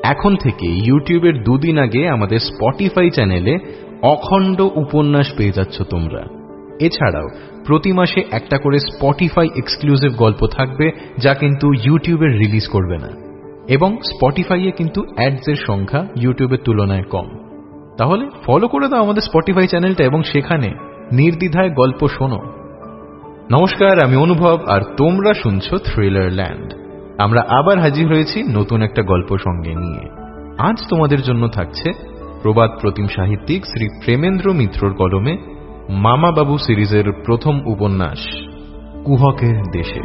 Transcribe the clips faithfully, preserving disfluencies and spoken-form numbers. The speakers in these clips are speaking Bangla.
এখন থেকে ইউটিউবের দুদিন আগে আমাদের স্পটিফাই চ্যানেলে অখণ্ড উপন্যাস পেয়ে যাচ্ছ তোমরা। এছাড়াও প্রতি মাসে একটা করে স্পটিফাই এক্সক্লুসিভ গল্প থাকবে, যা কিন্তু ইউটিউবের রিলিজ করবে না। এবং স্পটিফাইয়ে কিন্তু অ্যাডসের সংখ্যা ইউটিউবের তুলনায় কম। তাহলে ফলো করে দাও আমাদের স্পটিফাই চ্যানেলটা এবং সেখানে নির্দ্বিধায় গল্প শোনো। নমস্কার, আমি অনুভব আর তোমরা শুনছো থ্রিলার ল্যান্ড। আমরা আবার হাজির হয়েছি নতুন একটা গল্প সঙ্গে নিয়ে। আজ তোমাদের জন্য থাকছে প্রবাদ প্রতিম সাহিত্যিক শ্রী প্রেমেন্দ্র মিত্রর কলমে মামা বাবু সিরিজের প্রথম উপন্যাস কুহকের দেশে।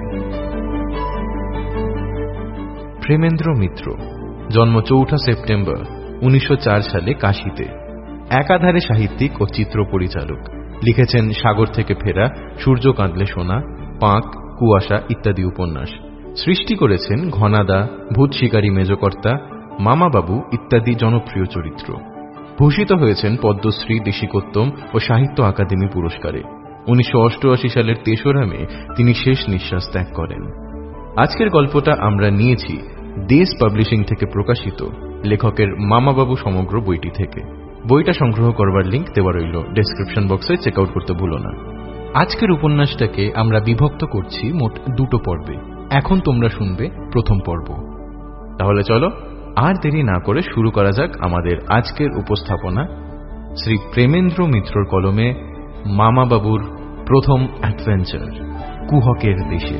প্রেমেন্দ্র মিত্র জন্ম চৌঠা সেপ্টেম্বর উনিশশো চার সালে কাশীতে। একাধারে সাহিত্যিক ও চিত্র পরিচালক। লিখেছেন সাগর থেকে ফেরা, সূর্য কাঁদলে সোনা, পাঁক, কুয়াশা ইত্যাদি উপন্যাস। সৃষ্টি করেছেন ঘনাদা, ভূত শিকারী মেজকর্তা, মামা বাবু ইত্যাদি জনপ্রিয় চরিত্র। ভূষিত হয়েছেন পদ্মশ্রী, দেশিকোত্তম ও সাহিত্য আকাদেমি পুরস্কারে। উনিশশো অষ্টআশি সালের তেসরা মে তিনি শেষ নিঃশ্বাস ত্যাগ করেন। আজকের গল্পটা আমরা নিয়েছি দেশ পাবলিশিং থেকে প্রকাশিত লেখকের মামা বাবু সমগ্র বইটি থেকে। বইটা সংগ্রহ করবার লিঙ্ক দেওয়া রইল ডেসক্রিপশন বক্সে, চেক আউট করতে ভুলো না। আজকের উপন্যাসটাকে আমরা বিভক্ত করছি মোট দুটো পর্বে। এখন তোমরা শুনবে প্রথম পর্ব। তাহলে চলো আর দেরি না করে শুরু করা যাক আমাদের আজকের উপস্থাপনা শ্রী প্রেমেন্দ্র মিত্রর কলমে মামা বাবুর প্রথম অ্যাডভেঞ্চার কুহকের দেশে।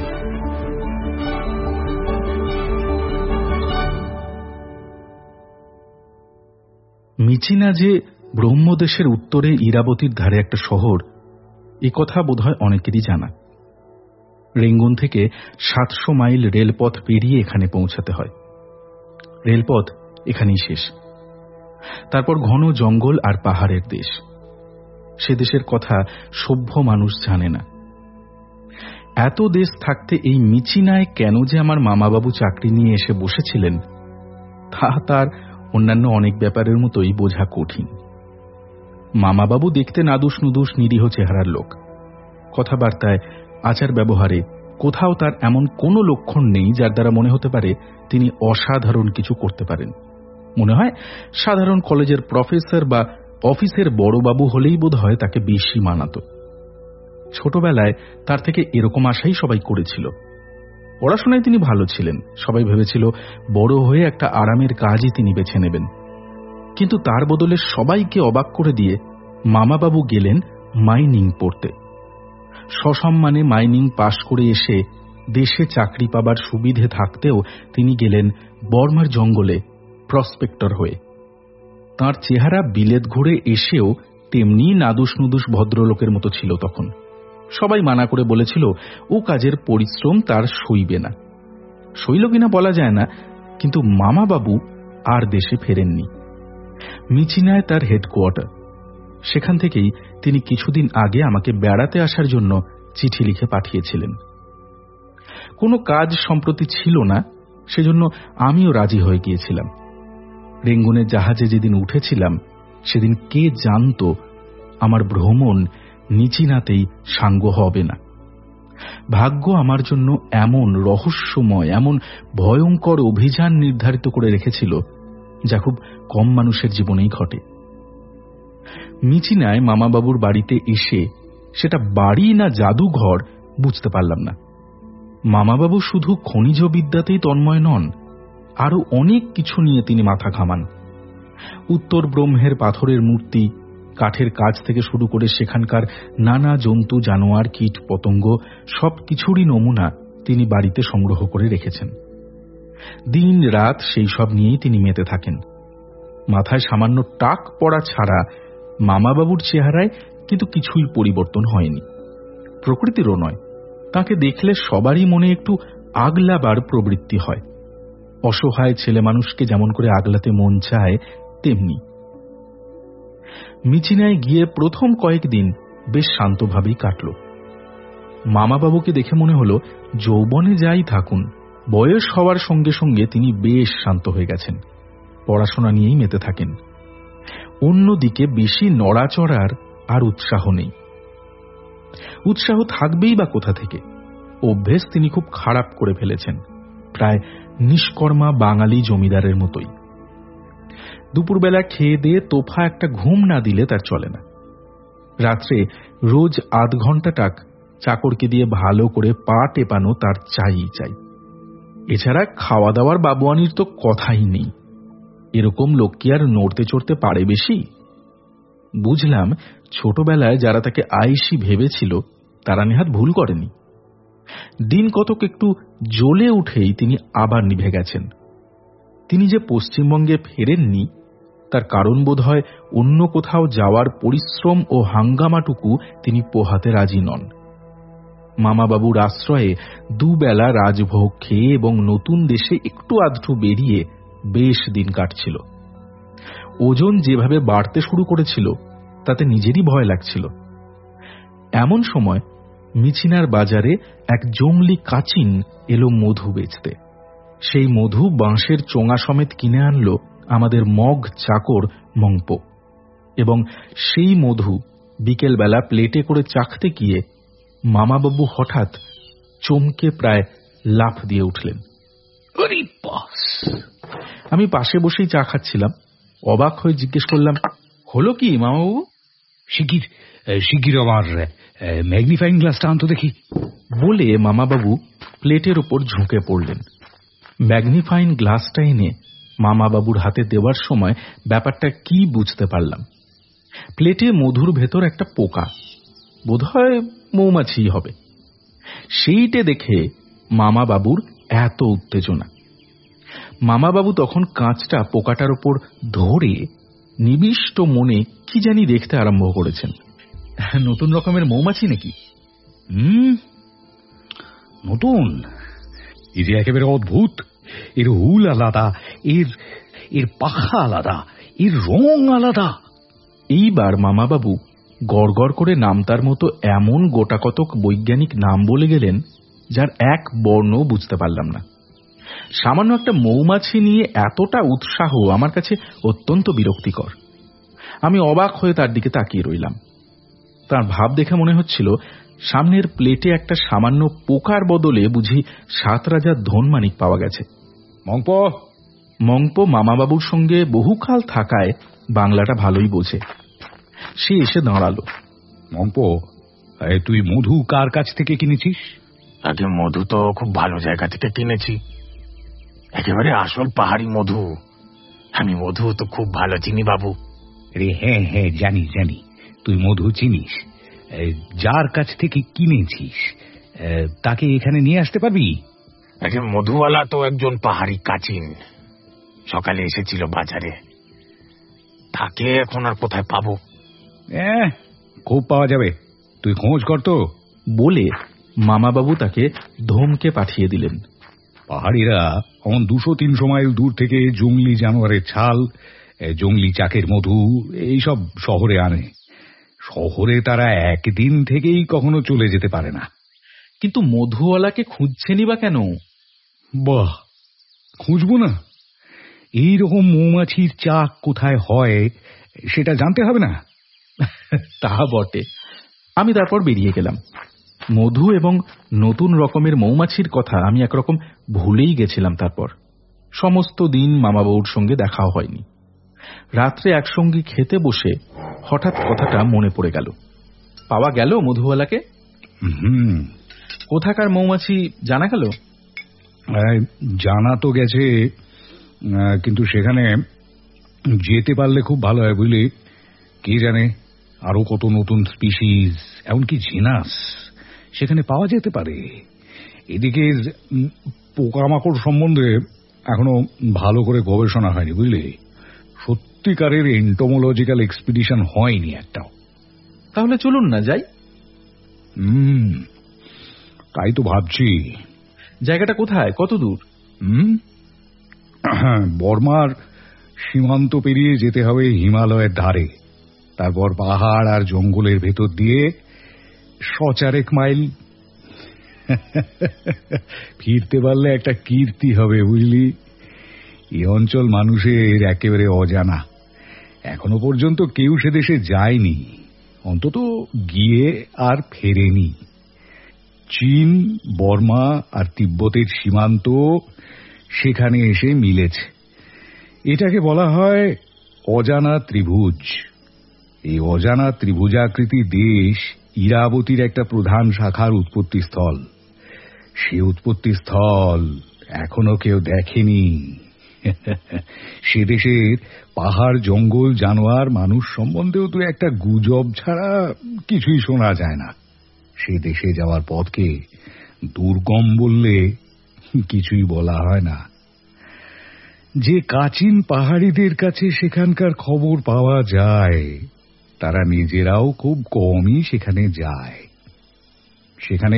মিচিনা যে ব্রহ্মদেশের উত্তরে ইরাবতীর ধারে একটা শহর, এ কথা বোধহয় অনেকেরই জানা। রেঙ্গুন থেকে সাতশো মাইল রেলপথ পেরিয়ে এখানে পৌঁছাতে হয়। রেলপথ এখানেই শেষ। তারপর ঘন জঙ্গল আর পাহাড়ের দেশ। সে দেশের কথা সভ্য মানুষ জানে না। এত দেশ থাকতে এই মিচিনায় কেন যে আমার মামাবাবু চাকরি নিয়ে এসে বসেছিলেন, তা তার অন্যান্য অনেক ব্যাপারের মতোই বোঝা কঠিন। মামাবাবু দেখতে নাদুস নুদুস নিরীহ চেহারার লোক। কথাবার্তায়, আচার ব্যবহারে কোথাও তার এমন কোনো লক্ষণ নেই যার দ্বারা মনে হতে পারে তিনি অসাধারণ কিছু করতে পারেন। মনে হয় সাধারণ কলেজের প্রফেসর বা অফিসের বড়বাবু হলেই বোধ হয় তাকে বেশি মানাত। ছোটবেলায় তার থেকে এরকম আশাই সবাই করেছিল। পড়াশোনায় তিনি ভালো ছিলেন, সবাই ভেবেছিল বড় হয়ে একটা আরামের কাজই তিনি বেছে নেবেন। কিন্তু তার বদলে সবাইকে অবাক করে দিয়ে মামাবাবু গেলেন মাইনিং পড়তে। সসম্মানে মাইনিং পাশ করে এসে দেশে চাকরি পাবার সুবিধে থাকতেও তিনি গেলেন বর্মার জঙ্গলে প্রসপেক্টর হয়ে। তাঁর চেহারা বিলেত ঘুরে এসেও তেমনি নাদুস নুদুস ভদ্রলোকের মতো ছিল তখন। সবাই মানা করে বলেছিল ও কাজের পরিশ্রম তার সইবে না। সইল কিনা বলা যায় না, কিন্তু মামাবাবু আর দেশে ফেরেননি। মিচিনায় তার হেডকোয়ার্টার। সেখান থেকেই তিনি কিছুদিন আগে আমাকে বেড়াতে আসার জন্য চিঠি লিখে পাঠিয়েছিলেন। কোনো কাজ সম্প্রতি ছিল না, সেজন্য আমিও রাজি হয়ে গিয়েছিলাম। রেঙ্গুনের জাহাজে যেদিন উঠেছিলাম সেদিন কে জানত আমার ভ্রমণ মিচিনাতেই সাঙ্গ হবে না। ভাগ্য আমার জন্য এমন রহস্যময়, এমন ভয়ঙ্কর অভিযান নির্ধারিত করে রেখেছিল যা খুব কম মানুষের জীবনেই ঘটে। মিচিনায় মামাবাবুর বাড়িতে এসে সেটা বাড়ি না জাদুঘর বুঝতে পারলাম না। মামাবাবু শুধু খনিজ বিদ্যাতেই তন্ময় নন, আরো অনেক কিছু নিয়ে তিনি মাথা ঘামান। উত্তর ব্রহ্মের পাথরের মূর্তি, কাঠের কাজ থেকে শুরু করে সেখানকার নানা জন্তু জানোয়ার, কীট পতঙ্গ সব কিছুরই নমুনা তিনি বাড়িতে সংগ্রহ করে রেখেছেন। দিন রাত সেই সব নিয়েই তিনি মেতে থাকেন। মাথায় সামান্য টাক পড়া ছাড়া মামাবাবুর চেহারায় কিন্তু কিছুই পরিবর্তন হয়নি। প্রকৃতিরও নয়, তাকে দেখলে সবারই মনে একটু আগলাবার প্রবৃত্তি হয়। অসহায় ছেলে মানুষকে যেমন করে আগলাতে মন চায় তেমনি। মিচিনায় গিয়ে প্রথম কয়েকদিন বেশ শান্তভাবেই কাটল। মামাবাবুকে দেখে মনে হলো যৌবনে যাই থাকুন, বয়স হওয়ার সঙ্গে সঙ্গে তিনি বেশ শান্ত হয়ে গেছেন। পড়াশোনা নিয়েই মেতে থাকেন। অন্যদিকে বেশি নড়াচড়ার আর উৎসাহ নেই। উৎসাহ থাকবেই বা কোথা থেকে? অভ্যেস তিনি খুব খারাপ করে ফেলেছেন, প্রায় নিষ্কর্মা বাঙালি জমিদারের মতোই। দুপুরবেলা খেয়ে দিয়ে তোফা একটা ঘুম না দিলে তার চলে না। রাত্রে রোজ আধ ঘন্টা টাক চাকরকে দিয়ে ভালো করে পা টেপানো তার চাই চাই। এছাড়া খাওয়া দাওয়ার বাবুয়ানির তো কথাই নেই। এরকম লোক কি আর নড়তে চড়তে পারে বেশি? বুঝলাম ছোটবেলায় যারা তাকে আইসি ভেবেছিল তারা নেহাত ভুল করেনি। দিন কতক একটু জ্বলে উঠেই তিনি আবার নিভে গেছেন। তিনি যে পশ্চিমবঙ্গে ফেরেননি তার কারণ বোধ হয় অন্য কোথাও যাওয়ার পরিশ্রম ও হাঙ্গামাটুকু তিনি পোহাতে রাজি নন। মামাবাবুর আশ্রয়ে দুবেলা রাজভোগ খেয়ে এবং নতুন দেশে একটু আধটু বেরিয়ে বেশ দিন কাটছিল। ওজন যেভাবে বাড়তে শুরু করেছিল তাতে নিজেরই ভয় লাগছিল। এমন সময় মিছিনার বাজারে এক জংলি কাচিন এলো মধু বেচতে। সেই মধু বাঁশের চোঙা সমেত কিনে আনলো আমাদের মগ চাকর মংপো, এবং সেই মধু বিকেলবেলা প্লেটে করে চাখতে গিয়ে মামাবাবু হঠাৎ চমকে প্রায় লাফ দিয়ে উঠলেন। আমি পাশে বসেই চা খাচ্ছিলাম, অবাক হয়ে জিজ্ঞেস করলাম, হলো কি মামাবাবু? শিগগির শিগগির আমার ম্যাগনিফাইং গ্লাসটা আনতো দেখি বলে মামাবাবু প্লেটের ওপর ঝুঁকে পড়লেন। ম্যাগনিফাইং গ্লাসটা এনে মামাবাবুর হাতে দেওয়ার সময় ব্যাপারটা কি বুঝতে পারলাম। প্লেটে মধুর ভেতর একটা পোকা, বোধহয় মৌমাছি হবে। সেইটে দেখে মামাবাবুর এত উত্তেজনা। মামাবাবু তখন কাঁচটা পোকাটার ওপর ধরে নিবিষ্ট মনে কি জানি দেখতে আরম্ভ করেছেন। নতুন রকমের মৌমাছি নাকি? হুম, নতুন। এর একেবারে অদ্ভুত। এর হুল আলাদা, এর এর পাখা আলাদা, এর রং আলাদা। এইবার মামাবাবু গড় গড় করে নামতার মতো এমন গোটাকতক বৈজ্ঞানিক নাম বলে গেলেন যার এক বর্ণ বুঝতে পারলাম না। সামান্য একটা মৌমাছি নিয়ে এতটা উৎসাহ আমার কাছে অত্যন্ত বিরক্তিকর। আমি অবাক হয়ে তার দিকে তাকিয়ে রইলাম। তার ভাব দেখে মনে হচ্ছিল সামনের প্লেটে একটা সামান্য পোকার বদলে বুঝি সাত রাজার ধনমানিক পাওয়া গেছে। মংপো মংপো মামাবাবুর সঙ্গে বহুকাল থাকায় বাংলাটা ভালোই বোঝে। সে এসে দাঁড়ালো। মংপো, তুই মধু কার কাছ থেকে কিনেছিস? আগে মধু তো খুব ভালো জায়গা থেকে কিনেছি, একেবারে আসল পাহাড়ি মধু। আমি মধু তো খুব ভালো চিনি বাবু। রে হ্যাঁ হ্যাঁ জানি জানি, তুই মধু চিনিস। যার কাছ থেকে কিনেছিস তাকে এখানে নিয়ে আসতে পারবি? আগে মধুওয়ালা তো একজন পাহাড়ি কাচিন, সকালে এসেছিল বাজারে। তাকে এখন আর কোথায় পাবো? হ্যাঁ, খুব পাওয়া যাবে, তুই খোঁজ কর তো। বলে মামাবাবু তাকে ধমকে পাঠিয়ে দিলেন। পাহাড়িরা অন দুশো তিনশো মাইল দূর থেকে জঙ্গলি জানোয়ারের ছাল, জঙ্গলি চাকের মধু এইসব শহরে আনে। শহরে তারা একদিন থেকেই কখনো চলে যেতে পারে না। কিন্তু মধুওয়ালাকে খুঁজছেনই বা কেন? বাহ, খুঁজবো না? এইরকম মৌমাছির চাক কোথায় হয় সেটা জানতে হবে না? তা বটে। আমি তারপর বেরিয়ে গেলাম। মধু এবং নতুন রকমের মৌমাছির কথা আমি একরকম ভুলেই গেছিলাম। তারপর সমস্ত দিন মামাবাবুর সঙ্গে দেখাও হয়নি। রাত্রে একসঙ্গে খেতে বসে হঠাৎ কথাটা মনে পড়ে গেল। পাওয়া গেল মধুওয়ালাকে? হুম। কোথাকার মৌমাছি জানা গেল? জানা তো গেছে, কিন্তু সেখানে যেতে পারলে খুব ভালো হয় বুঝলি। কে জানে আরো কত নতুন স্পিসিস, এমনকি জিনাস সেখানে পাওয়া যেতে পারে। এদিকে পোকামাকড় সম্বন্ধে এখনো ভালো করে গবেষণা হয়নি বুঝলি। সত্যিকারের এন্টোমোলজিক্যাল এক্সপিডিশন হয়নি একটাও। তাহলে চলুন না যাই। হুম, তাই তো ভাবছি। জায়গাটা কোথায়, কত দূর? হুম, বর্মার সীমান্ত পেরিয়ে যেতে হবে হিমালয়ের ধারে, তারপর পাহাড় আর জঙ্গলের ভেতর দিয়ে শচারেক মাইল। ফিরতে পারলে একটা কীর্তি হবে বুঝলি। এই অঞ্চল মানুষের একেবারে অজানা, এখনো পর্যন্ত কেউ সে দেশে যায়নি, অন্তত গিয়ে আর ফেরেনি। চীন, বর্মা আর তিব্বতের সীমান্ত সেখানে এসে মিলেছে। এটাকে বলা হয় অজানা ত্রিভুজ। এই অজানা ত্রিভুজাকৃতি দেশ ইরাবতীর একটা প্রধান শাখার উৎপত্তিস্থল। সে উৎপত্তিস্থল এখনো কেউ দেখেনি। সে দেশের পাহাড়, জঙ্গল, জানোয়ার, মানুষ সম্বন্ধেও তো একটা গুজব ছাড়া কিছুই শোনা যায় না। সে দেশে যাওয়ার পথকে দুর্গম বললে কিছুই বলা হয় না। যে কাচিন পাহাড়িদের কাছে সেখানকার খবর পাওয়া যায়, তারা নিজেরাও খুব কমই সেখানে যায়। সেখানে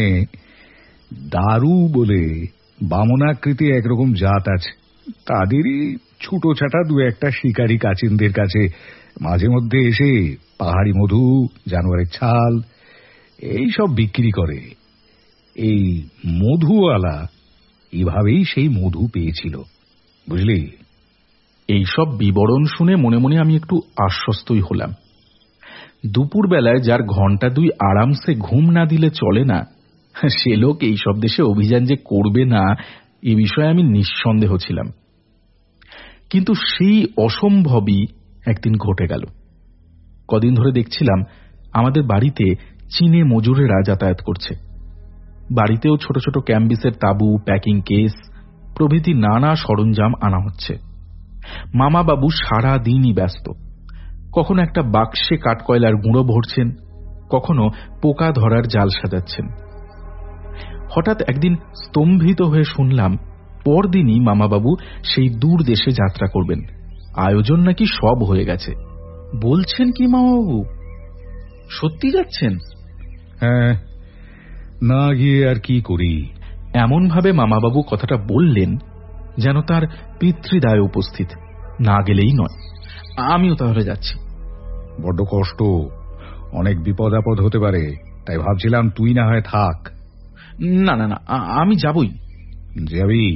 দারু বলে বামনাকৃতি একরকম জাত আছে। তাদেরই ছোটো ছাটা দু একটা শিকারী কাচিনদের কাছে মাঝে মধ্যে এসে পাহাড়ি মধু, জানোয়ারের ছাল এই সব বিক্রি করে। এই মধুওয়ালা এভাবেই সেই মধু পেয়েছিল, বুঝলি? এইসব বিবরণ শুনে মনে মনে আমি একটু আশ্বস্তই হলাম। দুপুর বেলায় যার ঘন্টা দুই আরামসে ঘুম না দিলে চলে না, সে লোক এইসব দেশে অভিযান যে করবে না এ বিষয়ে আমি নিঃসন্দেহ ছিলাম। কিন্তু সেই অসম্ভবই একদিন ঘটে গেল। কদিন ধরে দেখছিলাম আমাদের বাড়িতে চীনে মজুরেরা যাতায়াত করছে। বাড়িতেও ছোট ছোট ক্যাম্বিসের তাঁবু, প্যাকিং কেস প্রভৃতি নানা সরঞ্জাম আনা হচ্ছে। মামাবাবু সারা দিনই ব্যস্ত। কখনো একটা বাক্সে কাঠকয়লার গুঁড়ো ভরছেন, কখনো পোকা ধরার জাল সাজাচ্ছেন। হঠাৎ একদিন স্তম্ভিত হয়ে শুনলাম পরদিনই মামাবাবু সেই দূর দেশে যাত্রা করবেন। আয়োজন নাকি সব হয়ে গেছে। বলছেন কি মামাবাবু, সত্যি যাচ্ছেন? হ্যাঁ, না গিয়ে আর কি করি। এমন ভাবে মামাবাবু কথাটা বললেন যেন তার পিতৃদায় উপস্থিত, না গেলেই নয়। আমিও তাহলে যাচ্ছি। বড্ড কষ্ট, অনেক বিপদ আপদ হতে পারে, তাই ভাবছিলাম তুই না হয় থাক। না না না, আমি যাবই। যাবি?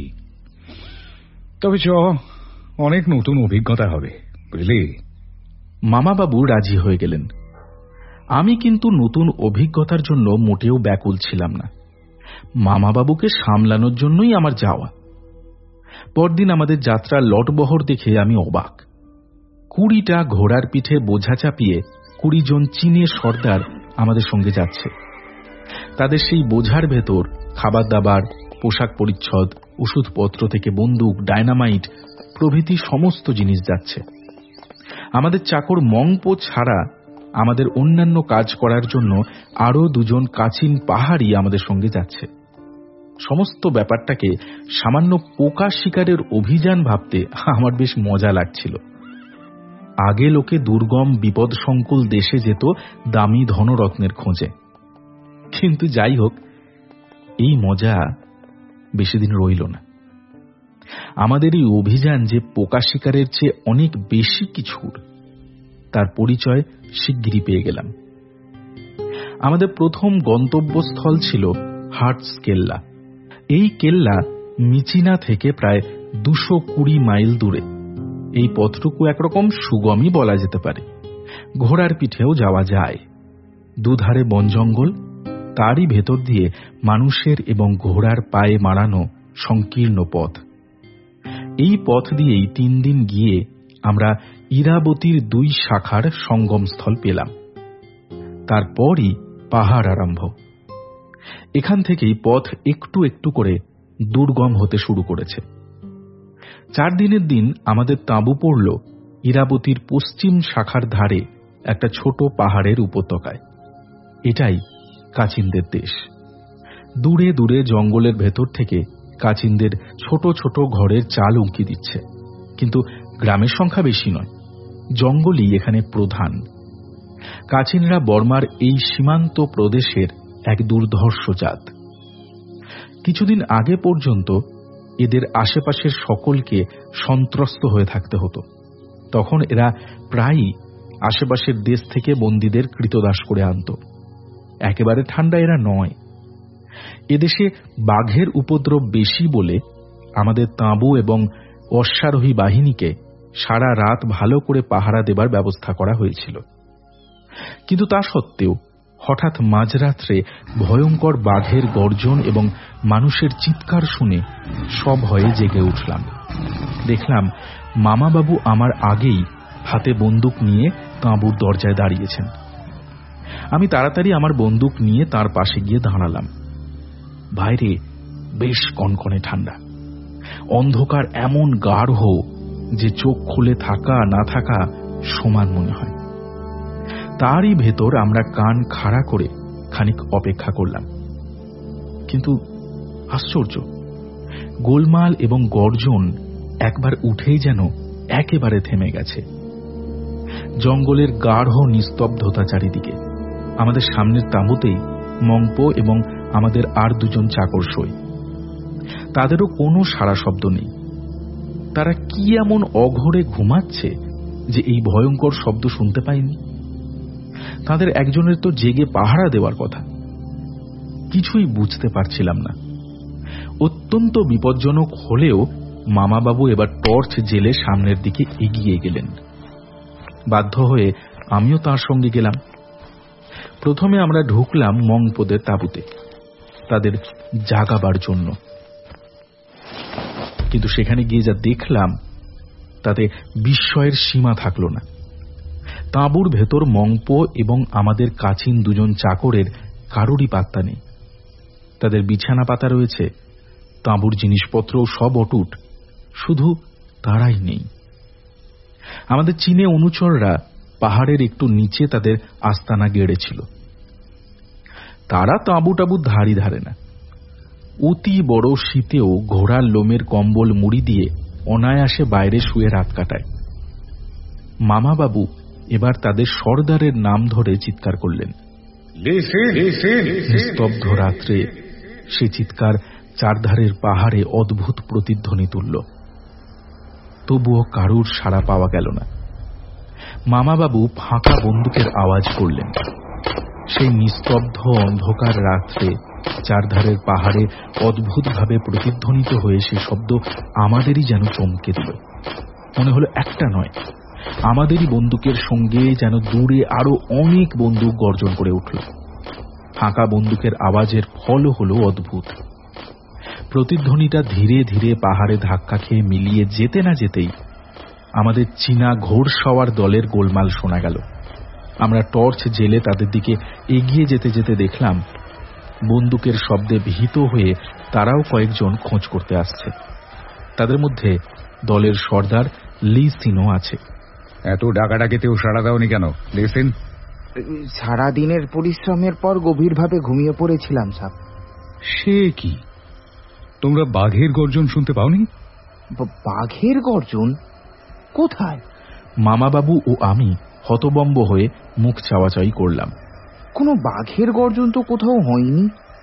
তবে চ, অনেক নতুন অভিজ্ঞতা হবে, বুঝলি? মামাবাবু রাজি হয়ে গেলেন। আমি কিন্তু নতুন অভিজ্ঞতার জন্য মোটেও ব্যাকুল ছিলাম না। মামাবাবুকে সামলানোর জন্যই আমার যাওয়া। পরদিন আমাদের যাত্রার লটবহর দেখে আমি অবাক। কুড়িটা ঘোড়ার পিঠে বোঝা চাপিয়ে কুড়ি জন চীনের সর্দার আমাদের সঙ্গে যাচ্ছে। তাদের সেই বোঝার ভেতর খাবার দাবার, পোশাক পরিচ্ছদ, ওষুধপত্র থেকে বন্দুক, ডায়নামাইট প্রভৃতি সমস্ত জিনিস যাচ্ছে। আমাদের চাকর মংপো ছাড়া আমাদের অন্যান্য কাজ করার জন্য আরো দুজন কাচিন পাহাড়ি আমাদের সঙ্গে যাচ্ছে। সমস্ত ব্যাপারটাকে সামান্য পোকা শিকারের অভিযান ভাবতে আমার বেশ মজা লাগছিল। আগে লোকে দুর্গম বিপদ সংকুল দেশে যেত দামি ধনরত্নের খোঁজে, কিন্তু যাই হোক, এই মজা বেশি দিন রইল না। আমাদের এই অভিযান যে পোকা শিকারের চেয়ে অনেক বেশি কিছুর, তার পরিচয় শিগগিরই পেয়ে গেলাম। আমাদের প্রথম গন্তব্যস্থল ছিল হার্টস কেল্লা। এই কেল্লা মিচিনা থেকে প্রায় দুশো কুড়ি মাইল দূরে। এই পথটুকু একরকম সুগমই বলা যেতে পারে। ঘোড়ার পিঠেও যাওয়া যায়। দুধারে বন জঙ্গল, তারই ভেতর দিয়ে মানুষের এবং ঘোড়ার পায়ে মারানো সংকীর্ণ পথ। এই পথ দিয়েই তিন দিন গিয়ে আমরা ইরাবতীর দুই শাখার সঙ্গমস্থল পেলাম। তারপরই পাহাড় আরম্ভ। এখান থেকেই পথ একটু একটু করে দুর্গম হতে শুরু করেছে। চার দিনের দিন আমাদের তাঁবু পড়ল ইরাবতীর পশ্চিম শাখার ধারে একটা ছোট পাহাড়ের উপত্যকায়। এটাই কাচিনদের দেশ। দূরে দূরে জঙ্গলের ভেতর থেকে কাচিনদের ছোট ছোট ঘরের চাল উঁকি দিচ্ছে, কিন্তু গ্রামের সংখ্যা বেশি নয়। জঙ্গলই এখানে প্রধান। কাচিনরা বর্মার এই সীমান্ত প্রদেশের এক দুর্ধর্ষ জাত। কিছুদিন আগে পর্যন্ত এদের আশেপাশের সকলকে সন্ত্রস্ত হয়ে থাকতে হতো। তখন এরা প্রায়ই আশেপাশের দেশ থেকে বন্দীদের কৃতদাস করে আনত। একেবারে ঠান্ডা এরা নয়। এদেশে বাঘের উপদ্রব বেশি বলে আমাদের তাঁবু এবং অশ্বারোহী বাহিনীকে সারা রাত ভালো করে পাহারা দেবার ব্যবস্থা করা হয়েছিল। কিন্তু তা সত্ত্বেও হঠাৎ মাঝরাত্রে ভয়ঙ্কর বাঘের গর্জন এবং মানুষের চিৎকার শুনে সভয়ে জেগে উঠলাম। দেখলাম মামাবাবু আমার আগেই হাতে বন্দুক নিয়ে তাঁবুর দরজায় দাঁড়িয়েছেন। আমি তাড়াতাড়ি আমার বন্দুক নিয়ে তার পাশে গিয়ে দাঁড়ালাম। বাইরে বেশ কনকনে ঠান্ডা, অন্ধকার এমন গাঢ় যে চোখ খুলে থাকা না থাকা সমান মনে হয়। তারই ভেতর আমরা কান খাড়া করে খানিক অপেক্ষা করলাম। কিন্তু আশ্চর্য, গোলমাল এবং গর্জন একবার উঠেই যেন একেবারে থেমে গেছে। জঙ্গলের গাঢ় নিস্তব্ধতা চারিদিকে। আমাদের সামনের তাঁবুতেই মংপো এবং আমাদের আর দুজন চাকর শোয়। তাদেরও কোনো সাড়া শব্দ নেই। তারা কি এমন অঘোরে ঘুমাচ্ছে যে এই ভয়ঙ্কর শব্দ শুনতে পায়নি? তাদের একজনের তো জেগে পাহারা দেওয়ার কথা। কিছুই বুঝতে পারছিলাম না। অত্যন্ত বিপজ্জনক হলেও মামাবাবু এবার টর্চ জেলে সামনের দিকে এগিয়ে গেলেন। বাধ্য হয়ে আমিও তার সঙ্গে গেলাম। প্রথমে আমরা ঢুকলাম মংপোদের তাঁবুতে, তাদের জাগাবার জন্য। কিন্তু সেখানে গিয়ে যা দেখলাম তাতে বিস্ময়ের সীমা থাকল না। তাঁবুর ভেতর মংপো এবং আমাদের কাছিন দুজন চাকরের কারোরই পাত্তা নেই। তাদের বিছানা পাতা রয়েছে, তাঁবুর জিনিসপত্রও সব অটুট, শুধু তারাই নেই। আমাদের চীনে অনুচররা পাহাড়ের একটু নিচে তাদের আস্তানা গেড়েছিল। তারা তাঁবু টাবু ধারই ধারে না। অতি বড় শীতেও ঘোড়ার লোমের কম্বল মুড়ি দিয়ে অনায়াসে বাইরে শুয়ে রাত কাটায়। মামাবাবু এবার তাদের সর্দারের নাম ধরে চিৎকার করলেন। নিস্তব্ধ রাত্রে সে চিৎকার চারধারের পাহাড়ে অদ্ভুত প্রতিধ্বনি তুলল। তবুও কারুর সাড়া পাওয়া গেল না। মামাবাবু ফাঁকা বন্দুকের আওয়াজ করলেন। সেই নিস্তব্ধ অন্ধকার রাত্রে চারধারের পাহাড়ে অদ্ভুতভাবে প্রতিধ্বনিত হয়ে সে শব্দ আমাদেরই যেন চমকে দিল। মনে হলো একটা নয়, আমাদেরই বন্দুকের সঙ্গে যেন দূরে আরো অনেক বন্দুক গর্জন করে উঠল। ফাঁকা বন্দুকের আওয়াজের ফল হলো অদ্ভুত। প্রতিধ্বনিটা ধীরে ধীরে পাহাড়ে ধাক্কা খেয়ে মিলিয়ে যেতে না যেতেই আমাদের চীনা ঘোড়সওয়ার দলের গোলমাল শোনা গেল। আমরা টর্চ জেলে তাদের দিকে এগিয়ে যেতে যেতে দেখলাম বন্দুকের শব্দে ভীত হয়ে তারাও কয়েকজন খোঁজ করতে আসছে। তাদের মধ্যে দলের সর্দার লি সিনও আছে। এত ডাকাডাকিতেও সাড়া দাওনি কেন লেসিন? সারাদিনের পরিশ্রমের পর গভীরভাবে ঘুমিয়ে পড়েছিলাম সাব। সে কি, তোমরা বাঘের গর্জন শুনতে পাওনি? বাঘের গর্জন কোথায়? মামাবাবু ও আমি হতবম্ব হয়ে মুখ চাওয়াচাই করলাম। কোনো বাঘের গর্জন তো কোথাও হয়নি।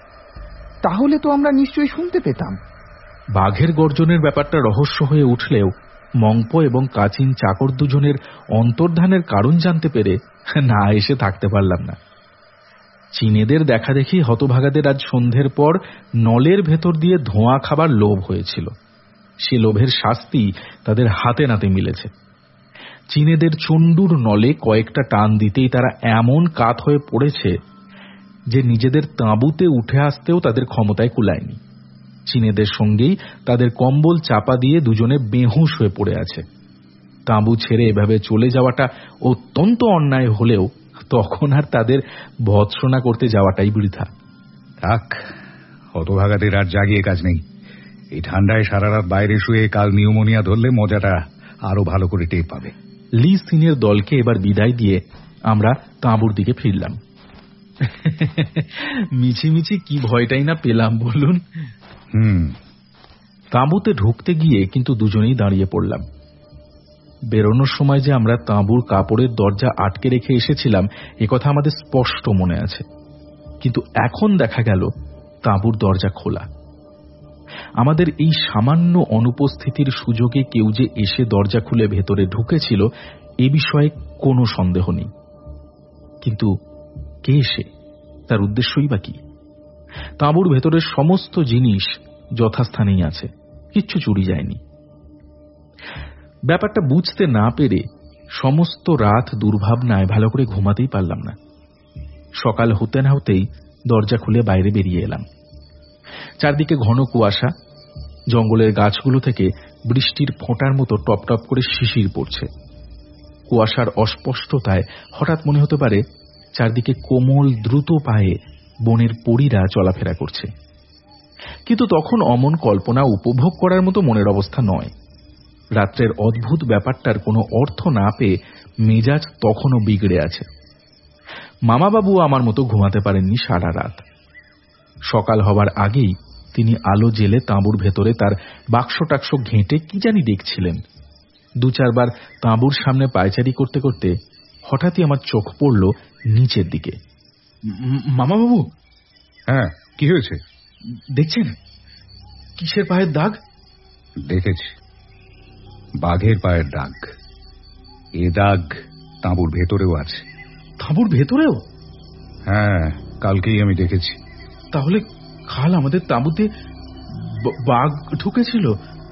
তাহলে তো আমরা নিশ্চয়ই শুনতে পেতাম। বাঘের গর্জনের ব্যাপারটা রহস্য হয়ে উঠলেও মংপো এবং কাচিন চাকর দুজনের অন্তর্ধানের কারণ জানতে পেরে না এসে থাকতে পারলাম না। চীনেদের দেখা দেখি হতভাগাদের আজ সন্ধ্যের পর নলের ভেতর দিয়ে ধোঁয়া খাবার লোভ হয়েছিল। সে লোভের শাস্তি তাদের হাতে নাতে মিলেছে। চীনেদের চণ্ডুর নলে কয়েকটা টান দিতেই তারা এমন কাত হয়ে পড়েছে যে নিজেদের তাঁবুতে উঠে আসতেও তাদের ক্ষমতায় কুলায়নি। চীনেদের সঙ্গেই তাদের কম্বল চাপা দিয়ে দুজনে বেহুঁশ হয়ে পড়ে আছে। তাঁবু ছেড়ে এভাবে চলে যাওয়াটা অত্যন্ত অন্যায় হলেও তখন আর তাদের ভৎসনা করতে যাওয়াটাই বৃথা। থাক, হতভাগাদের আর জাগিয়ে কাজ নেই। এই ঠান্ডায় সারা রাত বাইরে শুয়ে কাল নিউমোনিয়া ধরলে মজাটা আরো ভালো করে টের পাবে। লি সিনের দলকে এবার বিদায় দিয়ে আমরা তাঁবুর দিকে ফিরলাম। মিছিমিছি কি ভয়টাই না পেলাম বলুন। হুম তাঁবুতে ঢুকতে গিয়ে কিন্তু দুজনেই দাঁড়িয়ে পড়লাম। বেরোনোর সময় যে আমরা তাঁবুর কাপড়ের দরজা আটকে রেখে এসেছিলাম একথা আমাদের স্পষ্ট মনে আছে, কিন্তু এখন দেখা গেল তাঁবুর দরজা খোলা। আমাদের এই সামান্য অনুপস্থিতির সুযোগে কেউ যে এসে দরজা খুলে ভেতরে ঢুকেছিল এ বিষয়ে কোনো সন্দেহ নেই। কিন্তু কে এসে, তার উদ্দেশ্যই বা কি? তাঁবুর ভেতরের সমস্ত জিনিস যথাস্থানেই আছে, কিচ্ছু চুরি যায়নি। ব্যাপারটা বুঝতে না পেরে সমস্ত রাত দুর্ভাবনায় ভালো করে ঘুমাতেই পারলাম না। সকাল হতে না হতেই দরজা খুলে বাইরে বেরিয়ে এলাম। চারদিকে ঘন কুয়াশা, জঙ্গলের গাছগুলো থেকে বৃষ্টির ফোঁটার মতো টপ টপ করে শিশির পড়ছে। কুয়াশার অস্পষ্টতায় হঠাৎ মনে হতে পারে চারদিকে কোমল দ্রুত পায়ে বনের পরীরা চলাফেরা করছে, কিন্তু তখন অমন কল্পনা উপভোগ করার মতো মনের অবস্থা নয়। রাত্রের অদ্ভুত ব্যাপারটার কোনো অর্থ না পেয়ে মেজাজ তখনও বিগড়ে আছে। মামাবাবু আমার মতো ঘুমাতে পারেননি সারা রাত। সকাল হবার আগেই তিনি আলো জেলে তাঁবুর ভেতরে তার বাক্স টাক্স ঘেঁটে কি জানি দেখছিলেন। দু চারবার তাঁবুর সামনে পায়চারি করতে করতে হঠাৎই আমার চোখ পড়ল নিচের দিকে। মামাবাবু। হ্যাঁ, কি হয়েছে? দেখছেন কিসের পায়ের দাগ? দেখেছি, বাঘের পায়ের দাগ। এ দাগ তাঁবুর ভেতরেও আছে। তাঁবুর ভেতরেও? হ্যাঁ, কালকেই আমি দেখেছি। তাহলে কাল আমাদের তাঁবুতে বাঘ ঢুকেছিল?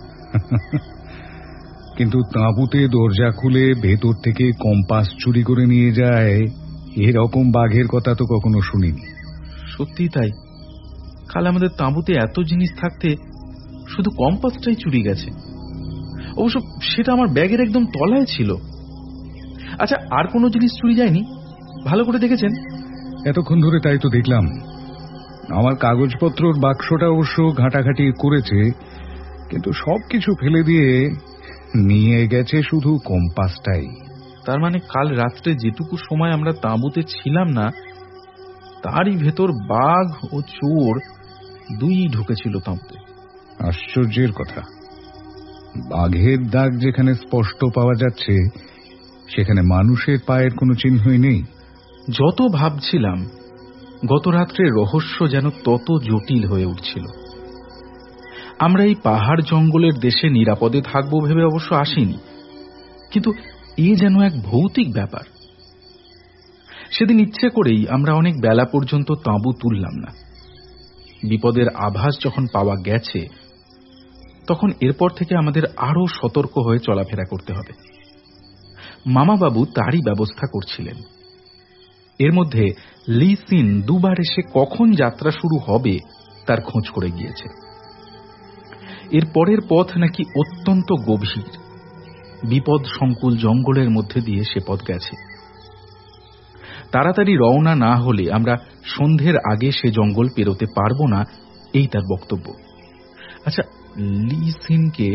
কিন্তু তাঁবুতে দরজা খুলে ভেতর থেকে কম্পাস চুরি করে নিয়ে যায়, এরকম বাঘের কথা তো কখনো শুনিনি। সত্যি তাই, কাল আমাদের তাঁবুতে এত জিনিস থাকতে শুধু কম্পাসটাই চুরি গেছে। অবশ্য সেটা আমার ব্যাগের একদম তলায় ছিল। আচ্ছা, আর কোনো জিনিস চুরি যায়নি? ভালো করে দেখেছেন? এতক্ষণ ধরে তাই তো দেখলাম। আমার কাগজপত্রর বাক্সটা অবশ্য ঘাটাঘাটি করেছে, কিন্তু সবকিছু ফেলে দিয়ে নিয়ে গেছে শুধু কম্পাসটাই। তার মানে কাল রাত্রে যেটুকু সময় আমরা তাঁবুতে ছিলাম না, তারই ভেতর বাঘ ও চোর দুই ঢুকেছিল তাঁবুতে। আশ্চর্যের কথা, বাঘের দাগ যেখানে স্পষ্ট পাওয়া যাচ্ছে, সেখানে মানুষের পায়ের কোনো চিহ্নই নেই। যত ভাবছিলাম, গত রাত্রের রহস্য যেন তত জটিল হয়ে উঠছিল। আমরা এই পাহাড় জঙ্গলের দেশে নিরাপদে থাকবো ভেবে অবশ্য আসিনি, কিন্তু এ যেন এক ভৌতিক ব্যাপার। সেদিন ইচ্ছে করেই আমরা অনেক বেলা পর্যন্ত তাঁবু তুললাম না। বিপদের আভাস যখন পাওয়া গেছে, তখন এরপর থেকে আমাদের আরো সতর্ক হয়ে চলাফেরা করতে হবে। মামাবাবু তারই ব্যবস্থা করছিলেন। এর মধ্যে লি সিন দুবার এসে কখন যাত্রা শুরু হবে তার খোঁজ করে গিয়েছে। এর পরের পথ নাকি অত্যন্ত গভীর, বিপদ সংকুল জঙ্গলের মধ্যে দিয়ে সে পথ গেছে। তাড়াতাড়ি রওনা না হলে আমরা সন্ধ্যের আগে সে জঙ্গল পেরোতে পারবো না, এই তার বক্তব্য। আচ্ছা, লি সিনকে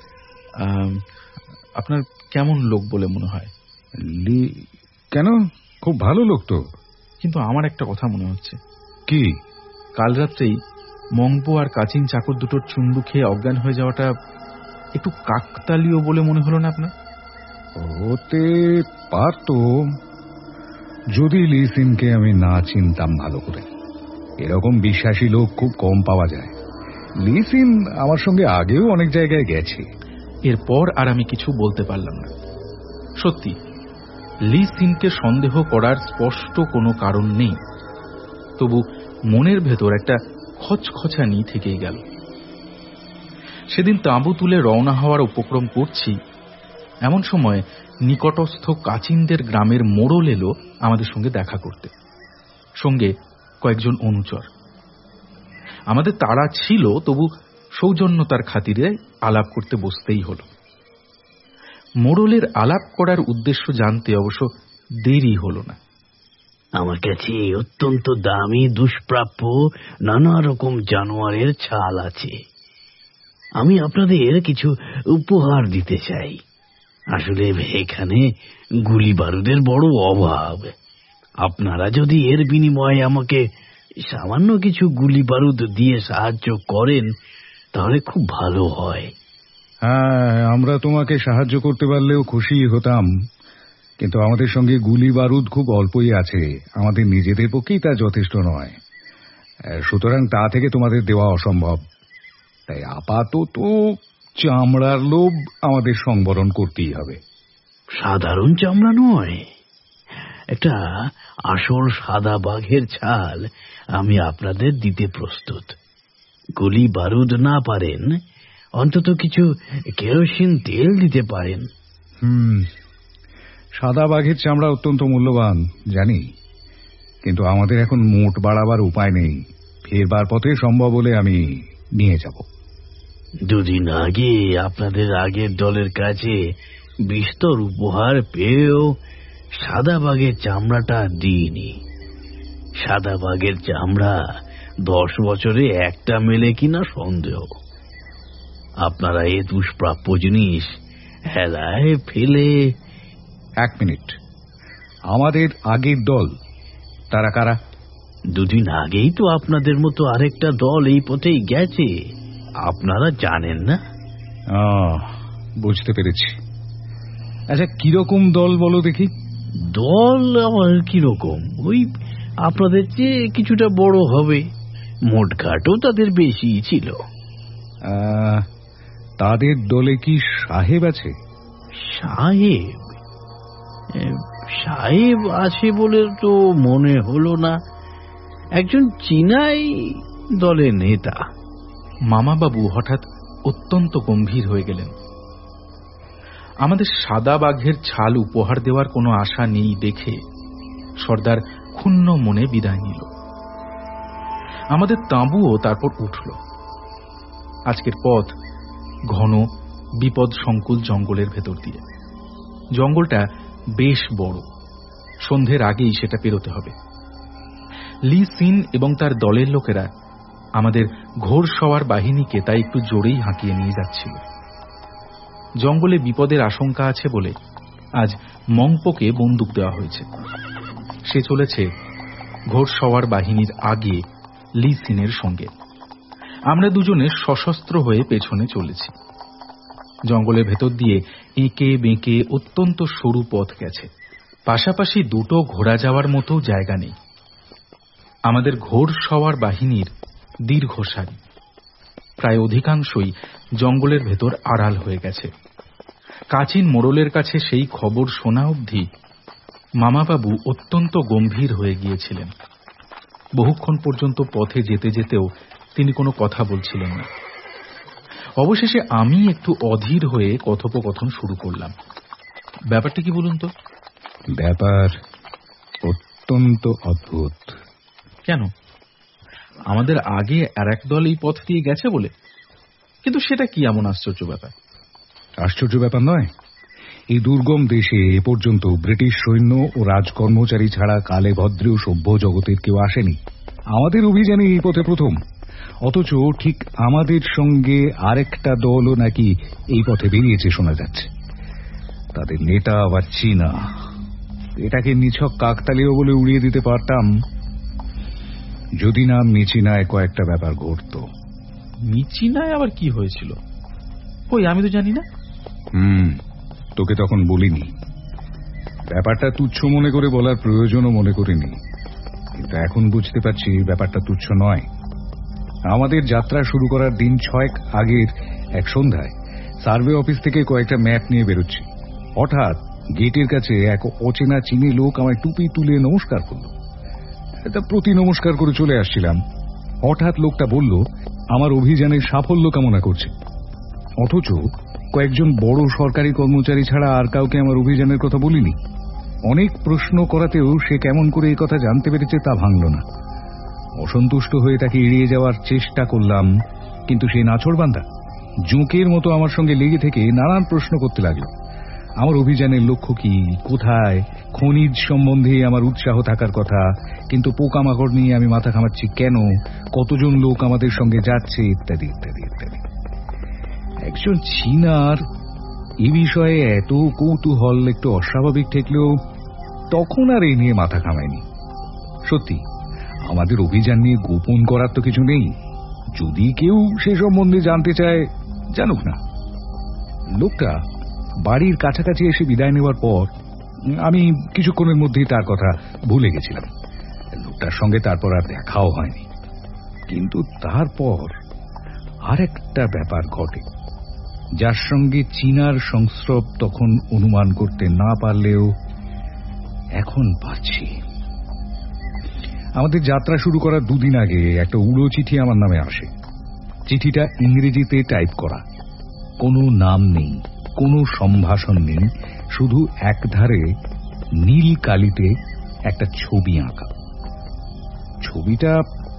আপনার কেমন লোক বলে মনে হয়? লি কেন? খুব ভালো লোক তো। কিন্তু আমার একটা কথা মনে হচ্ছে। কি? কাল রাত্রেই মংপো আর কাচিন চাকর দুটোর চুন্ডু খেয়ে অজ্ঞান হয়ে যাওয়াটা একটু কাকতালীয় বলে মনে হলো না আপনার? হতে পারতো, যদি লি সিনকে আমি না চিনতাম ভালো করে। এরকম বিশ্বাসী লোক খুব কম পাওয়া যায়। লি সিন আমার সঙ্গে আগেও অনেক জায়গায় গেছে। এরপর আর আমি কিছু বলতে পারলাম না। সত্যি, লি সিনকে সন্দেহ করার স্পষ্ট কোনো কারণ নেই, তবু মনের ভেতর একটা খচখচানি থেকেই গেল। সেদিন তাঁবু তুলে রওনা হওয়ার উপক্রম করছি, এমন সময় নিকটস্থ কাচিনদের গ্রামের মোড়ল এলো আমাদের সঙ্গে দেখা করতে, সঙ্গে কয়েকজন অনুচর। আমাদের তাড়া ছিল, তবু সৌজন্যতার খাতিরে আলাপ করতে বসতেই হল। মোড়লের আলাপ করার উদ্দেশ্য জানতে অবশ্য দেরি হল না। আমার কাছে অত্যন্ত দামি দুষ্প্রাপ্য নানা রকম জানোয়ারের ছাল আছে। আমি আপনাদের কিছু উপহার দিতে চাই। আসলে এখানে গুলি বারুদের বড় অভাব। আপনারা যদি এর বিনিময়ে আমাকে সামান্য কিছু গুলি বারুদ দিয়ে সাহায্য করেন, তাহলে খুব ভালো হয়। হ্যাঁ, আমরা তোমাকে সাহায্য করতে পারলেও খুশি হতাম, কিন্তু আমাদের সঙ্গে গুলি বারুদ খুব অল্পই আছে। আমাদের নিজেদের পক্ষেই তা যথেষ্ট নয়, সুতরাং তা থেকে তোমাদের দেওয়া অসম্ভব। তাই আপাতত চামড়ার লোভ আমাদের সংবরণ করতেই হবে। সাধারণ চামড়া নয়, একটা আসল সাদা বাঘের ছাল আমি আপনাদের দিতে প্রস্তুত। গুলি বারুদ না পারেন, অন্তত কিছু কেরোসিন তেল দিতে পারেন। হুম, সাদা বাঘের চামড়া অত্যন্ত মূল্যবান জানি, কিন্তু আমাদের এখন মোট বাড়াবার উপায় নেই। ফেরবার পথে সম্ভব হলে আমি নিয়ে যাব। দুদিন আগে আপনাদের আগের দলের কাছে বিস্তর উপহার পেয়েও সাদা বাঘের চামড়াটা দিইনি। সাদা বাঘের চামড়া দশ বছরে একটা মেলে কিনা সন্দেহ। আপনারা এ দুষ্প্রাপ্য জিনিস হেলায় ফেলে। এক মিনিট, আমাদের আগের দল তারা কারা? দুদিন আগেই তো আপনাদের মতো আরেকটা দল এই পথেই গেছে, আপনারা জানেন না? বুঝতে পেরেছি। আচ্ছা, কিরকম দল বলো দেখি? দল আমার কিরকম, ওই আপনাদের চেয়ে কিছুটা বড় হবে, মোটঘাটও তাদের বেশি ছিল। তাদের দলে কি সাহেব আছে? সাহেব সাহেব আছে বলে তো মনে হলো না। একজন চীনাই দলের নেতা। মামাবাবু হঠাৎ অত্যন্ত গম্ভীর হয়ে গেলেন। আমাদের সাদা বাঘের ছাল উপহার দেওয়ার কোনো আশা নেই দেখে সর্দার ক্ষুণ্ণ মনে বিদায় নিল। আমাদের তাঁবুও তারপর উঠল। আজকের পথ ঘন বিপদ সংকুল জঙ্গলের ভেতর দিয়ে। জঙ্গলটা বেশ বড়, সন্ধ্যের আগেই সেটা পেরোতে হবে। লি সিন এবং তার দলের লোকেরা আমাদের ঘোড়সওয়ার বাহিনীকে তাই একটু জোরেই হাঁকিয়ে নিয়ে যাচ্ছিল। জঙ্গলে বিপদের আশঙ্কা আছে বলে আজ মংপোকে বন্দুক দেওয়া হয়েছে। সে চলেছে ঘোড়সওয়ার বাহিনীর আগে লি সিনের সঙ্গে। আমরা দুজনে সশস্ত্র হয়ে পেছনে চলেছি। জঙ্গলের ভেতর দিয়ে এঁকে বেঁকে অত্যন্ত সরু পথ গেছে। পাশাপাশি দুটো ঘোড়া যাওয়ার মতো জায়গা নেই। আমাদের ঘোড়সওয়ার বাহিনীর দীর্ঘ সারি, প্রায় অধিকাংশই জঙ্গলের ভেতর আড়াল হয়ে গেছে। কাচিন মোড়লের কাছে সেই খবর শোনা অবধি মামাবাবু অত্যন্ত গম্ভীর হয়ে গিয়েছিলেন। বহুক্ষণ পর্যন্ত পথে যেতে যেতেও তিনি কোনো কথা বলছিলেন না। অবশেষে আমি একটু অধীর হয়ে কথোপকথন শুরু করলাম। ব্যাপারটা কি বলুন তো? ব্যাপার অত্যন্ত অদ্ভুত। কেন? আমাদের আগে আর এক দল এই পথ দিয়ে গেছে বলে? কিন্তু সেটা কি এমন আশ্চর্য ব্যাপার? আশ্চর্য ব্যাপার নয়। এই দুর্গম দেশে এ পর্যন্ত ব্রিটিশ সৈন্য ও রাজকর্মচারী ছাড়া কালে ভদ্রেও সভ্য জগতের কেউ আসেনি। আমাদের অভিযানে এই পথে প্রথম। অথচ ঠিক আমাদের সঙ্গে আরেকটা দলও নাকি এই পথে বেরিয়েছে শোনা যাচ্ছে। তাদের নেতা আবার চীনা। এটাকে নিছক কাকতালীয় বলে উড়িয়ে দিতে পারতাম যদি না মিচিনায় কয়েকটা ব্যাপার ঘটত। মিচিনায় আবার কি হয়েছিল? কই, আমি তো জানি না। হুম তোকে তখন বলিনি। ব্যাপারটা তুচ্ছ মনে করে বলার প্রয়োজনও মনে করিনি, কিন্তু এখন বুঝতে পারছি ব্যাপারটা তুচ্ছ নয়। আমাদের যাত্রা শুরু করার দিন ছয়েক আগের এক সন্ধ্যায় সার্ভে অফিস থেকে কয়েকটা ম্যাপ নিয়ে বেরোচ্ছি। হঠাৎ গেটের কাছে এক অচেনা চীনী লোক আমায় টুপি তুলে নমস্কার করল। এটা প্রতি নমস্কার করে চলে আসছিলাম। হঠাৎ লোকটা বলল আমার অভিযানের সাফল্য কামনা করছে। অথচ কয়েকজন বড় সরকারি কর্মচারী ছাড়া আর কাউকে আমার অভিযানের কথা বলিনি। অনেক প্রশ্ন করাতেও সে কেমন করে এই কথা জানতে পেরেছে তা ভাঙল না। অসন্তুষ্ট হয়ে তাকে এড়িয়ে যাওয়ার চেষ্টা করলাম, কিন্তু সে নাছোড়বান্দা জোঁকের মতো আমার সঙ্গে লেগে থেকে নানান প্রশ্ন করতে লাগলো। আমার অভিযানের লক্ষ্য কি, কোথায়, খনিজ সম্বন্ধে আমার উৎসাহ থাকার কথা, কিন্তু পোকামাকড় নিয়ে আমি মাথা ঘামাচ্ছি কেন, কতজন লোক আমাদের সঙ্গে যাচ্ছে, ইত্যাদি ইত্যাদি ইত্যাদি। একজন চীনার এই বিষয়ে এত কৌতূহল একটু অস্বাভাবিক ঠেকলেও তখন আর এই নিয়ে মাথা ঘামায়নি। সত্যি আমাদের অভিযান নিয়ে গোপন করার তো কিছু নেই। যদি কেউ সে সম্বন্ধে জানতে চায় জানুক না। লোকটা বাড়ির কাছাকাছি এসে বিদায় নেওয়ার পর আমি কিছুক্ষণের মধ্যেই তার কথা ভুলে গেছিলাম। লোকটার সঙ্গে তারপর আর দেখাও হয়নি। কিন্তু তারপর আরেকটা ব্যাপার ঘটে, যার সঙ্গে চীনার সংস্রব তখন অনুমান করতে না পারলেও এখন পারছি। আমাদের যাত্রা শুরু করার দুদিন আগে একটা উড়ো চিঠি আমার নামে আসে। চিঠিটা ইংরেজিতে টাইপ করা, কোনো নাম নেই, কোনো সম্ভাষণ নেই, শুধু একধারে নীল কালিতে একটা ছবি আঁকা। ছবিটা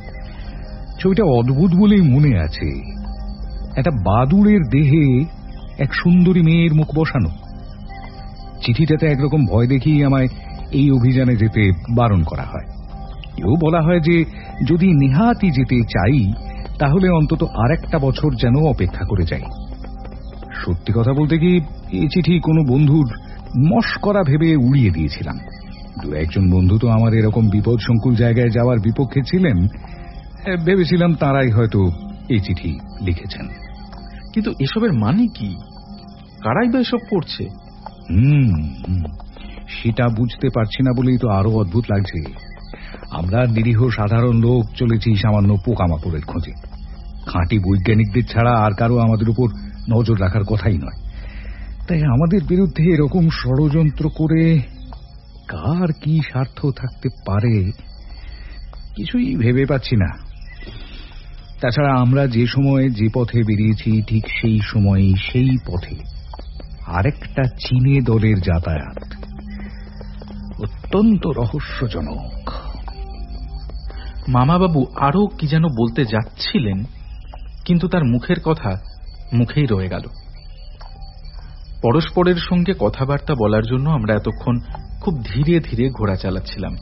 ছবিটা অদ্ভুত বলেই মনে আছে। একটা বাদুড়ের দেহে এক সুন্দরী মেয়ের মুখ বসানো, চিঠিটাতে একরকম ভয় দেখিয়ে আমায় এই অভিযানে যেতে বারণ করা হয়। এও বলা হয় যে যদি নেহাতি যেতে চাই তাহলে অন্তত আর একটা বছর যেন অপেক্ষা করে যাই। সত্যি কথা বলতে কি, এই চিঠি কোনো বন্ধুর মস্করা ভেবে উড়িয়ে দিয়েছিলাম। দু একজন বন্ধু তো আমার এরকম বিপদ সংকুল জায়গায় যাওয়ার বিপক্ষে ছিলেন, ভেবেছিলাম তারাই হয়তো এই চিঠি লিখেছেন। কিন্তু এসবের মানে কি? কারাই বা এসব করছে? হুম সেটা বুঝতে পারছি না বলেই তো আরো অদ্ভুত লাগছে। আমরা নিরীহ সাধারণ লোক চলেছি সামান্য পোকামাকড়ের খোঁজে। খাঁটি বৈজ্ঞানিকদের ছাড়া আর কারো আমাদের উপর নজর রাখার কথাই নয়। তাই আমাদের বিরুদ্ধে এরকম ষড়যন্ত্র করে কার কি স্বার্থ থাকতে পারে কিছুই ভেবে পাচ্ছি না। তাছাড়া আমরা যে সময়ে যে পথে বেরিয়েছি ঠিক সেই সময়ই সেই পথে আরেকটা চীনে দলের যাতায়াত। অত্যন্ত রহস্যজনক। মামাবাবু আরো কি যেন বলতে যাচ্ছিলেন, কিন্তু তার মুখের কথা মুখেই রয়ে গেল। পরস্পরের সঙ্গে কথাবার্তা বলার জন্য আমরা এতক্ষণ খুব ধীরে ধীরে ঘোড়া চালাচ্ছিলাম।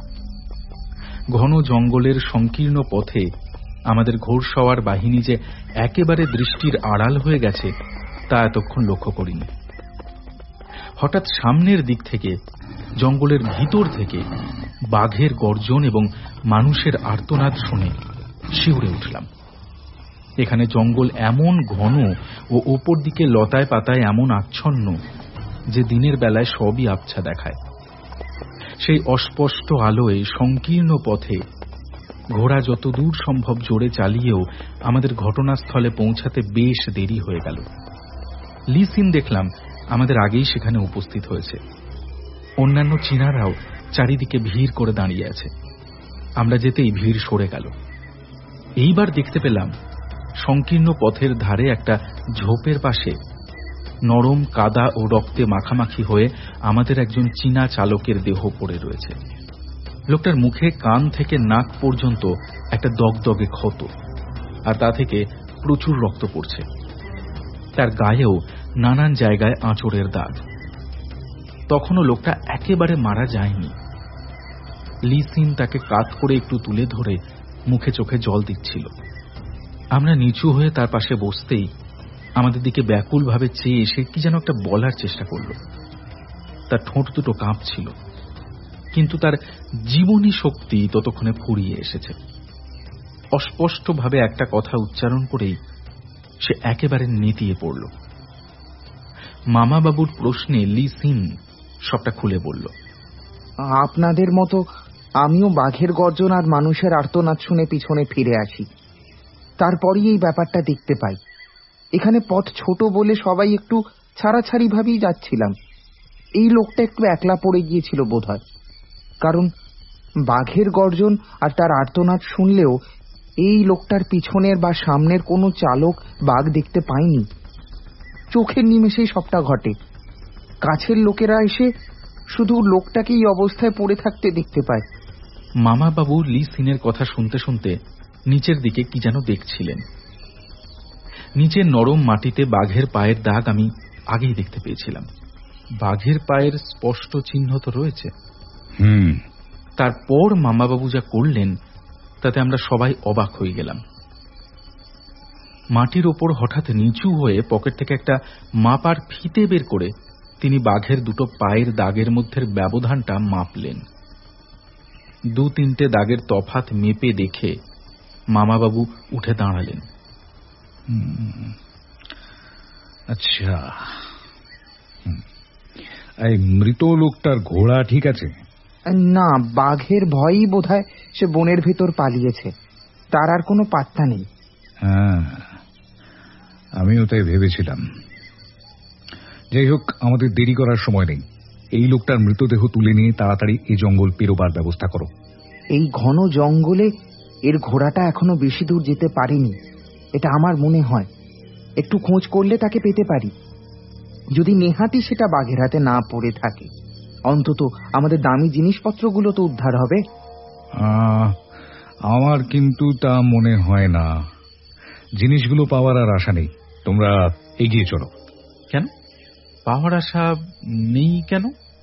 ঘন জঙ্গলের সংকীর্ণ পথে আমাদের ঘোড়সওয়ার বাহিনী যে একেবারে দৃষ্টির আড়াল হয়ে গেছে তা এতক্ষণ লক্ষ্য করিনি। হঠাৎ সামনের দিক থেকে, জঙ্গলের ভিতর থেকে বাঘের গর্জন এবং মানুষের আর্তনাদ শুনে শিউরে উঠলাম। এখানে জঙ্গল এমন ঘন ও ওপর দিকে লতায় পাতায় এমন আচ্ছন্ন যে দিনের বেলায় সবই আবছা দেখায়। সেই অস্পষ্ট আলোয় সংকীর্ণ পথে ঘোড়া যত দূর সম্ভব জোরে চালিয়েও আমাদের ঘটনাস্থলে পৌঁছাতে বেশ দেরি হয়ে গেল। লি সিন দেখলাম আমাদের আগেই সেখানে উপস্থিত হয়েছে। অন্যান্য চীনারাও চারিদিকে ভিড় করে দাঁড়িয়ে আছে। আমরা যেতেই ভিড় সরে গেল। এইবার দেখতে পেলাম সংকীর্ণ পথের ধারে একটা ঝোপের পাশে নরম কাদা ও রক্তে মাখামাখি হয়ে আমাদের একজন চীনা চালকের দেহ পড়ে রয়েছে। লোকটার মুখে কান থেকে নাক পর্যন্ত একটা দগদগে ক্ষত, আর তা থেকে প্রচুর রক্ত পড়ছে। তার গায়েও নানান জায়গায় আঁচড়ের দাগ। তখনও লোকটা একেবারে মারা যায়নি। লি সিন তাকে কাত করে একটু তুলে ধরে মুখে চোখে জল দিচ্ছিল। আমরা নিচু হয়ে তার পাশে বসতেই আমাদের দিকে ব্যাকুল ভাবে চেয়ে এসে কি যেন একটা বলার চেষ্টা করল। তার ঠোঁট দুটো কাঁপছিল, কিন্তু তার জীবনী শক্তি ততক্ষণে ফুরিয়ে এসেছে। অস্পষ্টভাবে একটা কথা উচ্চারণ করেই সে একেবারে নেতিয়ে পড়ল। মামাবাবুর প্রশ্নে লি সিন সবটা খুলে বলল। আপনাদের মতো আমিও বাঘের গর্জন আর মানুষের আর্তনাদ শুনে পিছনে ফিরে আসি। তারপরই এই ব্যাপারটা দেখতে পাই। এখানে পথ ছোট বলে সবাই একটু ছাড়াছাড়ি ভাবেই যাচ্ছিলাম। এই লোকটা একটু একলা পড়ে গিয়েছিল বোধহয়, কারণ বাঘের গর্জন আর তার আর্তনাদ শুনলেও এই লোকটার পিছনের বা সামনের কোনো চালক বাঘ দেখতে পায়নি। চোখের নিমেষেই সবটা ঘটে। কাছের লোকেরা এসে শুধু লোকটাকে এই অবস্থায় পড়ে থাকতে দেখতে পায়। মামাবাবু লি সিনের কথা শুনতে শুনতে নিচের দিকে কি যেন দেখছিলেন। নিচের নরম মাটিতে বাঘের পায়ের দাগ আমি আগেই দেখতে পেয়েছিলাম। বাঘের পায়ের স্পষ্ট চিহ্ন তো রয়েছে। হুম তারপর মামাবাবু যা করলেন তাতে আমরা সবাই অবাক হয়ে গেলাম। মাটির ওপর হঠাৎ নিচু হয়ে পকেট থেকে একটা মাপার ফিতে বের করে তিনি বাঘের দুটো পায়ের দাগের মধ্যে ব্যবধানটা মাপলেন। দু তিনটে দাগের তফাৎ মেপে দেখে মামাবাবু উঠে দাঁড়ালেন। আচ্ছা, এই মৃত লোকটার ঘোড়া ঠিক আছে? না, বাঘের ভয়ই বোধহয় সে বনের ভেতর পালিয়েছে। তার আর কোনো পাত্তা নেই। হ্যাঁ, আমিও তাই ভেবেছিলাম। যাই হোক, আমাদের দেরি করার সময় নেই। এই লোকটার মৃতদেহ তুলে নিয়ে তাড়াতাড়ি এই জঙ্গল পেরোবার ব্যবস্থা করো। এই ঘন জঙ্গলে এর ঘোড়াটা এখনো বেশি দূর যেতে পারেনি, এটা আমার মনে হয়। একটু খোঁজ করলে তাকে পেতে পারি, যদি নেহাতি সেটা বাঘের হাতে না পড়ে থাকে। অন্তত আমাদের দামি জিনিসপত্রগুলো তো উদ্ধার হবে। আমার কিন্তু তা মনে হয় না। জিনিসগুলো পাওয়ার আর আশা নেই। তোমরা এগিয়ে চলো। কেন পাওয়ার আশা নেই কেন?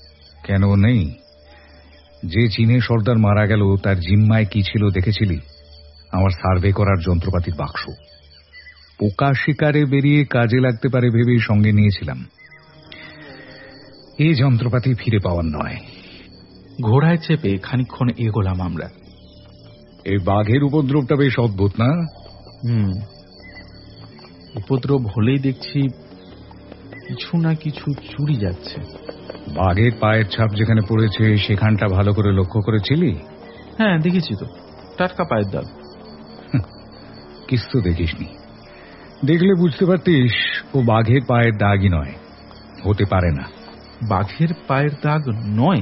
কেন নেই? যে চীনে সর্দার মারা গেল তার জিম্মায় কি ছিল দেখেছিলি? আমার সার্ভে করার যন্ত্রপাতির বাক্স। পোকা শিকারে বেরিয়ে কাজে লাগতে পারে ভেবেই সঙ্গে নিয়েছিলাম। এই যন্ত্রপাতি ফিরে পাওয়ার নয়। ঘোড়ায় চেপে খানিকক্ষণ এগোলাম আমরা। এই বাঘের উপদ্রবটা বেশ অদ্ভুত না? হুম, উপদ্রব হলেই দেখছি কিছু না কিছু চুরি যাচ্ছে। বাঘের পায়ের ছাপ যেখানে পড়েছে সেখানটা ভালো করে লক্ষ্য করেছিলি? হ্যাঁ, দেখেছি তো, টাটকা পায়ের দাগ। কিছু দেখিসনি? দেখলে বুঝতে পারতিস ও বাঘের পায়ের দাগই নয়, হতে পারে না। বাঘের পায়ের দাগ নয়?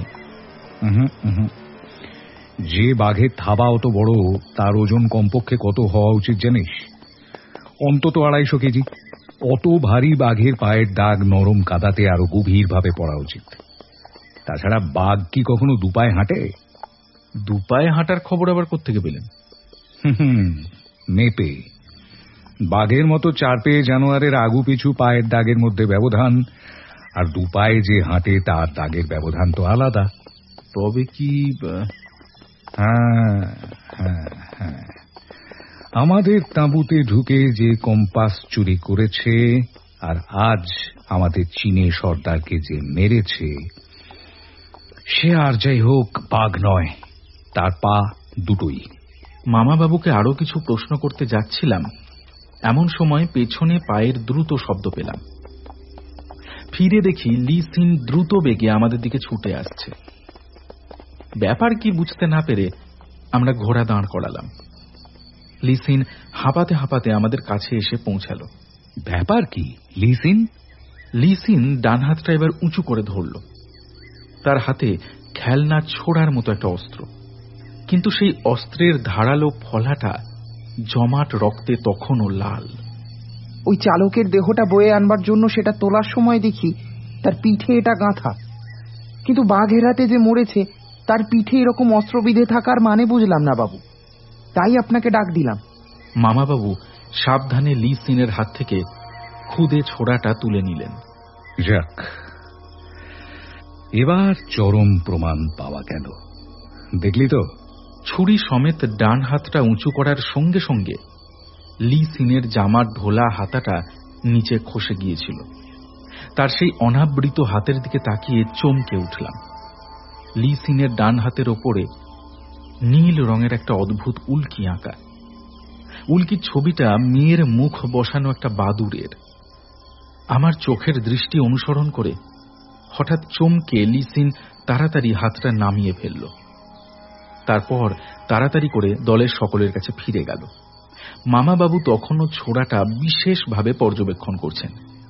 যে বাঘের থাবা অত বড় তার ওজন কমপক্ষে কত হওয়া উচিত জানিস? অন্তত আড়াইশো কেজি। অত ভারী বাঘের পায়ের দাগ নরম কাদাতে আরো গভীর ভাবে পড়া উচিত। তাছাড়া বাঘ কি কখনো দুপায়ে হাঁটে? দুপায়ে হাঁটার খবর আবার কোত্থেকে পেলেন? মেপে। বাঘের মতো চার পেয়ে জানোয়ারের আগু পিছু পায়ের দাগের মধ্যে ব্যবধান, আর দুপায়ে যে হাঁটে তার দাগের ব্যবধান তো আলাদা। তবে কি? হ্যাঁ হ্যাঁ হ্যাঁ, আমাদের তাঁবুতে ঢুকে যে কম্পাস চুরি করেছে আর আজ আমাদের চীনে সর্দারকে যে মেরেছে, সে আর যাই হোক বাঘ নয়, তার পা দুটোই। মামা বাবুকে আরো কিছু প্রশ্ন করতে যাচ্ছিলাম, এমন সময় পেছনে পায়ের দ্রুত শব্দ পেলাম। ফিরে দেখি লি সিন দ্রুত বেগে আমাদের দিকে ছুটে আসছে। ব্যাপার কি বুঝতে না পেরে আমরা ঘোড়া দাঁড় করালাম। লি সিন হাঁপাতে হাঁপাতে আমাদের কাছে এসে পৌঁছাল। ব্যাপার কি লি সিন? লি সিন ডান হাতটা এবার উঁচু করে ধরল। তার হাতে খেলনা ছোড়ার মতো একটা অস্ত্র, কিন্তু সেই অস্ত্রের ধারালো ফলাটা জমাট রক্তে তখনও লাল। ওই চালকের দেহটা বয়ে আনবার জন্য সেটা তোলার সময় দেখি তার পিঠে এটা গাঁথা, কিন্তু বাঘের হাতে যে মরেছে তার পিঠে এরকম অস্ত্র বিঁধে থাকার মানে বুঝলাম না বাবু, তাই আপনাকে ডাক দিলাম। মামা বাবু সাবধানে লি সিনের হাত থেকে খুদে ছোড়াটা তুলে নিলেন। যাক, এবার চরম প্রমাণ পাওয়া গেল। দেখলি তো? ছুরি সমেত ডান হাতটা উঁচু করার সঙ্গে সঙ্গে লি সিনের জামার ঢোলা হাতাটা নিচে খসে গিয়েছিল। তার সেই অনাবৃত হাতের দিকে তাকিয়ে চমকে উঠলাম। লি সিনের ডান হাতের ওপরে নীল রঙের একটা অদ্ভুত উল্কি আঁকা। উল্কির ছবিটা মেয়ের মুখ বসানো একটা বাদুড়ের। আমার চোখের দৃষ্টি অনুসরণ করে হঠাৎ চমকে লি সিন তাড়াতাড়ি হাতটা নামিয়ে ফেলল। তারপর তাড়াতাড়ি করে দলের সকলের কাছে ফিরে গেল। মামা বাবু তখনও ছোড়াটা বিশেষভাবে পর্যবেক্ষণ করছেন।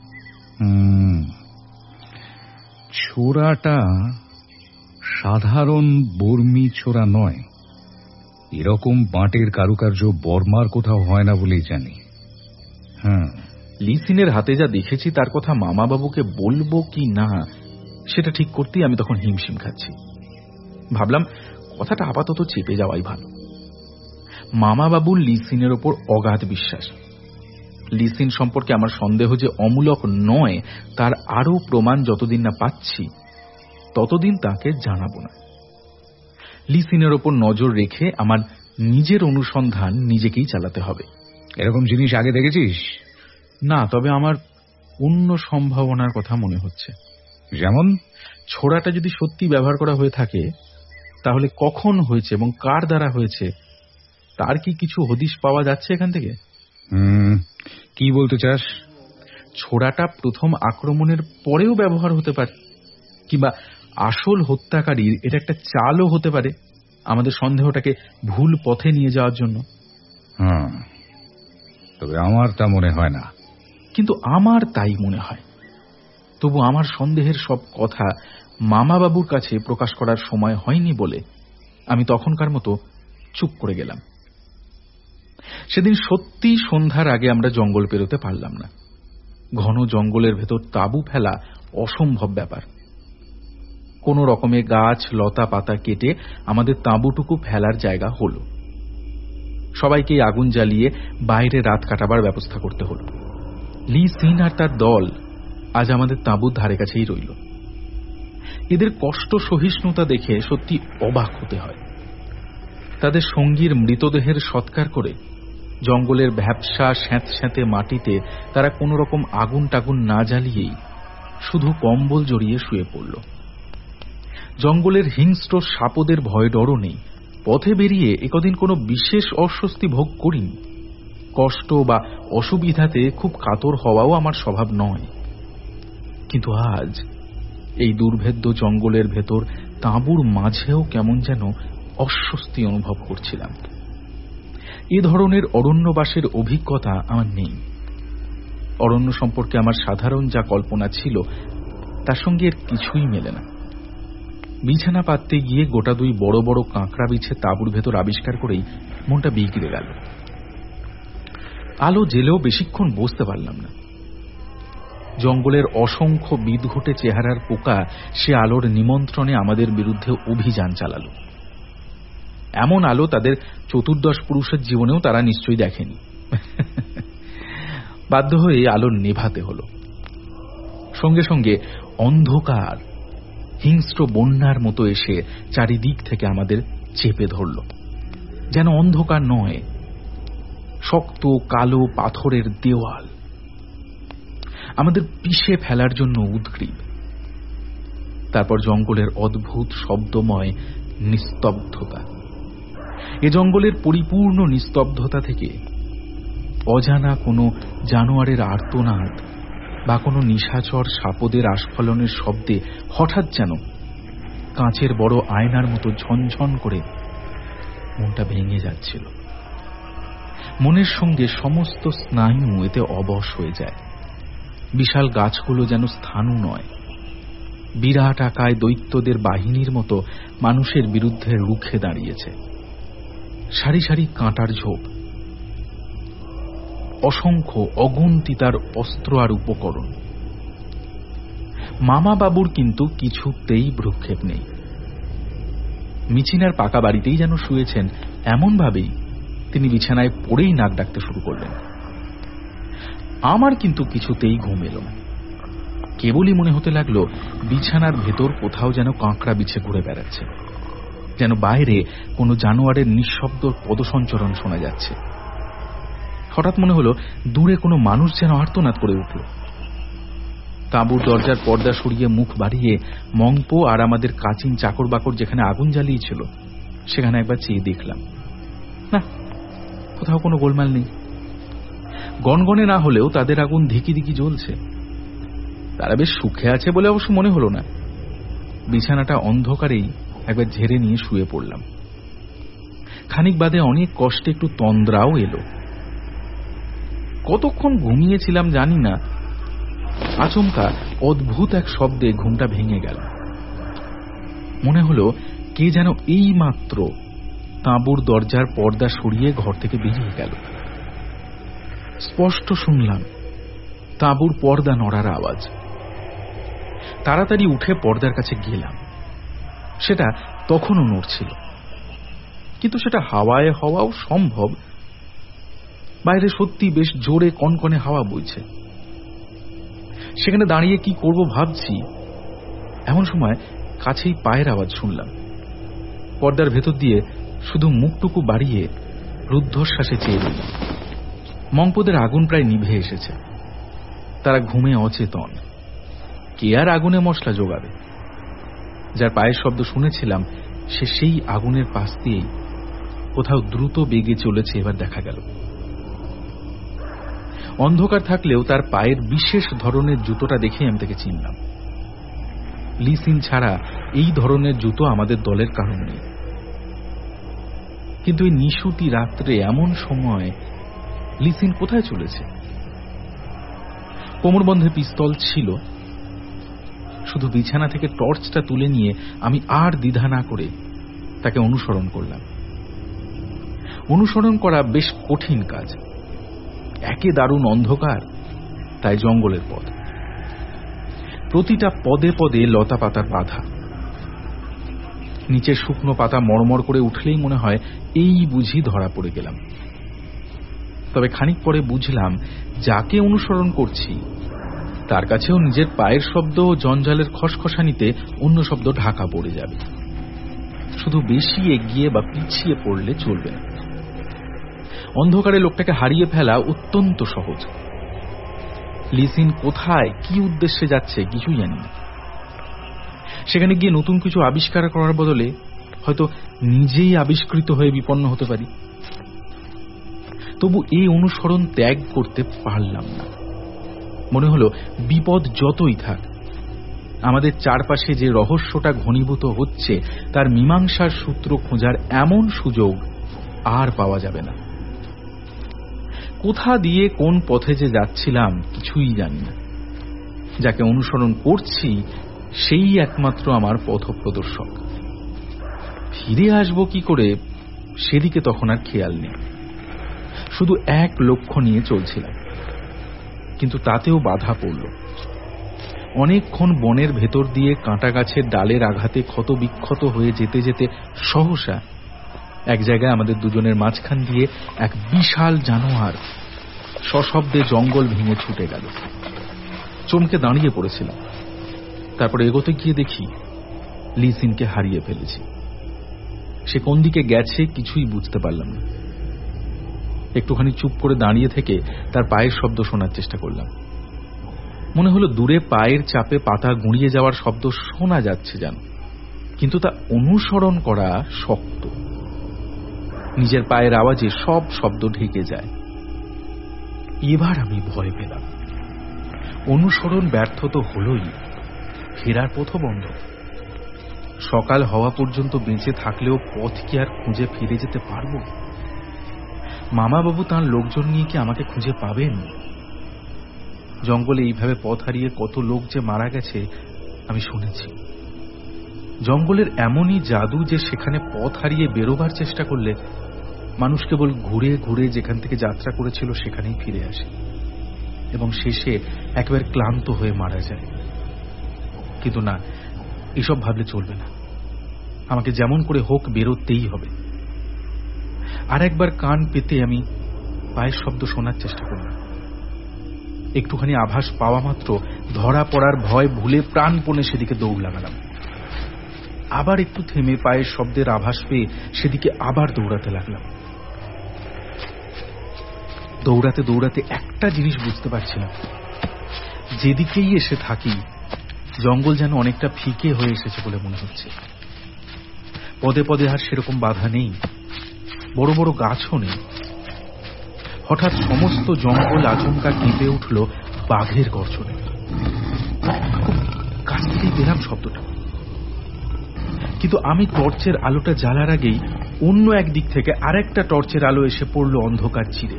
ছোড়াটা সাধারণ বর্মি ছোড়া নয়, এরকম বাঁটের কারুকার্য বর্মার কোথাও হয় না বলেই জানি। হ্যাঁ, লিসিনের হাতে যা দেখেছি তার কথা মামা বাবুকে বলবো কি না সেটা ঠিক করতেই আমি তখন হিমশিম খাচ্ছি। ভাবলাম কথাটা আপাতত চেপে যাওয়াই ভালো। মামা বাবুর লিসিনের ওপর অগাধ বিশ্বাস। লিসিন সম্পর্কে আমার সন্দেহ যে অমূলক নয় তার আরো প্রমাণ যতদিন না পাচ্ছি ততদিন তাকে জানাবো না। লিসিনের ওপর নজর রেখে আমার নিজের অনুসন্ধান নিজেকেই চালাতে হবে। এরকম জিনিস আগে দেখেছিস? না, তবে আমার অন্য সম্ভাবনার কথা মনে হচ্ছে। যেমন? ছোড়াটা যদি সত্যি ব্যবহার করা হয়ে থাকে তাহলে কখন হয়েছে এবং কার দ্বারা হয়েছে তার কি কিছু হদিশ পাওয়া যাচ্ছে এখান থেকে? হুম, কি বলতে চাস? ছোড়াটা প্রথম আক্রমণের পরেও ব্যবহার হতে পারে, কিংবা আসল হত্যাকারীর এটা একটা চালও হতে পারে আমাদের সন্দেহটাকে ভুল পথে নিয়ে যাওয়ার জন্য। হ্যাঁ, তবে আমার তা মনে হয় না। কিন্তু আমার তাই মনে হয়। তবু আমার সন্দেহের সব কথা মামা বাবুর কাছে প্রকাশ করার সময় হয়নি বলে আমি তখনকার মতো চুপ করে গেলাম। সেদিন সত্যি সন্ধ্যার আগে আমরা জঙ্গল পেরোতে পারলাম না। ঘন জঙ্গলের ভেতর তাঁবু ফেলা অসম্ভব ব্যাপার। কোন রকমে গাছ লতা পাতা কেটে আমাদের তাঁবুটুকু ফেলার জায়গা হলো। সবাইকে আগুন জ্বালিয়ে বাইরে রাত কাটাবার ব্যবস্থা করতে হলো। লি সিন আর তার দল আজ আমাদের তাঁবুর ধারে কাছেই রইল। এদের কষ্ট সহিষ্ণুতা দেখে সত্যি অবাক হতে হয়। তাদের সঙ্গীর মৃতদেহের সৎকার করে জঙ্গলের ভ্যাপসা স্যাঁতস্যাঁতে মাটিতে তারা কোনো রকম আগুন টাগুন না জ্বালিয়েই শুধু কম্বল জড়িয়ে শুয়ে পড়ল। জঙ্গলের হিংস্র সাপদের ভয় ডরও নেই। পথে বেরিয়ে একদিন কোনো বিশেষ অস্বস্তি ভোগ করিনি। কষ্ট বা অসুবিধাতে খুব কাতর হওয়াও আমার স্বভাব নয়। কিন্তু আজ এই দুর্ভেদ্য জঙ্গলের ভেতর তাঁবুর মাঝেও কেমন যেন অস্বস্তি অনুভব করছিলাম। এ ধরনের অরণ্যবাসের অভিজ্ঞতা আমার নেই। অরণ্য সম্পর্কে আমার সাধারণ যা কল্পনা ছিল তার সঙ্গে এর কিছুই মেলে না। বিছানা পাততে গিয়ে গোটা দুই বড় বড় কাঁকড়া বিছে তাঁবুর ভেতর আবিষ্কার করেই মনটা বিগড়ে গেল। আলো জেলেও বেশিক্ষণ বসতে পারলাম না। জঙ্গলের অসংখ্য বিদঘটে চেহারার পোকা সে আলোর নিমন্ত্রণে আমাদের বিরুদ্ধে অভিযান চালালো। এমন আলো তাদের চতুর্দশ পুরুষের জীবনেও তারা নিশ্চয়ই দেখেনি। বাধ্য হয়ে আলো নেভাতে হলো। সঙ্গে সঙ্গে অন্ধকার হিংস্র বন্যার মতো এসে চারিদিক থেকে আমাদের চেপে ধরল। যেন অন্ধকার নয়, শক্ত কালো পাথরের দেওয়াল আমাদের পিষে ফেলার জন্য উদ্গ্রীব। তারপর জঙ্গলের অদ্ভুত শব্দময় নিস্তব্ধতা। এ জঙ্গলের পরিপূর্ণ নিস্তব্ধতা থেকে অজানা কোনো জানোয়ারের আর্তনাদ বা কোনো নিশাচর সাপদের আস্ফালনের শব্দে হঠাৎ যেন কাঁচের বড় আয়নার মতো ঝনঝন করে মনটা ভেঙে যাচ্ছিল। মনের সঙ্গে সমস্ত স্নায়ু এতে অবশ হয়ে যায়। বিশাল গাছগুলো যেন স্থাণু নয়, বিরাট আকায় দৈত্যদের বাহিনীর মতো মানুষের বিরুদ্ধে রুখে দাঁড়িয়েছে। সারি সারি কাঁটার ঝোপ, অসংখ্য অগুন্তি তার অস্ত্র আর উপকরণ। মামা বাবুর কিন্তু কিছুতেই ভ্রুক্ষেপ নেই। মিছিনার পাকা বাড়িতেই যেন শুয়েছেন এমন ভাবেই তিনি বিছানায় পড়েই নাক ডাকতে শুরু করলেন। আমার কিন্তু কিছুতেই ঘুম এলো না। কেবলই মনে হতে লাগলো বিছানার ভেতর কোথাও যেন কাঁকড়া বিছে ঘুরে বেড়াচ্ছে, যেন বাইরে কোনো জানোয়ারের নিঃশব্দ পদসঞ্চরণ শোনা যাচ্ছে। হঠাৎ মনে হলো দূরে কোনো মানুষ যেন আর্তনাদ করে উঠল। তাঁবুর দরজার পর্দা সরিয়ে মুখ বাড়িয়ে মংপো আর আমাদের কাচিন চাকর বাকর যেখানে আগুন জ্বালিয়েছিল সেখানে একবার চেয়ে দেখলাম। না, কোথাও কোনো গোলমাল নেই। গনগনে না হলেও তাদের আগুন ধিকি ধিকি জ্বলছে। তারা বেশ সুখে আছে বলে অবশ্য মনে হলো না। বিছানাটা অন্ধকারেই একবার ঝেড়ে নিয়ে শুয়ে পড়লাম। খানিক বাদে অনেক কষ্টে একটু তন্দ্রাও এলো। কতক্ষণ ঘুমিয়েছিলাম জানি না, আচমকা অদ্ভুত এক শব্দে ঘুমটা ভেঙে গেল। মনে হলো কে যেন এই মাত্র তাঁবুর দরজার পর্দা সরিয়ে ঘর থেকে বেরিয়ে গেল। স্পষ্ট শুনলাম তাঁবুর পর্দা নড়ার আওয়াজ। তাড়াতাড়ি উঠে পর্দার কাছে গেলাম। সেটা তখনও নড়ছিল, কিন্তু সেটা হাওয়ায় হওয়াও সম্ভব। বাইরে সত্যি বেশ জোরে কনকনে হাওয়া বইছে। সেখানে দাঁড়িয়ে কি করব ভাবছি, এমন সময় কাছেই পায়ের আওয়াজ শুনলাম। পর্দার ভেতর দিয়ে শুধু মুখটুকু বাড়িয়ে রুদ্ধশ্বাসে চেয়ে রইলাম। মংপোদের আগুন প্রায় নিভে এসেছে। তারা ঘুমে অচেতন। কে আর আগুনে মশলা জোগাবে? যার পায়ের শব্দ শুনেছিলাম সে সেই আগুনের পাশ দিয়েই কোথাও দ্রুত বেগে চলেছে এবার দেখা গেল। অন্ধকার থাকলেও তার পায়ের বিশেষ ধরনের জুতোটা দেখে আমি তাকে চিনলাম। লিসিন ছাড়া এই ধরনের জুতো আমাদের দলের কারণ নেই। কিন্তু এই নিশুতি রাত্রে এমন সময় লিসিন কোথায় চলেছে? কোমরবন্ধে পিস্তল ছিল। শুধু বিছানা থেকে টর্চটা তুলে নিয়ে আমি আর দ্বিধা না করে তাকে অনুসরণ করলাম। অনুসরণ করা বেশ কঠিন কাজ। একে দারুণ অন্ধকার, তাই জঙ্গলের পথ। প্রতিটা পদে পদে লতা পাতার বাধা। নিচে শুকনো পাতা মরমর করে উঠলেই মনে হয় এই বুঝি ধরা পড়ে গেলাম। তবে খানিক পরে বুঝলাম যাকে অনুসরণ করছি তার কাছেও নিজের পায়ের শব্দ ও জঞ্জালের খসখসানিতে অন্য শব্দ ঢাকা পড়ে যাবে। শুধু বেশি এগিয়ে বা পিছিয়ে পড়লে চলবে না। অন্ধকারে লোকটাকে হারিয়ে ফেলা অত্যন্ত সহজ। লিসিন কোথায় কি উদ্দেশ্যে যাচ্ছে কিছুই জানি না। সেখানে গিয়ে নতুন কিছু আবিষ্কার করার বদলে হয়তো নিজেই আবিষ্কৃত হয়ে বিপন্ন হতে পারি। তবু এই অনুসরণ ত্যাগ করতে পারলাম না। মনে হলো বিপদ যতই থাক, আমাদের চারপাশে যে রহস্যটা ঘনীভূত হচ্ছে তার মীমাংসার সূত্র খোঁজার এমন সুযোগ আর পাওয়া যাবে না। কোথা দিয়ে কোন পথে যে যাচ্ছিলাম কিছুই জানি না। যাকে অনুসরণ করছি সেই একমাত্র আমার পথ প্রদর্শক। ফিরে আসবো কি করে সেদিকে তখন আর খেয়াল নেই। শুধু এক লক্ষ্য নিয়ে চলছিলাম, কিন্তু তাতেও বাধা পড়ল। অনেকক্ষণ বনের ভেতর দিয়ে কাঁটা গাছের ডালের আঘাতে ক্ষত বিক্ষত হয়ে যেতে যেতে সহসা এক জায়গায় আমাদের দুজনের মাঝখান দিয়ে এক বিশাল জানোয়ার সশব্দে জঙ্গল ভেঙে ছুটে গেল। চমকে দাঁড়িয়ে পড়েছিলাম। তারপরে এগোতে গিয়ে দেখি লিসিনকে হারিয়ে ফেলেছি। সে কোন দিকে গেছে কিছুই বুঝতে পারলাম না। একটুখানি চুপ করে দাঁড়িয়ে থেকে তার পায়ের শব্দ শোনার চেষ্টা করলাম। মনে হলো দূরে পায়ের চাপে পাতা গুঁড়িয়ে যাওয়ার শব্দ শোনা যাচ্ছে যেন, কিন্তু তা অনুসরণ করা শক্ত। নিজের পায়ের আওয়াজে সব শব্দ ঢেকে যায়। এবার আমি ভয় পেলাম। অনুসরণ ব্যর্থ তো হলই, ফেরার পথও বন্ধ। সকাল হওয়া পর্যন্ত বেঁচে থাকলেও পথ কি আর খুঁজে ফিরে যেতে পারবো? মামাবাবু তাঁর লোকজন নিয়ে কি আমাকে খুঁজে পাবেন? জঙ্গলে এইভাবে পথ হারিয়ে কত লোক যে মারা গেছে আমি শুনেছি। জঙ্গলের এমনই জাদু যে সেখানে পথ হারিয়ে বেরোবার চেষ্টা করলে মানুষ কেবল ঘুরে ঘুরে যেখান থেকে যাত্রা করেছিল সেখানেই ফিরে আসে এবং শেষে একেবারে ক্লান্ত হয়ে মারা যায়। কিন্তু না, এসব ভাবলে চলবে না। আমাকে যেমন করে হোক বেরোতেই হবে। আর একবার কান পেতে আমি পায়ের শব্দ শোনার চেষ্টা করলাম। একটুখানি আভাস পাওয়া মাত্র ধরা পড়ার ভয় ভুলে প্রাণপণে সেদিকে দৌড় লাগালাম। আবার একটু থেমে পায়ের শব্দের আভাস পেয়ে সেদিকে আবার দৌড়াতে লাগলাম। দৌড়াতে দৌড়াতে একটা জিনিস বুঝতে পারছিলাম, যেদিকেই এসে থাকি জঙ্গল যেন অনেকটা ফিকে হয়ে এসেছে বলে মনে হচ্ছে। পদে পদে আর সেরকম বাধা নেই, বড় বড় গাছও নেই। হঠাৎ সমস্ত জঙ্গল আচমকা কেঁপে উঠল বাঘের গর্জনে। খুব কাছ থেকেই পেলাম শব্দটা, কিন্তু আমি টর্চের আলোটা জ্বালার আগেই অন্য একদিক থেকে আরেকটা টর্চের আলো এসে পড়ল অন্ধকার চিরে।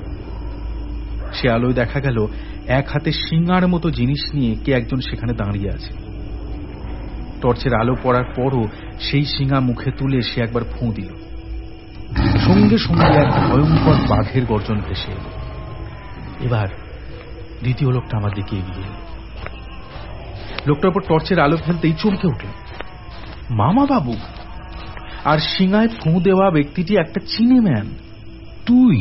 সে আলোয় দেখা গেল এক হাতে শিঙার মতো জিনিস নিয়ে কে একজন সেখানে দাঁড়িয়ে আছে। টর্চের আলো পড়ার পরও সেই শিঙা মুখে তুলে সে একবার ফুঁ দিল। সঙ্গে সঙ্গে এক ভয়ঙ্কর বাঘের গর্জন ভেসে এল। এবার দ্বিতীয় লোকটা আমার দিকে এগিয়ে এল। লোকটার উপর টর্চের আলো ফেলতেই চমকে উঠল। মামা বাবু! আর শিঙায় ফুঁ দেওয়া ব্যক্তিটি একটা চিনি ম্যান। তুই?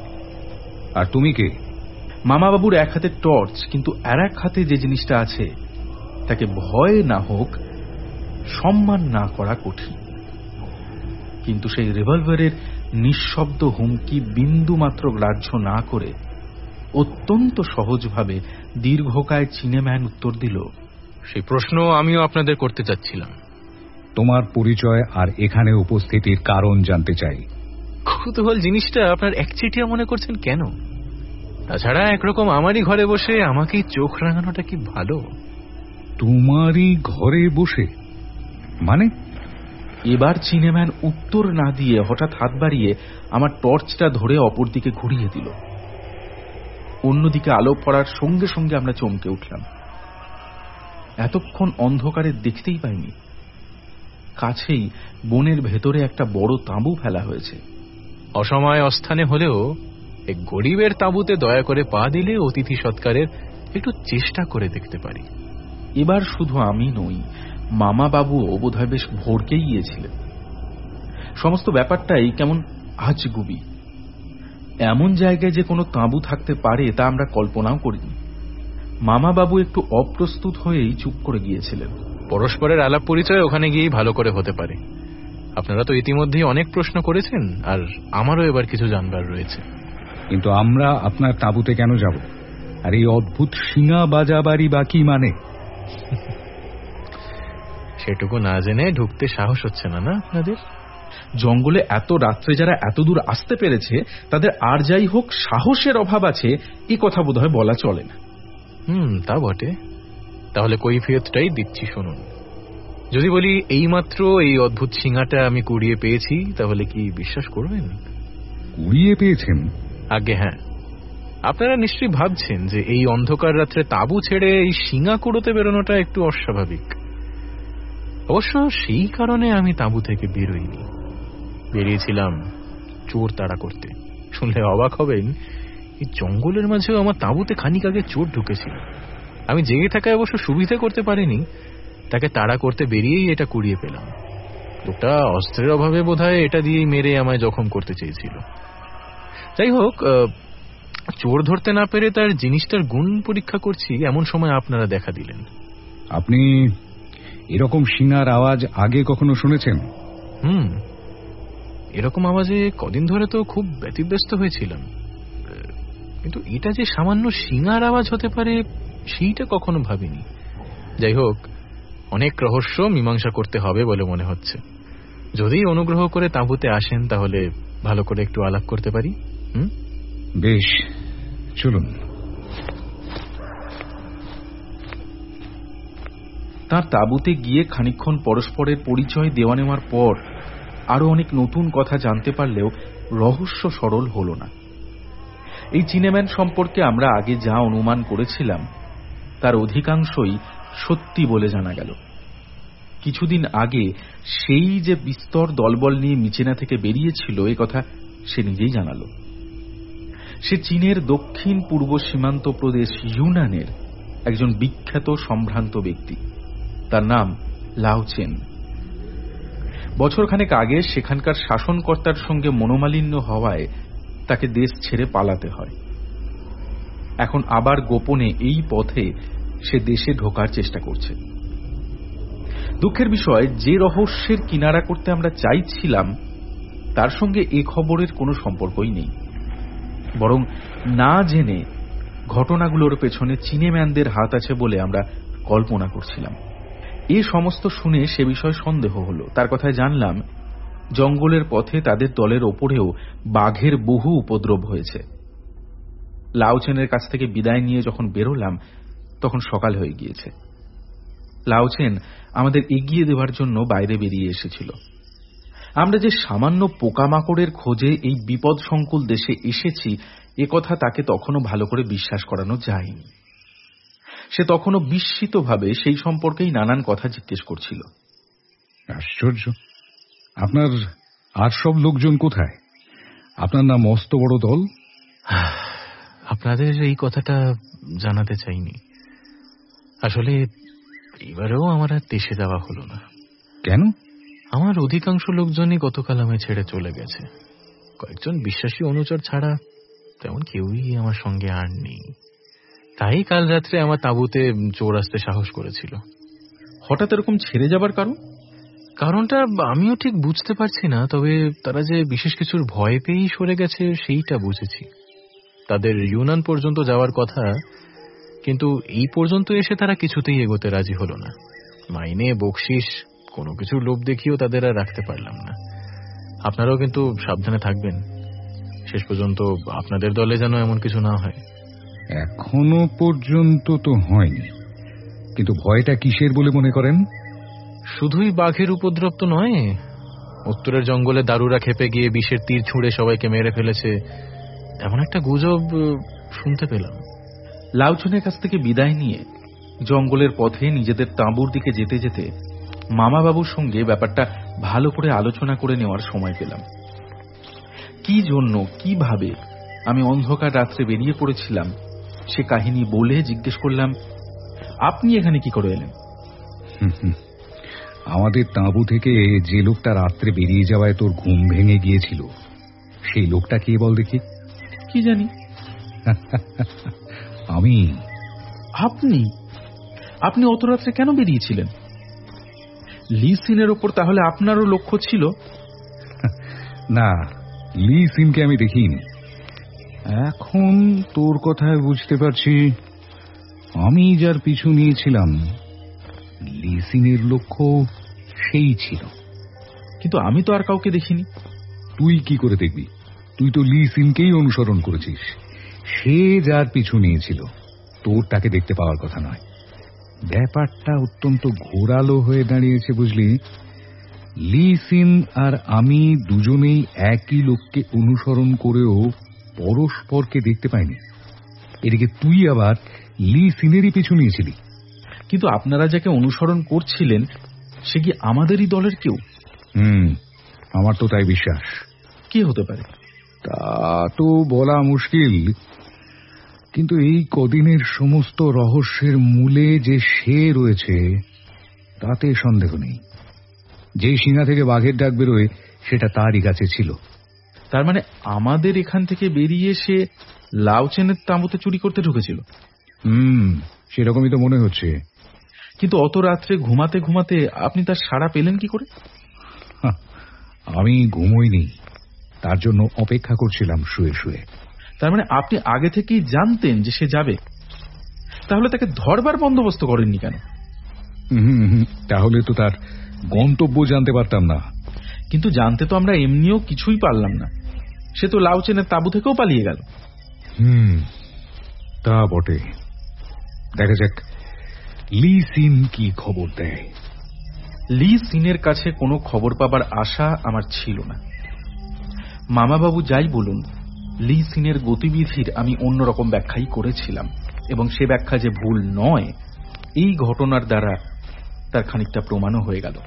আর তুমি কে? মামাবাবুর এক হাতে টর্চ, কিন্তু আর এক হাতে যে জিনিসটা আছে তাকে ভয় না হোক সম্মান না করা কঠিন। কিন্তু সেই রিভলভারের নিঃশব্দ হুমকি বিন্দু মাত্র গ্রাহ্য না করে অত্যন্ত সহজভাবে দীর্ঘকায় চিনেম্যান উত্তর দিল, সেই প্রশ্ন আমিও আপনাদের করতে চাচ্ছিলাম। তোমার পরিচয় আর এখানে উপস্থিতির কারণ জানতে চাই। কৌতূহল জিনিসটা আপনার একচেটিয়া মনে করছেন কেন? তাছাড়া একরকম আমারই ঘরে বসে আমাকেই চোখ রাঙানোটা কি ভালো? তোমারই ঘরে বসে মানে? এবার চিনেম্যান উত্তর না দিয়ে হঠাৎ হাত বাড়িয়ে আমার টর্চটা ধরে অপরদিকে ঘুরিয়ে দিল। অন্যদিকে আলো পড়ার সঙ্গে সঙ্গে আমরা চমকে উঠলাম। এতক্ষণ অন্ধকারে দেখতেই পাইনি। কাছেই বনের ভেতরে একটা বড় তাঁবু ফেলা হয়েছে। অসময় অস্থানে হলেও এক গরিবের তাঁবুতে দয়া করে পা দিলে অতিথি সৎকারের একটু চেষ্টা করে দেখতে পারি। এবার শুধু আমি নই, মামা বাবুও বোধহয় বেশ ভড়কেই গিয়েছিলেন। সমস্ত ব্যাপারটাই কেমন আজগুবি। এমন জায়গায় যে কোনো তাঁবু থাকতে পারে তা আমরা কল্পনাও করিনি। মামাবাবু একটু অপ্রস্তুত হয়েই চুপ করে গিয়েছিলেন। পরস্পরের আলাপ পরিচয় ওখানে গিয়েই ভালো করে হতে পারে। আপনারা তো ইতিমধ্যেই অনেক প্রশ্ন করেছেন, আর আমারও এবার কিছু জানবার রয়েছে। কিন্তু আমরা আপনার তাঁবুতে কেন যাব? আর এই অদ্ভুত শিঙা বাজাবাড়ি বাকি মানে? সেটুকু না জেনে ঢুকতে সাহস হচ্ছে না না আপনাদের? জঙ্গলে এত রাত্রে যারা এত দূর আসতে পেরেছে তাদের আর যাই হোক সাহসের অভাব আছে, এ কথা বোধহয় বলা চলে না। হুম, তা বটে। তাহলে কৈফিয়তটাই দিচ্ছি, শুনুন। যদি বলি এইমাত্র এই অদ্ভুত শিঙাটা আমি কুড়িয়ে পেয়েছি, তাহলে কি বিশ্বাস করবেন? কুড়িয়ে পেয়েছেন? আগে হ্যাঁ। আপনারা নিশ্চয়ই ভাবছেন যে এই অন্ধকার রাত্রে তাঁবু ছেড়ে এই শিঙা কুড়োতে বেরোনোটা একটু অস্বাভাবিক। অবশ্য সেই কারণে আমি তাঁবু থেকে বেরোইনি। বেরিয়েছিলাম চোর তাড়া করতে। শুনলে অবাক হবেন, এই জঙ্গলের মাঝেও আমার তাঁবুতে খানিক আগে চোর ঢুকেছিল। আমি জেগে থাকায় অবশ্য সুবিধা করতে পারিনি, তাকে তাড়া করতে বেরিয়েই এটা কুড়িয়ে পেলাম। লোকটা অস্ত্রের অভাবে বোধহয় এটা দিয়েই মেরে আমায় জখম করতে চেয়েছিল। যাই হোক, চোর ধরতে না পেরে তার জিনিসটার গুণ পরীক্ষা করছি, এমন সময় আপনারা দেখা দিলেন। আপনি এরকম শিঙার আওয়াজ আগে কখনো শুনেছেন? হুম, এরকম আওয়াজে কদিন ধরে তো খুব ব্যতিব্যস্ত হয়েছিলাম, কিন্তু এটা যে সামান্য শিঙার আওয়াজ হতে পারে সেইটা কখনো ভাবিনি। যাই হোক, অনেক রহস্য মীমাংসা করতে হবে বলে মনে হচ্ছে। যদি অনুগ্রহ করে তাঁবুতে আসেন তাহলে ভালো করে একটু আলাপ করতে পারি। হুম, বেশ, চলুন। তার তাঁবুতে গিয়ে খানিকক্ষণ পরস্পরের পরিচয় দেওয়া নেওয়ার পর আরো অনেক নতুন কথা জানতে পারলেও রহস্য সরল হল না। এই চিনেম্যান সম্পর্কে আমরা আগে যা অনুমান করেছিলাম তার অধিকাংশই সত্যি বলে জানা গেল। কিছুদিন আগে সেই যে বিস্তর দলবল নিয়ে মিচেনা থেকে বেরিয়েছিল এ কথা সে নিজেই জানালো। সে চীনের দক্ষিণ পূর্ব সীমান্ত প্রদেশ ইউনানের একজন বিখ্যাত সম্ভ্রান্ত ব্যক্তি। তার নাম লাওচেন। বছরখানেক আগে সেখানকার শাসনকর্তার সঙ্গে মনোমালিন্য হওয়ায় তাকে দেশ ছেড়ে পালাতে হয়। এখন আবার গোপনে এই পথে সে দেশে ঢোকার চেষ্টা করছে। দুঃখের বিষয়, যে রহস্যের কিনারা করতে আমরা চাইছিলাম তার সঙ্গে এ খবরের কোনো সম্পর্কই নেই। বরং না জেনে ঘটনাগুলোর পেছনে চিনেম্যানদের হাত আছে বলে আমরা কল্পনা করছিলাম। এ সমস্ত শুনে সে বিষয়ে সন্দেহ হলো। তার কথায় জানলাম জঙ্গলের পথে তাদের দলের ওপরেও বাঘের বহু উপদ্রব হয়েছে। লাওচেনের কাছ থেকে বিদায় নিয়ে যখন বেরোলাম তখন সকাল হয়ে গিয়েছে। লাওচেন আমাদের এগিয়ে দেওয়ার জন্য বাইরে বেরিয়ে এসেছিল। আমরা যে সামান্য পোকামাকড়ের খোঁজে এই বিপদ সংকুল দেশে এসেছি এ কথা তাকে তখনও ভালো করে বিশ্বাস করানো যায়নি। সে তখনও বিস্মিতভাবে সেই সম্পর্কেই নানান কথা জিজ্ঞেস করছিল। আশ্চর্য, আপনার আর সব লোকজন কোথায়? আপনার নাম মস্ত বড় দল। আপনাদের এই কথাটা জানাতে চাইনি। আসলে এবারেও আমার আর দেশে যাওয়া হলো না। কেন? আমার অধিকাংশ লোকজনই গতকাল আমায় ছেড়ে চলে গেছে। কয়েকজন বিশ্বাসী অনুচর ছাড়া তেমন কেউই আমার সঙ্গে আর নেই। তাই কাল রাত্রে আমার তাঁবুতে চোর আসতে সাহস করেছিল। হঠাৎ এরকম ছেড়ে যাবার কারণ? কারণটা আমিও ঠিক বুঝতে পারছি না, তবে তারা যে বিশেষ কিছুর ভয় পেয়েই সরে গেছে সেইটা বুঝেছি। তাদের ইউনান পর্যন্ত যাওয়ার কথা, কিন্তু এই পর্যন্ত এসে তারা কিছুতেই এগোতে রাজি হলো না। মাইনে, বকশিস, কোনো কিছুর লোভ দেখিয়েও তাদের আর রাখতে পারলাম না। আপনারাও কিন্তু সাবধানে থাকবেন, শেষ পর্যন্ত আপনাদের দলে যেন এমন কিছু না হয়। এখনো পর্যন্ত তো হয়নি, কিন্তু ভয়টা কিসের বলে মনে করেন? শুধুই বাঘের উপদ্রব তো নয়, উত্তরের জঙ্গলে দারুরা খেপে গিয়ে বিষের তীর ছুঁড়ে সবাইকে মেরে ফেলেছে, এমন একটা গুজব শুনতে পেলাম। লাউচনের কাছ থেকে বিদায় নিয়ে জঙ্গলের পথে নিজেদের তাঁবুর দিকে যেতে যেতে মামাবাবুর সঙ্গে ব্যাপারটা ভালো করে আলোচনা করে নেওয়ার সময় পেলাম। কি জন্য, কিভাবে আমি অন্ধকার রাত্রে বেরিয়ে পড়েছিলাম সে কাহিনী বলে জিজ্ঞেস করলাম, আপনি এখানে কি করে এলেন? আমাদের তাঁবু থেকে যে লোকটা রাত্রে বেরিয়ে যাওয়ায় তোর ঘুম ভেঙে গিয়েছিল সেই লোকটা কে বল দেখি? কি জানি। আমি আপনি আপনি অত রাত্রে কেন বেরিয়েছিলেন? লি সিনের ওপর তাহলে আপনারও লক্ষ্য ছিল? না, লি সিনকে আমি দেখিনি। এখন তোর কথায় বুঝতে পারছি আমি যার পিছু নিয়েছিলাম লি সিনের লক্ষ্য সেই ছিল। কিন্তু আমি তো আর কাউকে দেখিনি। তুই কি করে দেখবি? তুই তো লি সিনকেই অনুসরণ করেছিস। সে যার পিছু নিয়েছিল তোর তাকে দেখতে পাওয়ার কথা নয়। ব্যাপারটা অত্যন্ত ঘোরালো হয়ে দাঁড়িয়েছে বুঝলি। লি সিন আর আমি দুজনেই একই লোককে অনুসরণ করেও পরস্পরকে দেখতে পাইনি। এদিকে তুই আবার লি সিনেরই পিছু নিয়েছিলি। কিন্তু আপনারা যাকে অনুসরণ করছিলেন সে কি আমাদেরই দলের কেউ? হুম, আমার তো তাই বিশ্বাস। কি হতে পারে তা তো বলা মুশকিল, কিন্তু এই কদিনের সমস্ত রহস্যের মূলে যে সে রয়েছে তাতে সন্দেহ নেই। যে শিঙা থেকে বাঘের ডাক বেরোয় সেটা তারই কাছে ছিল। তার মানে আমাদের এখান থেকে বেরিয়ে সে লাউচেনের তাঁবুতে চুরি করতে ঢুকেছিল? হুম, সেরকমই তো মনে হচ্ছে। কিন্তু অত রাত্রে ঘুমাতে ঘুমাতে আপনি তার সাড়া পেলেন কি করে? আমি ঘুমোইনি, তার জন্য অপেক্ষা করছিলাম শুয়ে শুয়ে। তার মানে আপনি আগে থেকেই জানতেন যে সে যাবে, তাহলে তাকে ধরবার বন্দোবস্ত করেননি কেন? তাহলে তো তার গন্তব্য জানতে পারতাম না। কিন্তু জানতে তো আমরা এমনিও কিছুই পারলাম না। সে তো লাউচেনের তাঁবু থেকেও পালিয়ে গেল। হুম, তা বটে। দেখা যাক লি সিন কি খবর দেয়। লি সিনের কাছে কোনো খবর পাবার আশা আমার ছিল না। মামাবাবু যাই বলুন, লি সিনের গতিবিধির আমি অন্যরকম ব্যাখ্যাই করেছিলাম, এবং সে ব্যাখ্যা যে ভুল নয় এই ঘটনার দ্বারা তার খানিকটা প্রমাণও হয়ে গেল।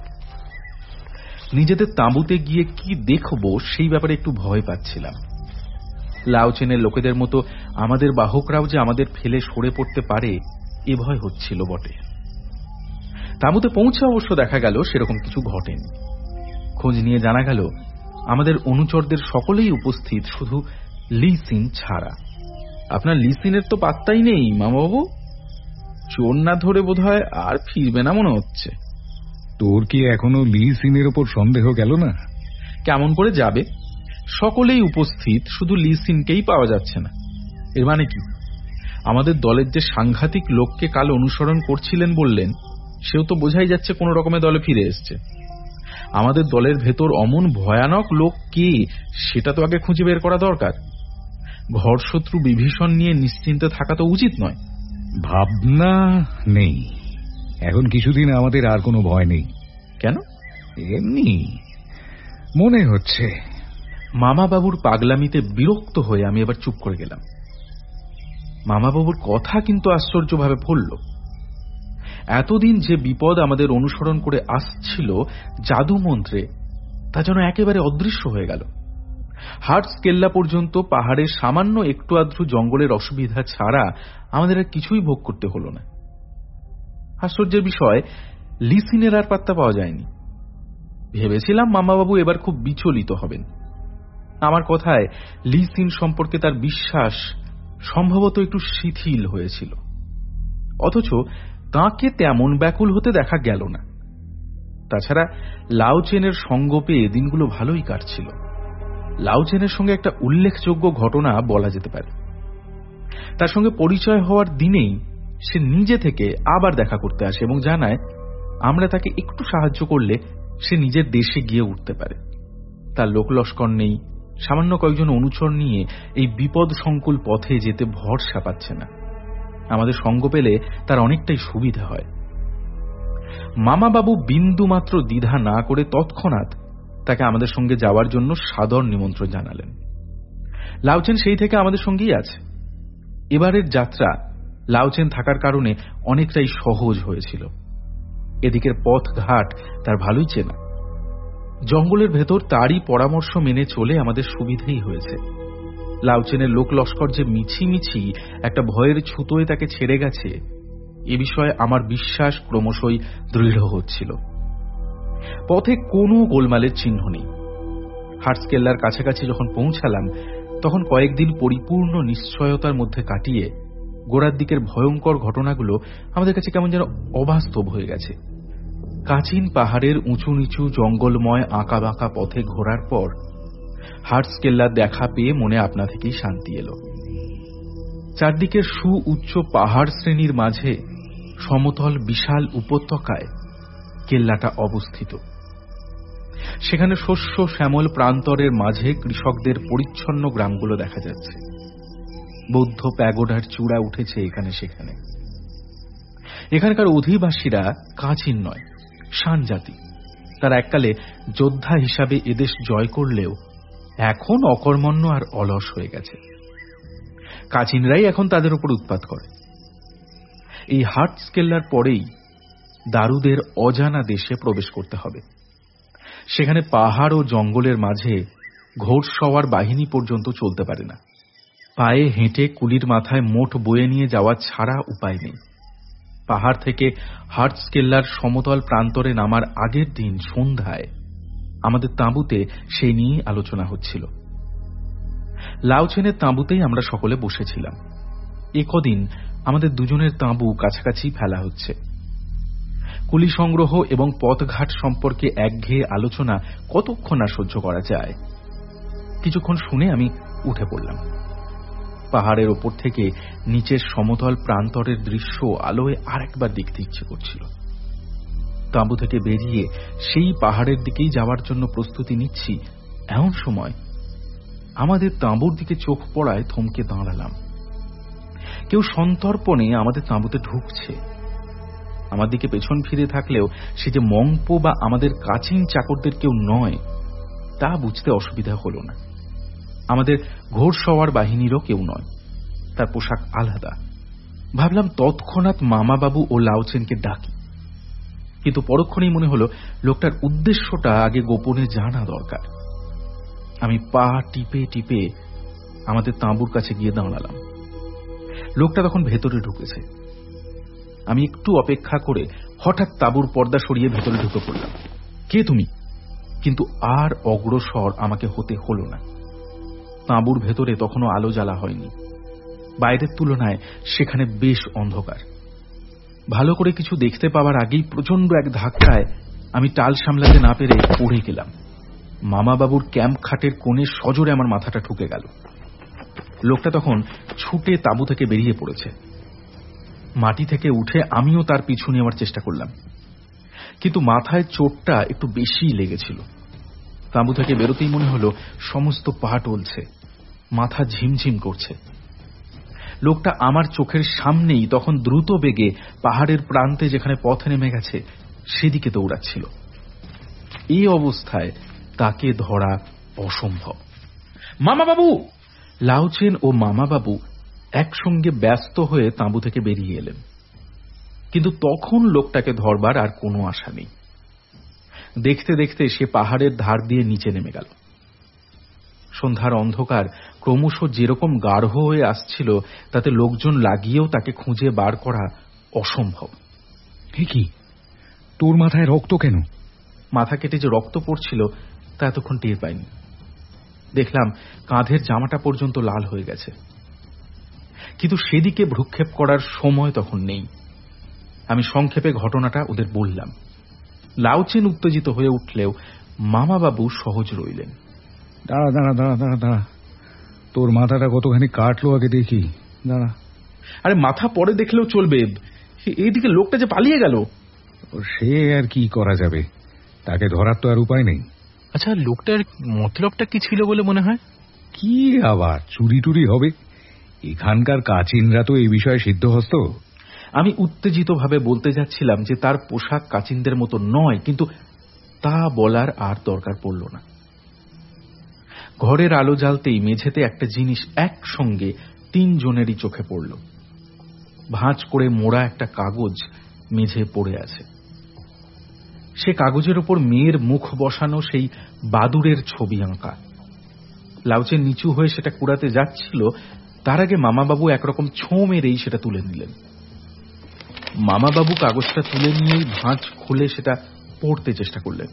নিজেদের তাঁবুতে গিয়ে কি দেখব সেই ব্যাপারে একটু ভয় পাচ্ছিলাম। লাউচেনের লোকেদের মতো আমাদের বাহকরাও যে আমাদের ফেলে সরে পড়তে পারে এ ভয় হচ্ছিল বটে। তাঁবুতে পৌঁছে অবশ্য দেখা গেল সেরকম কিছু ঘটেনি। খোঁজ নিয়ে জানা গেল আমাদের অনুচরদের সকলেই উপস্থিত, শুধু লি সিন ছাড়া। আপনার লি সিনের তো পাত্তাই নেই মামাবাবু। চোর না ধরে বোধহয় আর ফিরবে না মনে হচ্ছে। তোর কি এখনো লি সিনের ওপর সন্দেহ গেল না? কেমন করে যাবে? সকলেই উপস্থিত, শুধু লি সিনকেই পাওয়া যাচ্ছে না। এর মানে কি? আমাদের দলের যে সাংঘাতিক লোককে কাল অনুসরণ করছিলেন বললেন, সেও তো বোঝাই যাচ্ছে কোন রকমে দলে ফিরে এসছে। আমাদের দলের ভেতর অমন ভয়ানক লোক কে সেটা তো আগে খুঁজে বের করা দরকার। ঘর শত্রু বিভীষণ নিয়ে নিশ্চিন্তে থাকা তো উচিত নয়। ভাবনা নেই, এখন কিছুদিন আমাদের আর কোনো ভয় নেই। কেন? এমনি মনে হচ্ছে। মামাবাবুর পাগলামিতে বিরক্ত হয়ে আমি এবার চুপ করে গেলাম। মামাবাবুর কথা কিন্তু আশ্চর্যভাবে ফলল। এতদিন যে বিপদ আমাদের অনুসরণ করে আসছিল জাদু মন্ত্রে, তা যেন একেবারে অদৃশ্য হয়ে গেল। হার্টস কেল্লা পর্যন্ত পাহাড়ের সামান্য একটু আধটু জঙ্গলের অসুবিধা ছাড়া আমাদের আর কিছুই ভোগ করতে হলো না। আশ্চর্যের বিষয়, লি সিনের আর পাত্তা পাওয়া যায়নি। ভেবেছিলাম মামাবাবু এবার খুব বিচলিত হবেন। আমার কথায় লি সিন সম্পর্কে তার বিশ্বাস সম্ভবত একটু শিথিল হয়েছিল, অথচ তাঁকে তেমন ব্যাকুল হতে দেখা গেল না। তাছাড়া লাউচেনের সঙ্গ পেয়ে দিনগুলো ভালোই কাটছিল। লাউচেনের সঙ্গে একটা উল্লেখযোগ্য ঘটনা বলা যেতে পারে। তার সঙ্গে পরিচয় হওয়ার দিনেই সে নিজে থেকে আবার দেখা করতে আসে এবং জানায় আমরা তাকে একটু সাহায্য করলে সে নিজের দেশে গিয়ে উঠতে পারে। তার লোক লস্কর নেই, সামান্য কয়েকজন অনুচর নিয়ে এই বিপদ সংকুল পথে যেতে ভরসা পাচ্ছে না। আমাদের সঙ্গ পেলে তার অনেকটাই সুবিধা হয়। মামাবাবু বিন্দু মাত্র দ্বিধা না করে তৎক্ষণাৎ তাকে আমাদের সঙ্গে যাওয়ার জন্য সাদর নিমন্ত্রণ জানালেন। লাউচেন সেই থেকে আমাদের সঙ্গেই আছে। এবারের যাত্রা লাউচেন থাকার কারণে অনেকটাই সহজ হয়েছিল। এদিকের পথ ঘাট তার ভালোই চেনা। জঙ্গলের ভেতর তারই পরামর্শ মেনে চলে আমাদের সুবিধেই হয়েছে। লাউচেনের লোক লস্কর যে মিছি মিছি একটা ভয়ের ছুতোয় তাকে ছেড়ে গেছে, এ বিষয়ে আমার বিশ্বাস ক্রমশই দৃঢ় হচ্ছিল। পথে কোনো গোলমালের চিহ্ন নেই। হার্টস কেল্লার কাছাকাছি যখন পৌঁছালাম তখন কয়েকদিন পরিপূর্ণ নিশ্চয়তার মধ্যে কাটিয়ে গোড়ার দিকের ভয়ঙ্কর ঘটনাগুলো আমাদের কাছে কেমন যেন অবাস্তব হয়ে গেছে। কাচিন পাহাড়ের উঁচু নিচু জঙ্গলময় আঁকা বাঁকা পথে ঘোরার পর হার্টস কেল্লার দেখা পেয়ে মনে আপনা থেকেই শান্তি এলো। চারদিকের সু উচ্চ পাহাড় শ্রেণীর মাঝে সমতল বিশাল উপত্যকায় কেল্লাটা অবস্থিত। সেখানে শস্য শ্যামল প্রান্তরের মাঝে কৃষকদের পরিচ্ছন্ন গ্রামগুলো দেখা যাচ্ছে। বৌদ্ধ প্যাগোডার চূড়া উঠেছে এখানে সেখানে। এখানকার অধিবাসীরা কাচিন নয়, শান জাতি। তারা এককালে যোদ্ধা হিসাবে এদেশ জয় করলেও এখন অকর্মণ্য আর অলস হয়ে গেছে। কাচিনরাই এখন তাদের উপর উৎপাত করে। এই হার্টস কেল্লার পরেই দারুদের অজানা দেশে প্রবেশ করতে হবে। সেখানে পাহাড় ও জঙ্গলের মাঝে ঘোড়সওয়ার বাহিনী পর্যন্ত চলতে পারে না। পায়ে হেঁটে কুলির মাথায় মোট বয়ে নিয়ে যাওয়া ছাড়া উপায় নেই। পাহাড় থেকে হার্টস কেল্লার সমতল প্রান্তরে নামার আগের দিন সন্ধ্যায় আমাদের তাঁবুতে সেই নিয়ে আলোচনা হচ্ছিল। লাউচেনের তাঁবুতেই আমরা সকলে বসেছিলাম। এ কদিন আমাদের দুজনের তাঁবু কাছাকাছি ফেলা হচ্ছে। কুলি সংগ্রহ এবং পথঘাট সম্পর্কে একঘেয়ে আলোচনা কতক্ষণ আর সহ্য করা যায়। কিছুক্ষণ শুনে আমি উঠে পড়লাম। পাহাড়ের ওপর থেকে নিচের সমতল প্রান্তরের দৃশ্য আলোয় আর একবার দেখতে ইচ্ছে করছিল। তাঁবু থেকে বেরিয়ে সেই পাহাড়ের দিকেই যাওয়ার জন্য প্রস্তুতি নিচ্ছি, এমন সময় আমাদের তাঁবুর দিকে চোখ পড়ায় থমকে দাঁড়ালাম। কেউ সন্তর্পণে আমাদের তাঁবুতে ঢুকছে। আমার দিকে পেছন ফিরে থাকলেও সে যে মংপো বা আমাদের কাচিন চাকরদের কেউ নয় তা বুঝতে অসুবিধা হল না। আমাদের ঘোড়সওয়ার বাহিনীরও কেউ নয়, তার পোশাক আলাদা। ভাবলাম তৎক্ষণাৎ মামাবাবু ও লাউচেনকে ডাকি, কিন্তু পরক্ষণেই মনে হলো লোকটার উদ্দেশ্যটা আগে গোপনে জানা দরকার। আমি পা টিপে টিপে আমাদের তাঁবুর কাছে গিয়ে দাঁড়ালাম। লোকটা তখন ভেতরে ঢুকেছে। আমি একটু অপেক্ষা করে হঠাৎ তাঁবুর পর্দা সরিয়ে ভেতরে ঢুকে পড়লাম। কে তুমি? কিন্তু আর অগ্রসর আমাকে হতে হলো না। তাঁবুর ভেতরে তখনও আলো জ্বালা হয়নি। বাইরের তুলনায় সেখানে বেশ অন্ধকার। ভালো করে কিছু দেখতে পাওয়ার আগেই প্রচন্ড এক ধাক্কায় আমি টাল সামলাতে না পেরে পড়ে গেলাম। মামাবাবুর ক্যাম্প খাটের কোণে সজোরে আমার মাথাটা ঠুকে গেল। লোকটা তখন ছুটে তাঁবু থেকে বেরিয়ে পড়েছে। মাটি থেকে উঠে আমিও তার পিছু নেওয়ার চেষ্টা করলাম, কিন্তু মাথায় চোটটা একটু বেশি লেগেছিল। তাঁবু থেকে বেরোতেই মনে হলো সমস্ত পা টলছে, মাথা ঝিমঝিম করছে। লোকটা আমার চোখের সামনেই তখন দ্রুত বেগে পাহাড়ের প্রান্তে যেখানে পথ নেমে গেছে সেদিকে দৌড়াচ্ছিল। এই অবস্থায় তাকে ধরা অসম্ভব। মামাবাবু! লাউচেন ও মামাবাবু একসঙ্গে ব্যস্ত হয়ে তাঁবু থেকে বেরিয়ে এলেন, কিন্তু তখন লোকটাকে ধরবার আর কোনো আশা নেই। দেখতে দেখতে সে পাহাড়ের ধার দিয়ে নিচে নেমে গেল। সন্ধ্যার অন্ধকার ক্রমশ যেরকম গাঢ় হয়ে আসছিল তাতে লোকজন লাগিয়েও তাকে খুঁজে বার করা অসম্ভব। কি, তোর মাথায় রক্ত কেন? মাথা কেটে যে রক্ত পড়ছিল তা এতক্ষণ টের পাইনি। দেখলাম কাঁধের জামাটা পর্যন্ত লাল হয়ে গেছে, কিন্তু সেদিকে ভ্রুক্ষেপ করার সময় তখন নেই। আমি সংক্ষেপে ঘটনাটা ওদের বললাম। লাউচেন উত্তেজিত হয়ে উঠলেও মামাবাবু সহজ রইলেন। দাঁড়া দাঁড়া দাঁড়া দাঁড়া দাঁড়া তোর মাথাটা কতখানি কাটলো আগে দেখি। দাঁড়া। আরে মাথা পরে দেখলেও চলবে, এইদিকে লোকটা যে পালিয়ে গেল। সে আর কি করা যাবে, তাকে ধরার তো আর উপায় নেই। আচ্ছা, লোকটার মতলবটা কি ছিল বলে মনে হয়? কি আবার চুরি টুরি হবে? এখানকার কাচিনরা তো এই বিষয়ে সিদ্ধহস্ত। আমি উত্তেজিত ভাবে বলতে যাচ্ছিলাম যে তার পোশাক কাচিনদের মতো নয়, কিন্তু তা বলার আর দরকার পড়ল না। ঘরের আলো জ্বালতেই মেঝেতে একটা জিনিস একসঙ্গে তিনজনেরই চোখে পড়ল। ভাঁজ করে মোড়া একটা কাগজ মেঝে পড়ে আছে। সে কাগজের ওপর মেয়ের মুখ বসানো সেই বাদুড়ের ছবি আঁকা। লাউচেন নিচু হয়ে সেটা কুড়াতে যাচ্ছিল, তার আগে মামাবাবু একরকম ছোঁ মেরেই সেটা তুলে নিলেন। মামাবাবু কাগজটা তুলে নিয়েই ভাঁজ খুলে সেটা পড়তে চেষ্টা করলেন।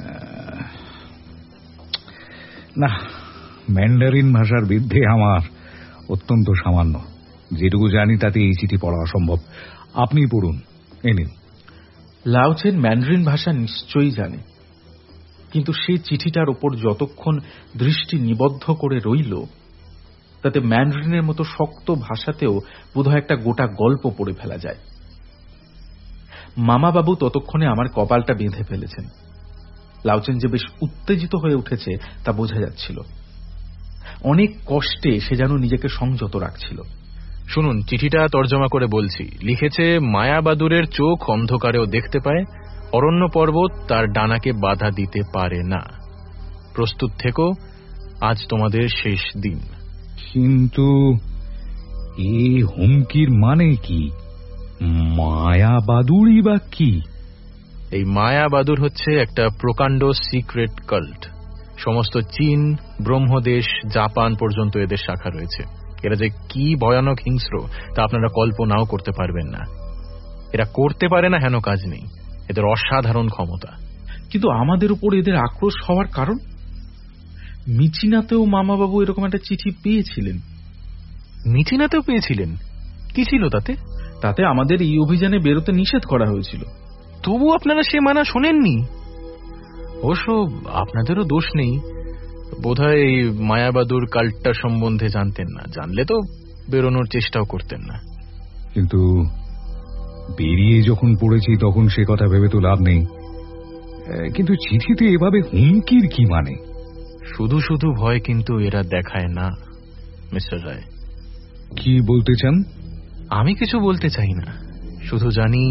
না, ম্যান্ডারিন ভাষার বিরুদ্ধে আমার অত্যন্ত সামান্য। যেটুকু জানি তাতে এই চিঠি পড়া অসম্ভব। আপনি পড়ুন, এ নিন। লাওচেন ম্যান্ডারিন ভাষা নিশ্চয়ই জানে, কিন্তু সেই চিঠিটার উপর যতক্ষণ দৃষ্টি নিবদ্ধ করে রইল, তাতে ম্যান্ডারিনের মতো শক্ত ভাষাতেও বোধহয় একটা গোটা গল্প পড়ে ফেলা যায়। মামাবাবু ততক্ষণে আমার কপালটা বেঁধে ফেলেছেন। লাওচেন যে বেশ উত্তেজিত হয়ে উঠেছে তা বোঝা যাচ্ছিল। অনেক কষ্টে সে যেন নিজেকে সংযত রাখছিল। শুনুন, চিঠিটা তর্জমা করে বলছি। লিখেছে, মায়াবাদুরের চোখ অন্ধকারেও দেখতে পায়, অরণ্য পর্বত তার ডানাকে বাধা দিতে পারে না। প্রস্তুত থেকো, আজ তোমাদের শেষ দিন। কিন্তু এই হুমকির মানে কি? মায়াবাদুরই বা কি? এই মায়াবাদুর হচ্ছে একটা প্রকাণ্ড সিক্রেট কাল্ট। সমস্ত চীন, ব্রহ্মদেশ, জাপান পর্যন্ত এদের শাখা রয়েছে। এরা যে কি ভয়ানক হিংস্র তা আপনারা কল্পনাও করতে পারবেন না। এরা করতে পারে না হেন কাজ নেই, এদের অসাধারণ ক্ষমতা। কিন্তু আমাদের উপর এদের আক্রোশ হওয়ার কারণ? মিচিনাতেও মামাবাবু এরকম একটা চিঠি পেয়েছিলেন। মিচিনাতেও পেয়েছিলেন? কি ছিল তাতে? তাতে আমাদের এই অভিযানে বেরোতে নিষেধ করা হয়েছিল। তবু আপনারা সে মানা শোনেননি? অবশ্য আপনাদেরও দোষ নেই, বোধহয় এই মায়াবাদুর কাল্টটা সম্বন্ধে জানতেন না। জানলে তো বেরোনোর চেষ্টাও করতেন না। কিন্তু বেরিয়ে যখন পড়েছি তখন সে কথা ভেবে তো লাভ নেই। কিন্তু চিঠিতে এভাবে হুমকির কি মানে? শুধু শুধু ভয় কিন্তু এরা দেখায় না মিস্টার রায়। কি বলতে চান? আমি কিছু বলতে চাই না, শুধু জানি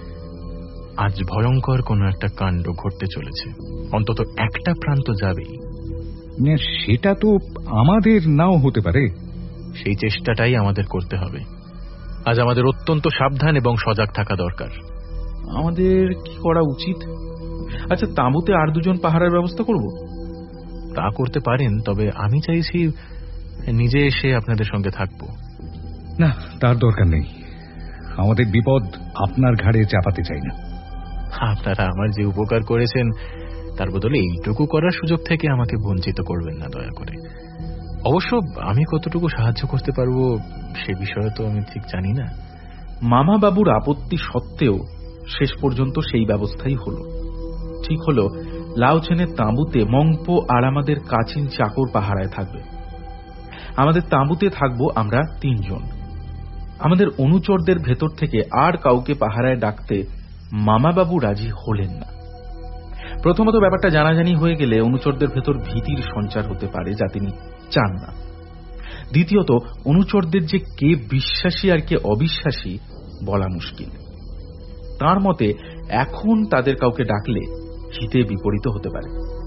আজ ভয়ঙ্কর কোনো একটা কাণ্ড ঘটতে চলেছে। অন্তত একটা প্রান্ত যাবেই। সেটা তো আমাদের নাও হতে পারে। সেই চেষ্টাটাই আমাদের করতে হবে। আজ আমাদের অত্যন্ত সাবধান এবং সজাগ থাকা দরকার। আমাদের কি করা উচিত? আচ্ছা, তাঁবুতে আর দুজন পাহারার ব্যবস্থা করব? তা করতে পারেন, তবে আমি চাইছি নিজে এসে আপনাদের সঙ্গে থাকব। না, তার দরকার নেই। আমাদের বিপদ আপনার ঘাড়ে চাপাতে চাই না। আপনারা আমার যে উপকার করেছেন তার বদলে এইটুকু করার সুযোগ থেকে আমাকে বঞ্চিত করবেন না দয়া করে। অবশ্য আমি কতটুকু সাহায্য করতে পারবো সে বিষয়ে তো আমি ঠিক জানি না। মামাবাবুর আপত্তি সত্ত্বেও শেষ পর্যন্ত সেই ব্যবস্থাই হলো। ঠিক হলো, লাওচেনের তাঁবুতে মংপো আর আমাদের কাচিন চাকর পাহারায় থাকবে। আমাদের তাঁবুতে থাকবো আমরা তিনজন। আমাদের অনুচরদের ভেতর থেকে আর কাউকে পাহারায় ডাকতে মামাবাবু রাজি হলেন না। প্রথমত, ব্যাপারটা জানাজানি হয়ে গেলে অনুচরদের ভেতর ভীতির সঞ্চার হতে পারে, যা তিনি চান না। দ্বিতীয়ত, অনুচরদের যে কে বিশ্বাসী আর কে অবিশ্বাসী বলা মুশকিল। তার মতে এখন তাদের কাউকে ডাকলে হিতে বিপরীত হতে পারে।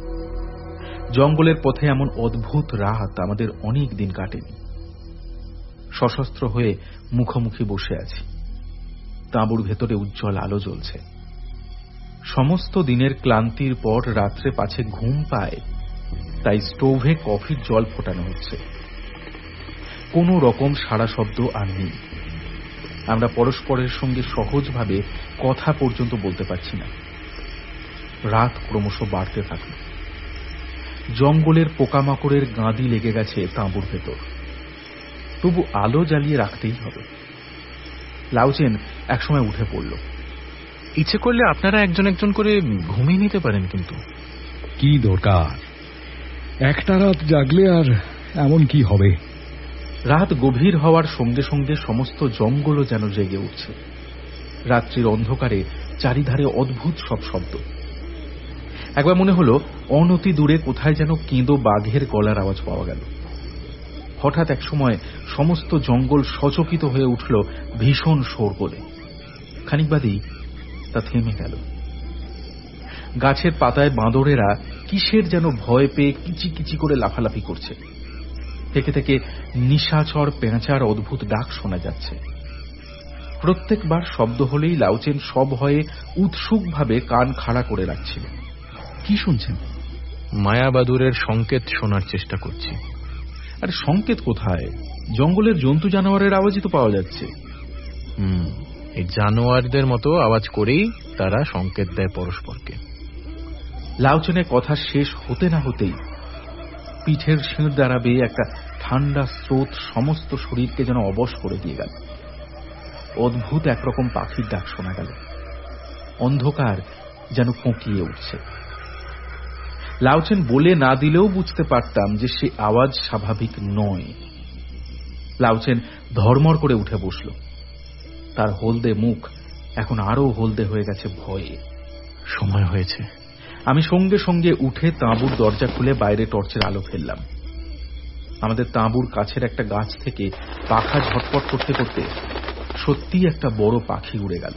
জঙ্গলের পথে এমন অদ্ভুত রাত আমাদের অনেক দিন কাটেনি। সশস্ত্র হয়ে মুখোমুখি বসে আছি। তাঁবুর ভেতরে উজ্জ্বল আলো জ্বলছে। সমস্ত দিনের ক্লান্তির পর রাত্রে পাছে ঘুম পায়, তাই স্টোভে কফির জল ফোটানো হচ্ছে। কোনো রকম সাড়া শব্দ আর নেই। আমরা পরস্পরের সঙ্গে সহজভাবে কথা পর্যন্ত বলতে পারছি না। রাত ক্রমশ বাড়তে থাকল। জঙ্গলের পোকামাকড়ের গাঁদি লেগে গেছে তাঁবুর ভেতর। তবু আলো জ্বালিয়ে রাখতেই হবে। লাওচেন একসময় উঠে পড়ল। ইচ্ছে করলে আপনারা একজন একজন করে ঘুমিয়ে নিতে পারেন। কিন্তু কি দরকার? একটা রাত জাগলে আর এমন কি হবে? রাত গভীর হওয়ার সঙ্গে সঙ্গে সমস্ত জঙ্গলও যেন জেগে উঠছে। রাত্রির অন্ধকারে চারিধারে অদ্ভুত সব শব্দ। একবার মনে হলো অনতি দূরে কোথায় যেন কেঁদো বাঘের গলার আওয়াজ পাওয়া গেল। হঠাৎ এক সময় সমস্ত জঙ্গল সচকিত হয়ে উঠল ভীষণ শোরগোলে। খানিক বাদেই তা থেমে গেল। গাছের পাতায় বাঁদরেরা কিসের যেন ভয় পেয়ে কিচি কিচি করে লাফালাফি করছে। থেকে থেকে নিশাচর পেঁচার অদ্ভুত ডাক শোনা যাচ্ছে। প্রত্যেকবার শব্দ হলেই লাউচেন সব ভয়ে উৎসুকভাবে কান খাড়া করে রাখছিল। কি শুনছেন? মায়াবাদুরের সংকেত শোনার চেষ্টা করছি। আর সংকেত কোথায়? জঙ্গলের জন্তু জানোয়ারের আওয়াজই তো পাওয়া যাচ্ছে। হুম এই জানোয়ারদের মতো আওয়াজ করেই তারা সংকেত দেয় পরস্পরকে। লাউচেনের কথা শেষ হতে না হতেই পিঠের শির দ্বারা বেয়ে একটা ঠান্ডা স্রোত সমস্ত শরীরকে যেন অবশ করে দিয়ে গেল। অদ্ভুত একরকম পাখির ডাক শোনা গেল। অন্ধকার যেন ফোঁকিয়ে উঠছে। লাউচেন বলে না দিলেও বুঝতে পারতাম যে সে আওয়াজ স্বাভাবিক নয়। লাউচেন ধর্মর করে উঠে বসল। তার হলদে মুখ এখন আরো হলদে হয়ে গেছে ভয়ে। সময় হয়েছে। আমি সঙ্গে সঙ্গে উঠে তাঁবুর দরজা খুলে বাইরে টর্চের আলো ফেললাম। আমাদের তাঁবুর কাছের একটা গাছ থেকে পাখা ঝটপট করতে করতে সত্যি একটা বড় পাখি উড়ে গেল।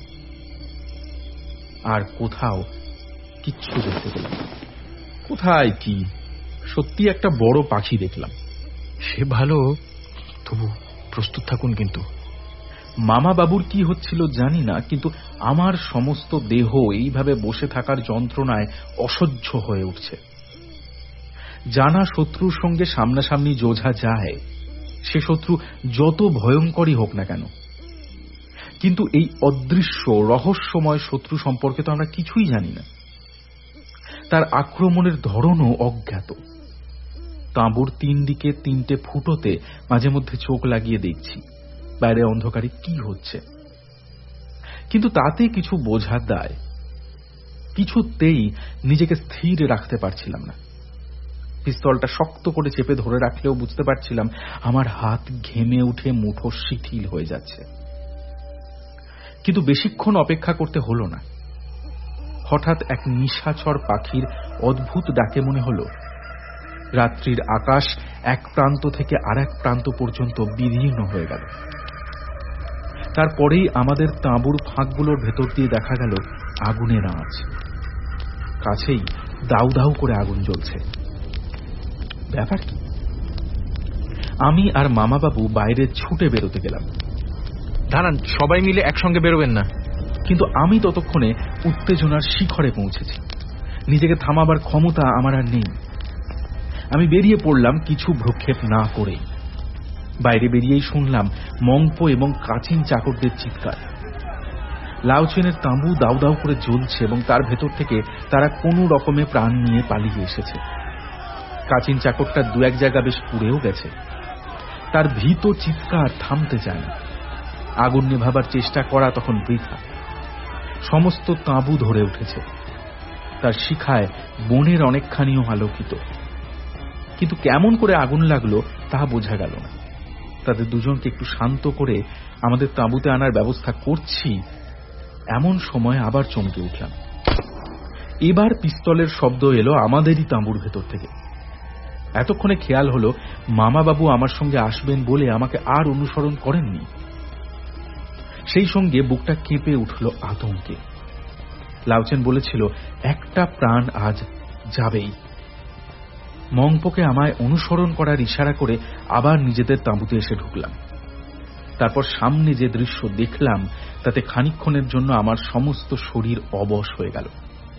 আর কোথাও কিচ্ছু দেখতে পেলাম না। কোথায় কি, সত্যি একটা বড় পাখি দেখলাম। সে ভালো, তবু প্রস্তুত থাকুন। কিন্তু মামা বাবুর কি হচ্ছিল জানি না, কিন্তু আমার সমস্ত দেহ এইভাবে বসে থাকার যন্ত্রণায় অসহ্য হয়ে উঠছে। জানা শত্রুর সঙ্গে সামনাসামনি যোঝা যায়, সে শত্রু যত ভয়ঙ্করই হোক না কেন, কিন্তু এই অদৃশ্য রহস্যময় শত্রু সম্পর্কে তো আমরা কিছুই জানি না। তার আক্রমণের ধরনও অজ্ঞাত। তাঁবুর তিন দিকে তিনটে ফুটোতে মাঝে মধ্যে চোখ লাগিয়ে দেখছি বাইরে অন্ধকারে কি হচ্ছে, কিন্তু তাতে কিছু বোঝার দায়। কিছুতেই নিজেকে স্থির রাখতে পারছিলাম না। পিস্তলটা শক্ত করে চেপে ধরে রাখলেও বুঝতে পারছিলাম আমার হাত ঘেমে উঠে মুঠো শিথিল হয়ে যাচ্ছে। কিন্তু বেশিক্ষণ অপেক্ষা করতে হলো না। হঠাৎ এক নিশাচর পাখির অদ্ভুত ডাকে মনে হলো রাত্রির আকাশ এক প্রান্ত থেকে আর এক প্রান্ত পর্যন্ত বিদীর্ণ হয়ে গেল। তারপরেই আমাদের তাঁবুর ফাঁকগুলোর ভেতর দিয়ে দেখা গেল আগুনের আঁচ। কাছেই দাউ দাউ করে আগুন জ্বলছে। ব্যাপার কি? আমি আর মামাবাবু বাইরে ছুটে বেরোতে গেলাম। দাঁড়ান, সবাই মিলে একসঙ্গে বেরোবেন না। কিন্তু আমি ততক্ষণে উত্তেজনার শিখরে পৌঁছেছি। নিজেকে থামাবার ক্ষমতা আমার আর নেই। আমি বেরিয়ে পড়লাম কিছু ভ্রুক্ষেপ না করেই। বাইরে বেরিয়েই শুনলাম মঙ্প এবং কাচিন চাকরদের চিৎকার। লাউচেনের তাঁবু দাউ দাউ করে জ্বলছে এবং তার ভেতর থেকে তারা কোনো রকমে প্রাণ নিয়ে পালিয়ে এসেছে। কাচিন চাকরটা দু এক জায়গা বেশ পুড়েও গেছে। তার ভীত চিৎকার থামতে চায় না। আগুন নেভাবার চেষ্টা করা তখন বৃথা। সমস্ত তাঁবু ধরে উঠেছে। তার শিখায় বনের অনেকখানিও আলোকিত, কিন্তু কেমন করে আগুন লাগলো তা বোঝা গেল না। তাদের দুজনকে একটু শান্ত করে আমাদের তাঁবুতে আনার ব্যবস্থা করছি, এমন সময় আবার চমকে উঠলাম। এবার পিস্তলের শব্দ এলো আমাদেরই তাঁবুর ভেতর থেকে। এতক্ষণে খেয়াল হলো মামাবাবু আমার সঙ্গে আসবেন বলে আমাকে আর অনুসরণ করেননি। সেই সঙ্গে বুকটা কেঁপে উঠল আতঙ্কে। লাউচেন বলেছিল একটা প্রাণ আজ যাবেই। মংপোকে আমায় অনুসরণ করার ইশারা করে আবার নিজেদের তাঁবুতে এসে ঢুকলাম। তারপর সামনে যে দৃশ্য দেখলাম তাতে খানিকক্ষণের জন্য আমার সমস্ত শরীর অবশ হয়ে গেল।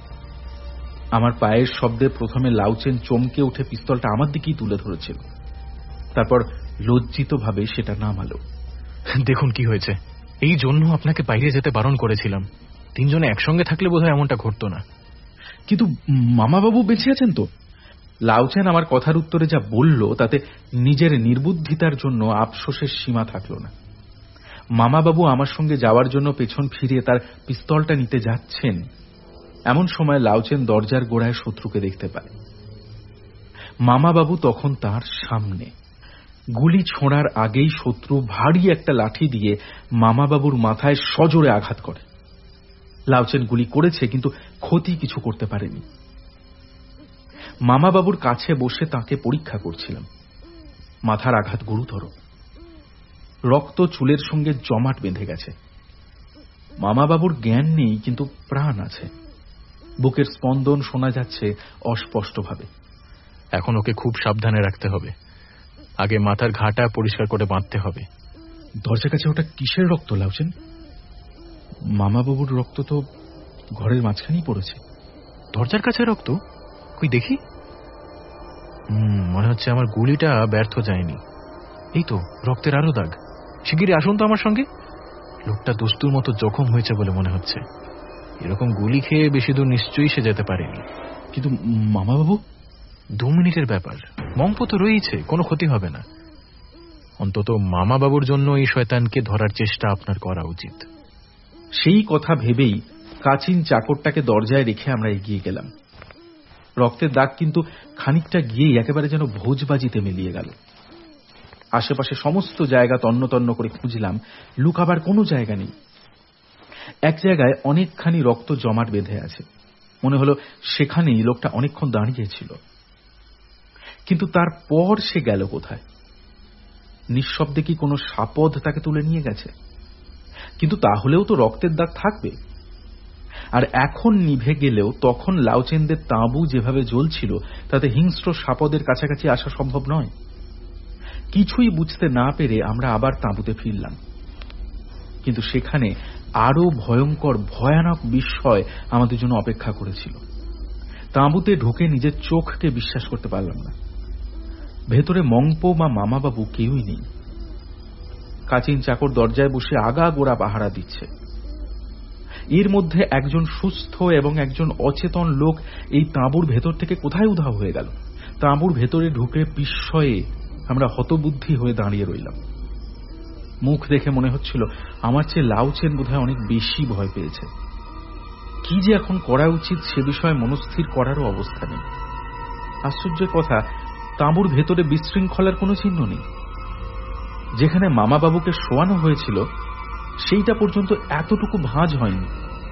আমার পায়ের শব্দে প্রথমে লাউচেন চমকে উঠে পিস্তলটা আমার দিকেই তুলে ধরেছিল। তারপর লজ্জিতভাবে সেটা নামালো। দেখুন কি হয়েছে, এই জন্য আপনাকে বাইরে যেতে বারণ করেছিলাম। তিনজনে একসঙ্গে থাকলে বোধহয় এমনটা ঘটতো না। কিন্তু মামাবাবু বেঁচে আছেন তো? লাউচেন আমার কথার উত্তরে যা বলল তাতে নিজের নির্বুদ্ধিতার জন্য আফসোসের সীমা থাকল না। মামাবাবু আমার সঙ্গে যাওয়ার জন্য পেছন ফিরিয়ে তার পিস্তলটা নিতে যাচ্ছেন, এমন সময় লাউচেন দরজার গোড়ায় শত্রুকে দেখতে পায়। মামাবাবু তখন তার সামনে। গুলি ছোঁড়ার আগেই শত্রু ভারী একটা লাঠি দিয়ে মামাবাবুর মাথায় সজোরে আঘাত করে। লাউচেন গুলি করেছে, কিন্তু ক্ষতি কিছু করতে পারেনি। মামাবাবুর কাছে বসে তাকে পরীক্ষা করছিলাম। মাথার আঘাত গুরুতর, রক্ত চুলের সঙ্গে জমাট বেঁধে গেছে। মামাবাবুর জ্ঞান নেই, কিন্তু প্রাণ আছে। বুকের স্পন্দন শোনা যাচ্ছে অস্পষ্টভাবে। এখন ওকে খুব সাবধানে রাখতে হবে। আগে মাথার ঘাটা পরিষ্কার করে বাঁধতে হবে। দরজার কাছে ওটা কিসের রক্ত লাউচেন? মামাবাবুর রক্ত তো ঘরের মাঝখানেই পড়েছে। দরজার কাছে রক্ত? কই দেখি। হুম মনে হচ্ছে আমার গুলিটা ব্যর্থ যায়নি। এই তো রক্তের আরো দাগ। শিগগিরই আসুন তো আমার সঙ্গে। লোকটা দস্তুর মতো জখম হয়েছে বলে মনে হচ্ছে। এরকম গুলি খেয়ে বেশি দূর নিশ্চয়ই সে যেতে পারেনি। কিন্তু মামাবাবু? দু মিনিটের ব্যাপার, মঙ্প তো রয়েছে, কোনো ক্ষতি হবে না। অন্তত মামা বাবুর জন্য এই শয়তানকে ধরার চেষ্টা আপনার করা উচিত। সেই কথা ভেবেই কাচিন চাকরটাকে দরজায় রেখে আমরা এগিয়ে গেলাম। রক্তের দাগ কিন্তু খানিকটা গিয়েই একেবারে যেন ভোজবাজিতে মিলিয়ে গেল। আশেপাশে সমস্ত জায়গা তন্ন তন্ন করে খুঁজলাম, লুকাবার কোনো জায়গা নেই। এক জায়গায় অনেকখানি রক্ত জমাট বেঁধে আছে, মনে হলো সেখানেই লোকটা অনেকক্ষণ দাঁড়িয়েছিল। কিন্তু তারপর সে গেল কোথায়? নিঃশব্দে কি কোনো সাপদ তাকে তুলে নিয়ে গেছে? কিন্তু তাহলেও তো রক্তের দাগ থাকবে। আর এখন নিভে গেলেও তখন লাউচেনদের তাঁবু যেভাবে জ্বলছিল তাতে হিংস্র সাপদের কাছাকাছি আসা সম্ভব নয়। কিছুই বুঝতে না পেরে আমরা আবার তাঁবুতে ফিরলাম। কিন্তু সেখানে আরো ভয়ঙ্কর ভয়ানক বিস্ময় আমাদের জন্য অপেক্ষা করেছিল। তাঁবুতে ঢুকে নিজের চোখকে বিশ্বাস করতে পারলাম না। ভেতরে মংপো বা মামাবাবু কেউই নেই। কাচিন চাকর দরজায় বসে আগা গোড়া পাহারা দিচ্ছে। এর মধ্যে একজন সুস্থ এবং একজন অচেতন লোক এই তাঁবুর ভেতর থেকে কোথায় উধাও হয়ে গেল। তাঁবুর ভেতরে ঢুকে বিস্ময়ে আমরা হতবুদ্ধি হয়ে দাঁড়িয়ে রইলাম। মুখ দেখে মনে হচ্ছিল আমার চেয়ে লাউচেন বোধহয় অনেক বেশি ভয় পেয়েছে। কি যে এখন করা উচিত সে বিষয়ে মনস্থির করারও অবস্থা নেই। আশ্চর্যের কথা, তাঁবুর ভেতরে বিশৃঙ্খলার কোনো চিহ্ন নেই। যেখানে মামাবাবুকে শোয়ানো হয়েছিল সেইটা পর্যন্ত এতটুকু ভাঁজ হয়নি।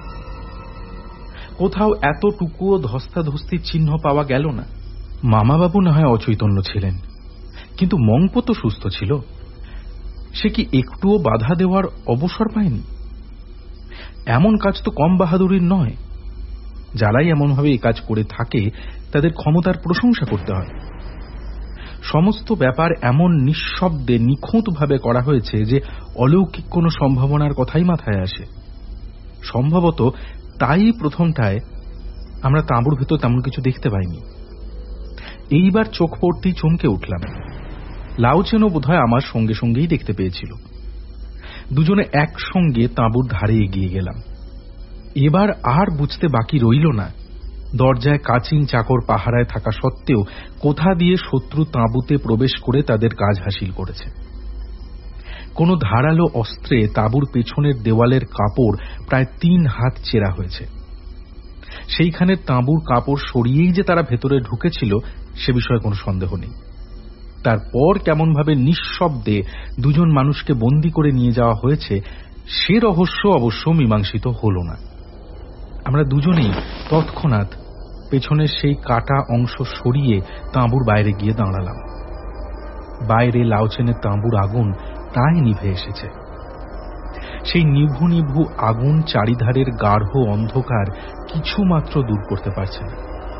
কোথাও এতটুকুও ধস্তাধস্তির চিহ্ন পাওয়া গেল না। মামাবাবু না হয় অচৈতন্য ছিলেন, কিন্তু মংপো তো সুস্থ ছিল। সে কি একটুও বাধা দেওয়ার অবসর পায়নি? এমন কাজ তো কম বাহাদুরির নয়। যারাই এমনভাবে এই কাজ করে থাকে তাদের ক্ষমতার প্রশংসা করতে হয়। সমস্ত ব্যাপার এমন নিঃশব্দে নিখুঁতভাবে করা হয়েছে যে অলৌকিক কোনো সম্ভাবনার কথাই মাথায় আসে। সম্ভবত তাই প্রথমটায় আমরা তাঁবুর ভেতর তেমন কিছু দেখতে পাইনি। এইবার চোখ পড়তেই চমকে উঠলাম। লাউচেনও বোধহয় আমার সঙ্গে সঙ্গেই দেখতে পেয়েছিল। দুজনে একসঙ্গে তাঁবুর ধারে এগিয়ে গেলাম। এবার আর বুঝতে বাকি রইল না দরজায় কাচিন চাকর পাহারায় থাকা সত্ত্বেও কোথা দিয়ে শত্রু তাঁবুতে প্রবেশ করে তাদের কাজ হাসিল করেছে। কোন ধারালো অস্ত্রে তাঁবুর পেছনের দেওয়ালের কাপড় প্রায় তিন হাত চেরা হয়েছে। সেইখানে তাঁবুর কাপড় সরিয়েই যে তারা ভেতরে ঢুকেছিল সে বিষয়ে কোনো সন্দেহ নেই। তারপর কেমনভাবে নিঃশব্দে দুজন মানুষকে বন্দী করে নিয়ে যাওয়া হয়েছে সে রহস্য অবশ্য মীমাংসিত হল না। আমরা দুজনেই তৎক্ষণাৎ পেছনের সেই কাটা অংশ সরিয়ে তাঁবুর বাইরে গিয়ে দাঁড়ালাম। বাইরে লাউচেনের তাঁবুর আগুন প্রায় নিভে এসেছে। সেই নিভু নিভু আগুন চারিধারের গাঢ় অন্ধকার কিছুমাত্র দূর করতে পারছে না।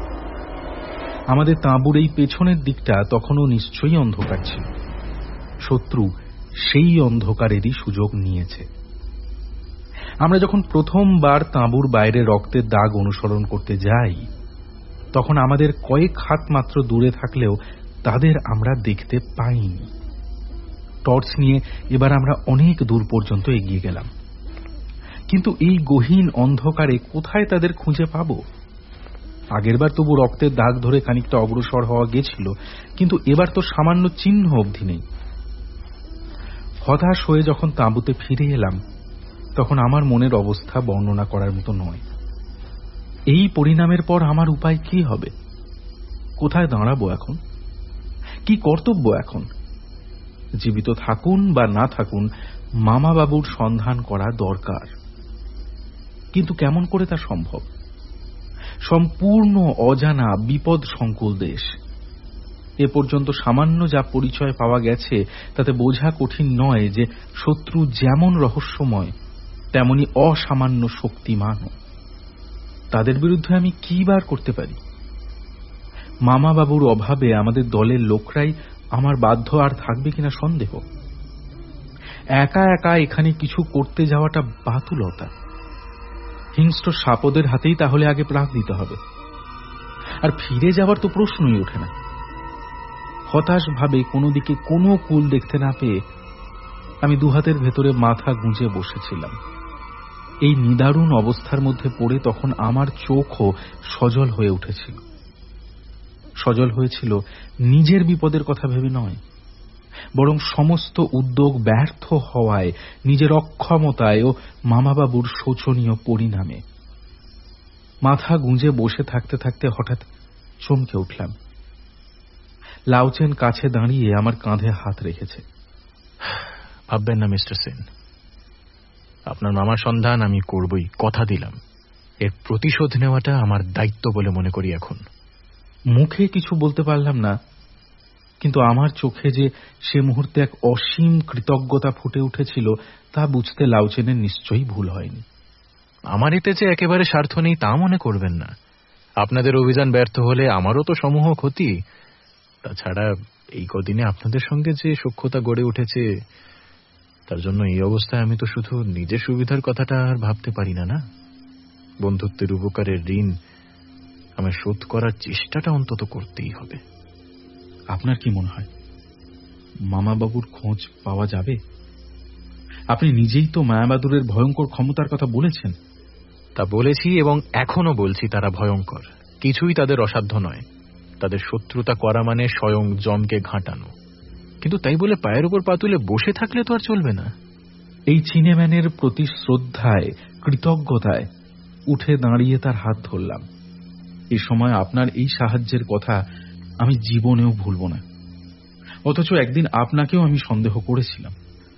আমাদের তাঁবুর এই পেছনের দিকটা তখনও নিশ্চয়ই অন্ধকার ছিল। শত্রু সেই অন্ধকারেরই সুযোগ নিয়েছে। আমরা যখন প্রথমবার তাঁবুর বাইরে রক্তের দাগ অনুসরণ করতে যাই তখন আমাদের কয়েক হাত মাত্র দূরে থাকলেও তাদের আমরা দেখতে পাইনি। টর্চ নিয়ে এবার আমরা অনেক দূর পর্যন্ত এগিয়ে গেলাম, কিন্তু এই গহীন অন্ধকারে কোথায় তাদের খুঁজে পাব? আগেরবার তবু রক্তের দাগ ধরে খানিকটা অগ্রসর হওয়া গেছিল, কিন্তু এবার তো সামান্য চিহ্ন অবধি নেই। হতাশ হয়ে যখন তাঁবুতে ফিরে এলাম তখন আমার মনের অবস্থা বর্ণনা করার মতো নয়। এই পরিণামের পর আমার উপায় কি হবে? কোথায় দাঁড়াবো এখন? কি কর্তব্য এখন? জীবিত থাকুন বা না থাকুন মামাবাবুর সন্ধান করা দরকার, কিন্তু কেমন করে তা সম্ভব? সম্পূর্ণ অজানা বিপদ সংকুল দেশ। এ পর্যন্ত সামান্য যা পরিচয় পাওয়া গেছে তাতে বোঝা কঠিন নয় যে শত্রু যেমন রহস্যময় তেমনি অসামান্য শক্তিমান। তাদের বিরুদ্ধে আমি কি বার করতে পারি? মামাবাবুর অভাবে আমাদের দলের লোকরাই আমার বাধ্য আর থাকবে কিনা সন্দেহ। একা একা এখানে কিছু করতে যাওয়াটা বাতুলতা। হিংস্র সাপদের হাতেই তাহলে আগে প্রাণ দিতে হবে, আর ফিরে যাওয়ার তো প্রশ্নই ওঠে না। হতাশ ভাবে কোনো দিকে কোনো কুল দেখতে না পেয়ে আমি দুহাতের ভেতরে মাথা গুঁজে বসেছিলাম। এই নিদারুণ অবস্থার মধ্যে পড়ে তখন আমার চোখও সজল হয়ে উঠেছিল। সজল হয়েছিল নিজের বিপদের কথা ভেবে নয়, বরং সমস্ত উদ্যোগ ব্যর্থ হওয়ায়, নিজের অক্ষমতায় ও মামাবাবুর শোচনীয় পরিণামে। মাথা গুঁজে বসে থাকতে থাকতে হঠাৎ চমকে উঠলাম। লাউচেন কাছে দাঁড়িয়ে আমার কাঁধে হাত রেখেছে। ভাববেন না মিস্টার সেন, আপনার মামার সন্ধান আমি করবই, কথা দিলাম। এর প্রতিশোধ নেওয়াটা আমার দায়িত্ব বলে মনে করি এখন। মুখে কিছু বলতে পারলাম না, কিন্তু আমার চোখে যে সে মুহূর্তে এক অসীম কৃতজ্ঞতা ফুটে উঠেছিল তা বুঝতে লাউচেনের নিশ্চয়ই ভুল হয়নি। আমার এতে যে একেবারে স্বার্থ নেই তা মনে করবেন না। আপনাদের অভিযান ব্যর্থ হলে আমারও তো সমূহ ক্ষতি। তাছাড়া এই কদিনে আপনাদের সঙ্গে যে সখ্যতা গড়ে উঠেছে, তার জন্য এই অবস্থায় আমি তো শুধু নিজের সুবিধার কথাটা আর ভাবতে পারি না। না, বন্ধুত্বের উপকারের ঋণ আমার শোধ করার চেষ্টাটা অন্তত করতেই হবে। আপনার কি মনে হয় মামাবাবুর খোঁজ পাওয়া যাবে? আপনি নিজেই তো মায়াবাদুরের ভয়ঙ্কর ক্ষমতার কথা বলেছেন। তা বলেছি এবং এখনো বলছি, তারা ভয়ঙ্কর, কিছুই তাদের অসাধ্য নয়। তাদের শত্রুতা করা মানে স্বয়ং জমকে ঘাঁটানো। কিন্তু তাই বলে পায়ের উপর পা তুলে বসে থাকলে তো আর চলবে না। এই চিনেম্যানের প্রতি শ্রদ্ধায়, কৃতজ্ঞতায় উঠে দাঁড়িয়ে তার হাত ধরলাম। এই সময় আপনার এই সাহায্যের কথা আমি জীবনেও ভুলব না। অথচ একদিন আপনাকেও আমি সন্দেহ করেছিলাম।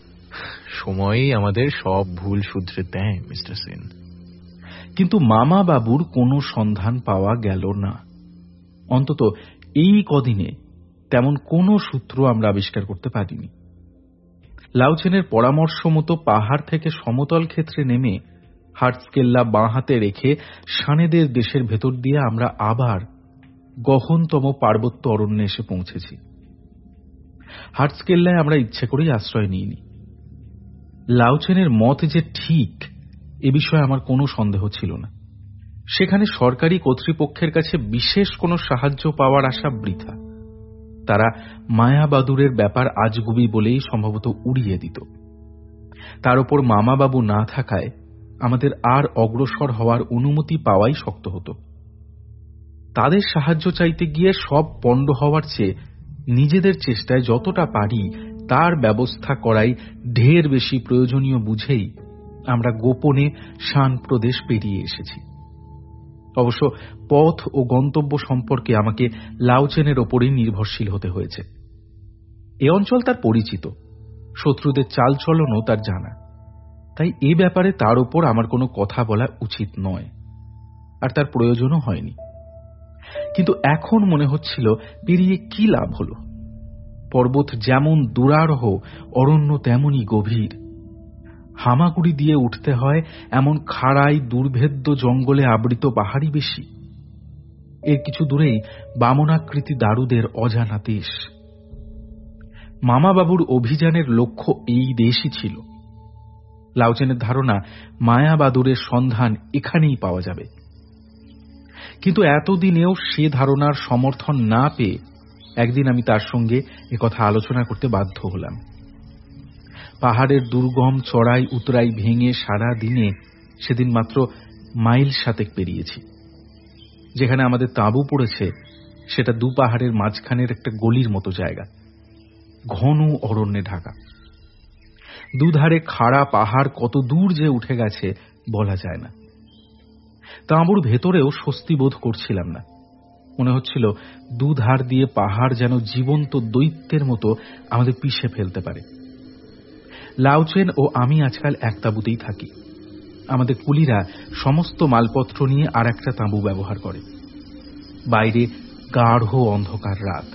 সময়ই আমাদের সব ভুল শুধরে দেয় মিস্টার সেন। কিন্তু মামা বাবুর কোনো সন্ধান পাওয়া গেল না। অন্তত এই কদিনে তেমন কোনো সূত্র আমরা আবিষ্কার করতে পারিনি। লাউচেনের পরামর্শ মতো পাহাড় থেকে সমতল ক্ষেত্রে নেমে হার্টস্কেল্লা বাঁ হাতে রেখে সানেদের দেশের ভেতর দিয়ে আমরা আবার গহনতম পার্বত্য অরণ্যে এসে পৌঁছেছি। হার্টস্কেল্লায় আমরা ইচ্ছে করেই আশ্রয় নিইনি। লাউচেনের মত যে ঠিক এ বিষয়ে আমার কোনো সন্দেহ ছিল না। সেখানে সরকারি কর্তৃপক্ষের কাছে বিশেষ কোনো সাহায্য পাওয়ার আশা বৃথা। তারা মায়াবাদুরের ব্যাপার আজগুবি বলেই সম্ভবত উড়িয়ে দিত। তার উপর মামাবাবু না থাকায় আমাদের আর অগ্রসর হওয়ার অনুমতি পাওয়াই শক্ত হতো। তাদের সাহায্য চাইতে গিয়ে সব পণ্ড হওয়ার চেয়ে নিজেদের চেষ্টায় যতটা পারি তার ব্যবস্থা করাই ঢের বেশি প্রয়োজনীয় বুঝেই আমরা গোপনে শান প্রদেশ পেরিয়ে এসেছি। অবশ্য পথ ও গন্তব্য সম্পর্কে আমাকে লাউচেনের ওপরেই নির্ভরশীল হতে হয়েছে। এ অঞ্চল তার পরিচিত, শত্রুদের চালচলনও তার জানা, তাই এ ব্যাপারে তার ওপর আমার কোনো কথা বলা উচিত নয়, আর তার প্রয়োজনও হয়নি। কিন্তু এখন মনে হচ্ছিল পেরিয়ে কি লাভ হল? পর্বত যেমন দুরারোহ, অরণ্য তেমনই গভীর। হামাগুড়ি দিয়ে উঠতে হয় এমন খাড়াই দুর্ভেদ্য জঙ্গলে আবৃত পাহাড়ি বেশি। এর কিছু দূরেই বামনাকৃতি দারুদের অজানা দেশ। মামাবাবুর অভিযানের লক্ষ্য এই দেশই ছিল। লাউচেনের ধারণা মায়াবাদুরের সন্ধান এখানেই পাওয়া যাবে। কিন্তু এতদিনেও সে ধারণার সমর্থন না পেয়ে একদিন আমি তার সঙ্গে একথা আলোচনা করতে বাধ্য হলাম। পাহাড়ের দুর্গম চড়াই উতরাই ভেঙে সারা দিনে সেদিন মাত্র মাইল সাতেক পেরিয়েছি। যেখানে আমাদের তাঁবু পড়েছে সেটা দু পাহাড়ের মাঝখানের একটা গলির মতো জায়গা, ঘন অরণ্যে ঢাকা। দুধারে খাড়া পাহাড় কত দূর যে উঠে গেছে বলা যায় না। তাঁবুর ভেতরেও স্বস্তি বোধ করছিলাম না। মনে হচ্ছিল দুধার দিয়ে পাহাড় যেন জীবন্ত দৈত্যের মতো আমাদের পিষে ফেলতে পারে। লাউচেন ও আমি আজকাল এক তাঁবুতেই থাকি। আমাদের কুলিরা সমস্ত মালপত্র নিয়ে আর একটা তাঁবু ব্যবহার করে। বাইরে গাঢ় অন্ধকার রাত।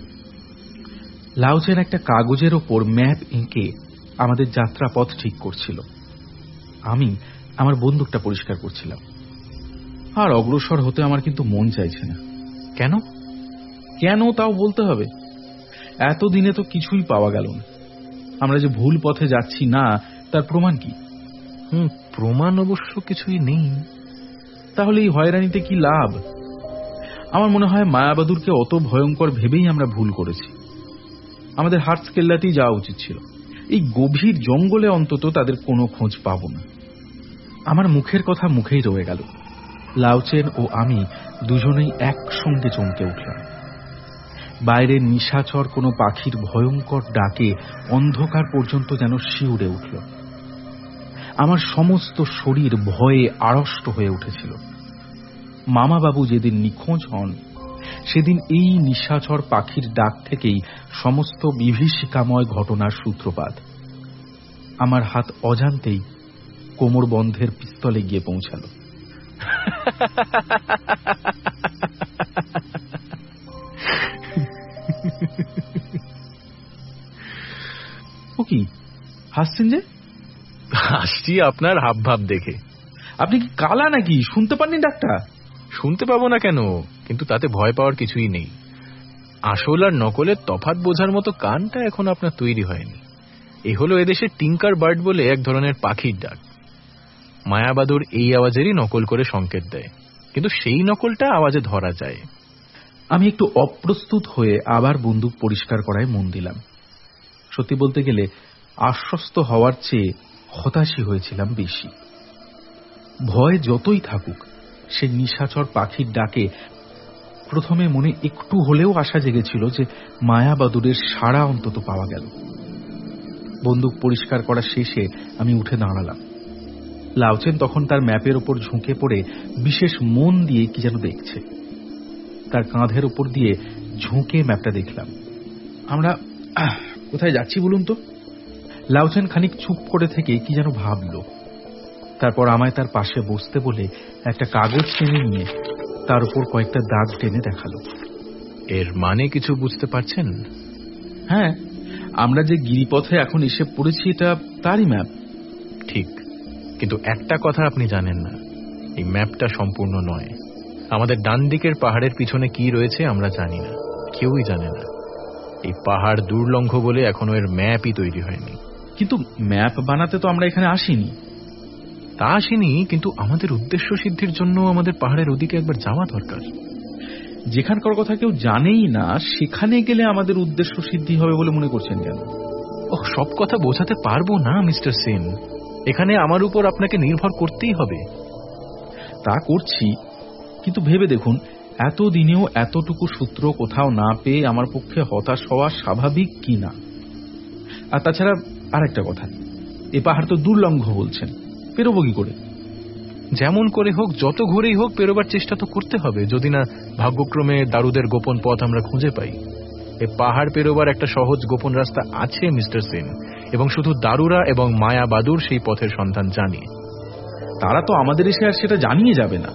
লাউচেন একটা কাগজের ওপর ম্যাপ এঁকে আমাদের যাত্রাপথ ঠিক করছিল। আমি আমার বন্দুকটা পরিষ্কার করছিলাম। আর অগ্রসর হতে আমার কিন্তু মন চাইছে না। কেন কেন তাও বলতে হবে? এতদিনে তো কিছুই পাওয়া গেল না। আমরা যে ভুল পথে যাচ্ছি না তার প্রমাণ কি? হুম প্রমাণ অবশ্য কিছুই নেই। তাহলে এই হয়রানিতে কি লাভ? আমার মনে হয় মায়াবাদুরকে অত ভয়ঙ্কর ভেবেই আমরা ভুল করেছি। আমাদের হার্টস্কেল্লাতেই যাওয়া উচিত ছিল। এই গভীর জঙ্গলে অন্তত তাদের কোনো খোঁজ পাব না। আমার মুখের কথা মুখেই রয়ে গেল। লাউচেন ও আমি দুজনেই একসঙ্গে চমকে উঠলাম। বাইরে নিশাচর কোনো পাখির ভয়ঙ্কর ডাকে অন্ধকার পর্যন্ত যেন শিউরে উঠল। আমার সমস্ত শরীর ভয়ে আড়ষ্ট হয়ে উঠেছিল। মামাবাবু যেদিন নিখোঁজ হন সেদিন এই নিশাচর পাখির ডাক থেকেই সমস্ত বিভীষিকাময় ঘটনার সূত্রপাত। আমার হাত অজান্তেই কোমর বন্ধের পিস্তলে গিয়ে পৌঁছাল। ও কি হাসছেন যে? হাসছি আপনার হাব ভাব দেখে। আপনি কি কালা নাকি? শুনতে পাননি ডাক্তার? শুনতে পাবো না কেন, কিন্তু তাতে ভয় পাওয়ার কিছুই নেই। আসল আর নকলের তফাৎ বোঝার মতো কানটা এখন আপনার তৈরি হয়নি। এই হলো এদেশে টিঙ্কার বার্ড বলে এক ধরনের পাখির ডাক। মায়াবাদুর এই আওয়াজেরই নকল করে সংকেত দেয়, কিন্তু সেই নকলটা আওয়াজে ধরা যায়। আমি একটু অপ্রস্তুত হয়ে আবার বন্দুক পরিষ্কার করায় মন দিলাম। সত্যি বলতে গেলে আশ্বস্ত হওয়ার চেয়ে হতাশই হয়েছিলাম বেশি। ভয় যতই থাকুক, সে নিশাচর পাখির ডাকে প্রথমে মনে একটু হলেও আশা জেগেছিল যে মায়াবাদুরের সাড়া অন্তত পাওয়া গেল। বন্দুক পরিষ্কার করা শেষে আমি উঠে দাঁড়ালাম। লাউচেন তখন তার ম্যাপের ওপর ঝুঁকে পড়ে বিশেষ মন দিয়ে কি যেন দেখছে। তার কাঁধের ওপর দিয়ে ঝুঁকে ম্যাপটা দেখলাম। আমরা কোথায় যাচ্ছি বলুন তো? লাউচেন খানিক চুপ করে থেকে কি যেন ভাবল, তারপর আমায় তার পাশে বসতে বলে একটা কাগজ টেনে নিয়ে তার উপর কয়েকটা দাগ টেনে দেখালো। এর মানে কিছু বুঝতে পারছেন? হ্যাঁ, আমরা যে গিরিপথে এখন এসে পড়েছি এটা তারই ম্যাপ। ঠিক, কিন্তু একটা কথা আপনি জানেন না, এই ম্যাপটা সম্পূর্ণ নয়। আমাদের ডান দিকের পাহাড়ের পিছনে কি রয়েছে আমরা জানি না, কেউই জানে না। এই পাহাড় দুর্লঙ্ঘ বলে এখনো এর ম্যাপই তৈরি হয়নি। কিন্তু ম্যাপ বানাতে তো আমরা এখানে আসিনি। তা আসিনি, কিন্তু আমাদের উদ্দেশ্য সিদ্ধির জন্য আমাদের পাহাড়ের ওদিকে একবার যাওয়া দরকার। যেখানকার কথা কেউ জানেই না সেখানে গেলে আমাদের উদ্দেশ্য সিদ্ধি হবে বলে মনে করছেন কেন? ও সব কথা বোঝাতে পারবো না মিস্টার সেন, এখানে আমার উপর আপনাকে নির্ভর করতেই হবে। তা করছি, কিন্তু ভেবে দেখুন এতদিনেও এতটুকু সূত্র কোথাও না পেয়ে আমার পক্ষে হতাশ হওয়া স্বাভাবিক কি না? আর তাছাড়া আর একটা কথা, এ পাহাড় তো দুর্লঙ্ঘ বলছেন, পেরোবো কি করে? যেমন করে হোক, যত ঘুরেই হোক, পেরোবার চেষ্টা তো করতে হবে, যদি না ভাগ্যক্রমে দারুদের গোপন পথ আমরা খুঁজে পাই। এ পাহাড় পেরোবার একটা সহজ গোপন রাস্তা আছে মিস্টার সেন, এবং শুধু দারুরা এবং মায়াবাদুর সেই পথের সন্ধান জানে। তারা তো আমাদের এসে আর সেটা জানিয়ে যাবে না।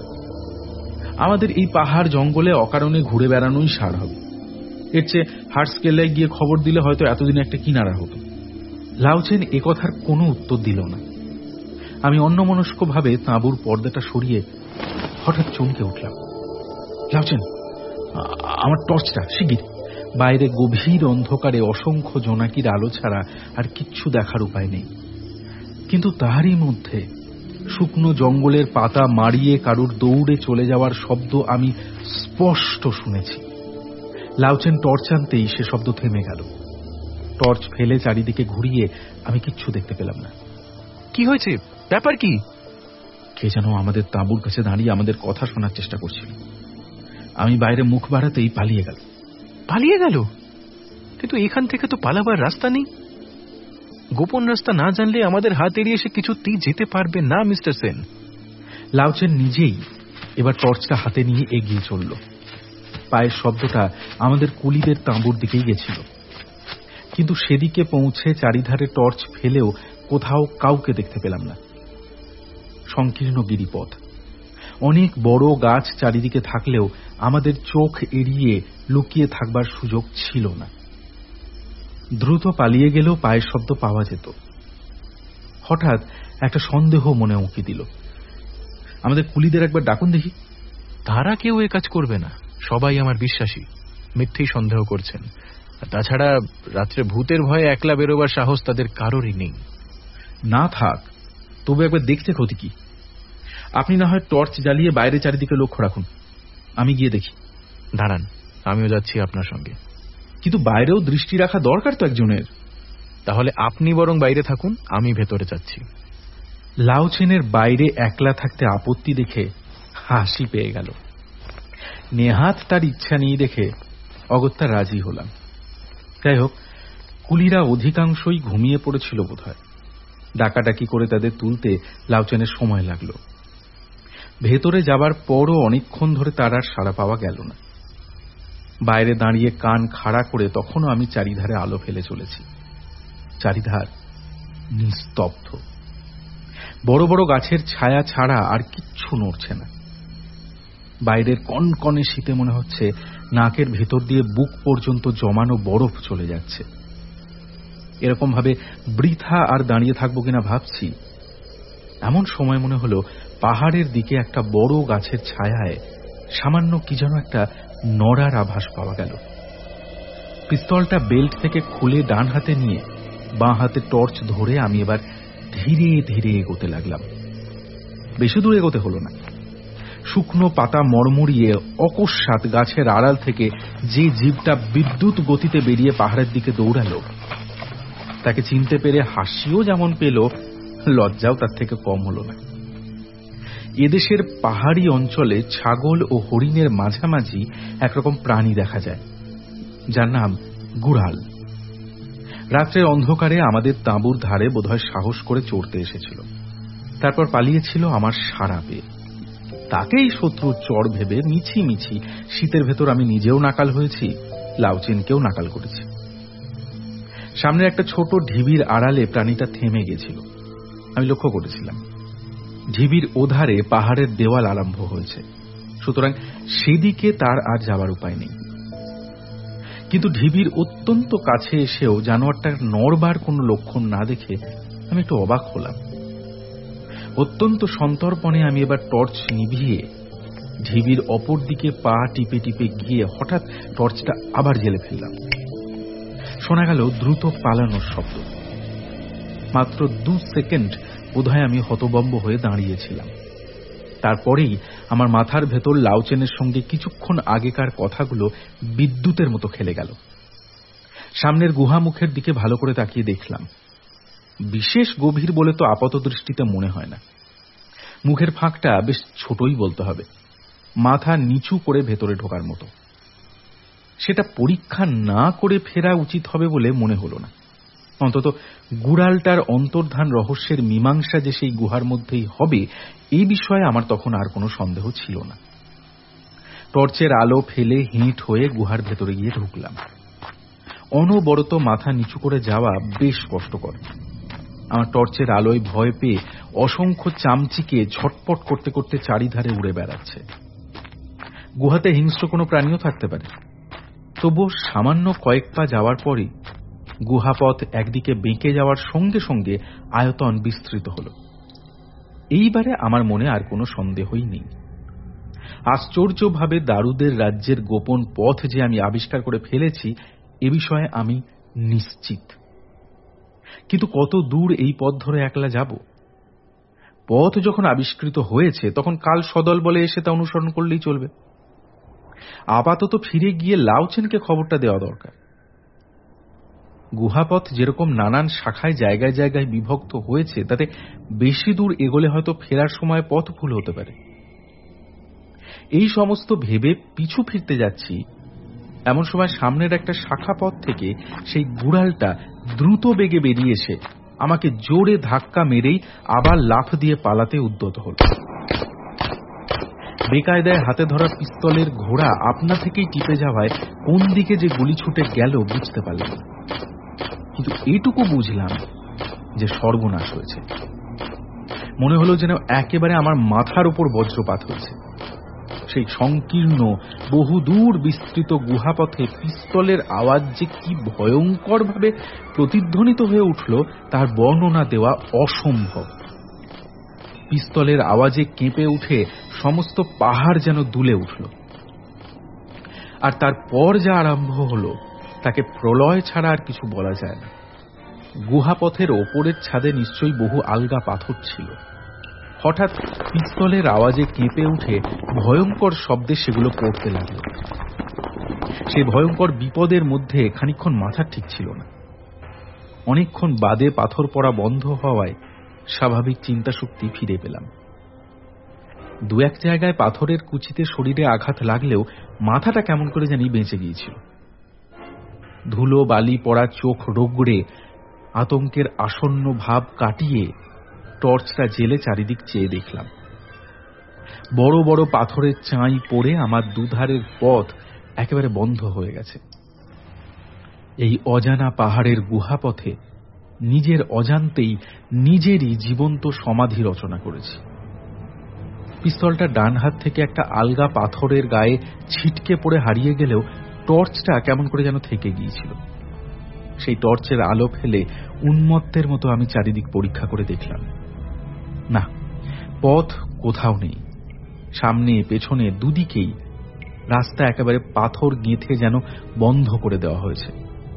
আমাদের এই পাহাড় জঙ্গলে অকারণে ঘুরে বেড়ানোই সার হবে। এর চেয়ে হার্টস্কেলায় গিয়ে খবর দিলে হয়তো এতদিনে একটা কিনারা হতো। লাউচেন এ কথার কোনো উত্তর দিল না। আমি অন্যমনস্ক ভাবে তাঁবুর পর্দাটা সরিয়ে হঠাৎ চমকে উঠলাম। লাউচেন, আমার টর্চটা শিগগির! বাইরে গভীর অন্ধকারে অসংখ্য জোনাকির আলো ছাড়া আর কিচ্ছু দেখার উপায় নেই, কিন্তু তারই মধ্যে শুকনো জঙ্গলের পাতা মারিয়ে কারুর দৌড়ে চলে যাওয়ার শব্দ আমি স্পষ্ট শুনেছি। লাউচেন টর্চ আনতেই সে শব্দ থেমে গেল। টর্চ ফেলে চারিদিকে ঘুরিয়ে আমি কিচ্ছু দেখতে পেলাম না। কি হয়েছে? ব্যাপার কি? কে যেন আমাদের তাঁবুর কাছে দাঁড়িয়ে আমাদের কথা শোনার চেষ্টা করছিল। আমি বাইরে মুখ বাড়াতেই পালিয়ে গেল। পালিয়ে গেল? কিন্তু এখান থেকে তো পালাবার রাস্তা নেই। গোপন রাস্তা না জানলে আমাদের হাত এড়িয়ে সে কিছুতেই যেতে পারবে না মিস্টার সেন। লাউচেন নিজেই এবার টর্চটা হাতে নিয়ে এগিয়ে চলল। পায়ের শব্দটা আমাদের কুলিদের তাঁবুর দিকেই গেছিল, কিন্তু সেদিকে পৌঁছে চারিধারে টর্চ ফেলেও কোথাও কাউকে দেখতে পেলাম না। সংকীর্ণ গিরিপথ, অনেক বড় গাছ চারিদিকে থাকলেও আমাদের চোখ এড়িয়ে লুকিয়ে থাকবার সুযোগ ছিল না। দ্রুত পালিয়ে গেলেও পায়ের শব্দ পাওয়া যেত। হঠাৎ একটা সন্দেহ মনে উঁকি দিল। আমাদের কুলিদের একবার ডাকুন দেখি। তারা কেউ এ কাজ করবে না, সবাই আমার বিশ্বাসী। মিথ্যেই সন্দেহ করছেন। তাছাড়া রাত্রে ভূতের ভয়ে একলা বেরোবার সাহস তাদের কারোরই নেই। না থাক, তবু একবার দেখতে ক্ষতি কি? আপনি না হয় টর্চ জ্বালিয়ে বাইরে চারিদিকে লক্ষ্য রাখুন, আমি গিয়ে দেখি। দাঁড়ান, আমিও যাচ্ছি আপনার সঙ্গে। কিন্তু বাইরেও দৃষ্টি রাখা দরকার তো একজনের। তাহলে আপনি বরং বাইরে থাকুন, আমি ভেতরে যাচ্ছি। লাউচেনের বাইরে একলা থাকতে আপত্তি দেখে হাসি পেয়ে গেল। নেহাত তার ইচ্ছা নেই দেখে অগত্যা রাজি হলাম। যাই হোক, কুলিরা অধিকাংশই ঘুমিয়ে পড়েছিল বোধহয়। ডাকাডাকি করে তাদের তুলতে লাউচেনের সময় লাগল। ভেতরে যাবার পরও অনেকক্ষণ ধরে তার আর সাড়া পাওয়া গেল না। বাইরে দাঁড়িয়ে কান খাড়া করে তখনও আমি চারিধারে আলো ফেলে চলেছি। চারিধার নিস্তব্ধ, বড় বড় গাছের ছায়া ছাড়া আর কিচ্ছু নড়ছে না। বাইরের কনকনে শীতে মনে হচ্ছে নাকের ভেতর দিয়ে বুক পর্যন্ত জমানো বরফ চলে যাচ্ছে। এরকম ভাবে বৃথা আর দাঁড়িয়ে থাকবো কিনা ভাবছি, এমন সময় মনে হলো পাহাড়ের দিকে একটা বড় গাছের ছায়ায় সামান্য কি যেন একটা নড়ার আভাস পাওয়া গেল। পিস্তলটা বেল্ট থেকে খুলে ডান হাতে নিয়ে বাঁ হাতে টর্চ ধরে আমি এবার ধীরে ধীরে এগোতে লাগলাম। বেশি দূর এগোতে হলো না। শুকনো পাতা মড়মড়িয়ে অকস্মাৎ গাছের আড়াল থেকে যে জীবটা বিদ্যুৎ গতিতে বেরিয়ে পাহাড়ের দিকে দৌড়ালো, তাকে চিনতে পেরে হাসিও যেমন পেল, লজ্জাও তার থেকে কম হল না। এদেশের পাহাড়ি অঞ্চলে ছাগল ও হরিণের মাঝামাঝি একরকম প্রাণী দেখা যায়, যার নাম গুড়াল। রাত্রের অন্ধকারে আমাদের তাঁবুর ধারে বোধহয় সাহস করে চড়তে এসেছিল, তারপর পালিয়েছিল আমার সাড়া পেয়ে। তাকেই শত্রুর চর ভেবে মিছি মিছি শীতের ভেতর আমি নিজেও নাকাল হয়েছি, লাউচেনকেও নাকাল করেছি। সামনে একটা ছোট ঢিবির আড়ালে প্রাণীটা থেমে গেছিল। আমি লক্ষ্য করেছিলাম ঢিবির ওধারে পাহাড়ের দেওয়াল আরম্ভ হয়েছে, সুতরাং সেদিকে তার আর যাবার উপায় নেই। কিন্তু ঢিবির অত্যন্ত কাছে এসেও জানোয়ারটার নড়বার কোনো লক্ষণ না দেখে আমি একটু অবাক হলাম। অত্যন্ত সন্তর্পণে আমি এবার টর্চ নিভিয়ে ঢিবির অপর দিকে পা টিপে টিপে গিয়ে হঠাৎ টর্চটা আবার জ্বেলে ফেললাম। শোনা গেল দ্রুত পালানোর শব্দ। মাত্র দু সেকেন্ড বোধহয় আমি হতবম্ব হয়ে দাঁড়িয়েছিলাম। তারপরেই আমার মাথার ভেতর লাউচেনের সঙ্গে কিছুক্ষণ আগেকার কথাগুলো বিদ্যুতের মতো খেলে গেল। সামনের গুহামুখের দিকে ভালো করে তাকিয়ে দেখলাম, বিশেষ গভীর বলে তো আপাত দৃষ্টিতে মনে হয় না। মুখের ফাঁকটা বেশ ছোটই বলতে হবে, মাথা নিচু করে ভেতরে ঢোকার মতো। সেটা পরীক্ষা না করে ফেরা উচিত হবে বলে মনে হলো না। অন্তত গুড়ালটার অন্তর্ধান রহস্যের মীমাংসা যে সেই গুহার মধ্যেই হবে, এই বিষয়ে আমার তখন আর কোনো সন্দেহ ছিল না। টর্চের আলো ফেলে হিঁট হয়ে গুহার ভেতরে গিয়ে ঢুকলাম। অনবরত মাথা নিচু করে যাওয়া বেশ কষ্টকর। আমার টর্চের আলোয় ভয় পেয়ে অসংখ্য চামচিকে ঝটপট করতে করতে চারিধারে উড়ে বেড়াচ্ছে। গুহাতে হিংস্র কোনো প্রাণীও থাকতে পারে, তবুও সামান্য কয়েক পা যাওয়ার পরই গুহাপথ একদিকে বেঁকে যাওয়ার সঙ্গে সঙ্গে আয়তন বিস্তৃত হল। এইবারে আমার মনে আর কোনো সন্দেহই নেই। আশ্চর্যভাবে দারুদের রাজ্যের গোপন পথ যে আমি আবিষ্কার করে ফেলেছি, এ বিষয়ে আমি নিশ্চিত। কিন্তু কত দূর এই পথ ধরে একলা যাব? পথ যখন আবিষ্কৃত হয়েছে তখন কাল সদল বলে এসে তা অনুসরণ করলেই চলবে। আপাতত ফিরে গিয়ে লাউচেনকে খবরটা দেওয়া দরকার। গুহাপথ যেরকম নানান শাখায় জায়গায় জায়গায় বিভক্ত হয়েছে, তাতে বেশি দূর এগোলে হয়তো ফেরার সময় পথ ভুল হতে পারে। এই সমস্ত ভেবে পিছু ফিরতে যাচ্ছি, এমন সময় সামনের একটা শাখা পথ থেকে সেই গুড়ালটা দ্রুত বেগে বেরিয়ে এসে আমাকে জোরে ধাক্কা মেরেই আবার লাফ দিয়ে পালাতে উদ্যত হল। বেকায়দায় হাতে ধরা পিস্তলের ঘোড়া আপনা থেকেই টিপে যাওয়ায় কোন দিকে যে গুলি ছুটে গেল বুঝতে পারলাম না, কিন্তু এইটুকু বুঝলাম যে সর্বনাশ হয়েছে। মনে হলো যেন একেবারে আমার মাথার উপর বজ্রপাত হয়েছে। সেই সংকীর্ণ বহুদূর বিস্তৃত গুহাপথে পিস্তলের আওয়াজ যে কি ভয়ঙ্কর ভাবে প্রতিধ্বনিত হয়ে উঠল তার বর্ণনা দেওয়া অসম্ভব। পিস্তলের আওয়াজে কেঁপে উঠে সমস্ত পাহাড় যেন দুলে উঠল। আর তারপর যা আরম্ভ হলো তাকে প্রলয় ছাড়া আর কিছু বলা যায় না। গুহাপথের ওপরের ছাদে নিশ্চয়ই বহু আলগা পাথর ছিল। হঠাৎ পিস্তলের আওয়াজে কেঁপে উঠে ভয়ঙ্কর শব্দে সেগুলো পড়তে লাগলো। সেই ভয়ঙ্কর বিপদের মধ্যে খানিকক্ষণ মাথা ঠিক ছিল না। অনেকক্ষণ বাদে পাথর পড়া বন্ধ হওয়ায় স্বাভাবিক চিন্তা শক্তি ফিরে পেলাম। দু এক জায়গায় পাথরের কুচিতে শরীরে আঘাত লাগলেও মাথাটা কেমন করে জানি বেঁচে গিয়েছিল। ধুলো বালি পড়া চোখ রোগড়ে আতঙ্কের আসন্ন ভাব কাটিয়ে টর্চটা জেলে চারিদিক চেয়ে দেখলাম। বড় বড় পাথরের চাঁই পড়ে আমার দুধারের পথ একেবারে বন্ধ হয়ে গেছে। এই অজানা পাহাড়ের গুহাপথে নিজের অজান্তেই নিজেরই জীবন্ত সমাধি রচনা করেছি। পিস্তলটা ডান হাত থেকে একটা আলগা পাথরের গায়ে ছিটকে পড়ে হারিয়ে গেলেও টর্চটা কেমন করে যেন থেকে গিয়েছিল। সেই টর্চের আলো ফেলে উন্মত্তের মতো আমি চারিদিক পরীক্ষা করে দেখলাম। না, পথ কোথাও নেই। সামনে পেছনে দুদিকেই রাস্তা একেবারে পাথর গেঁথে যেন বন্ধ করে দেওয়া হয়েছে।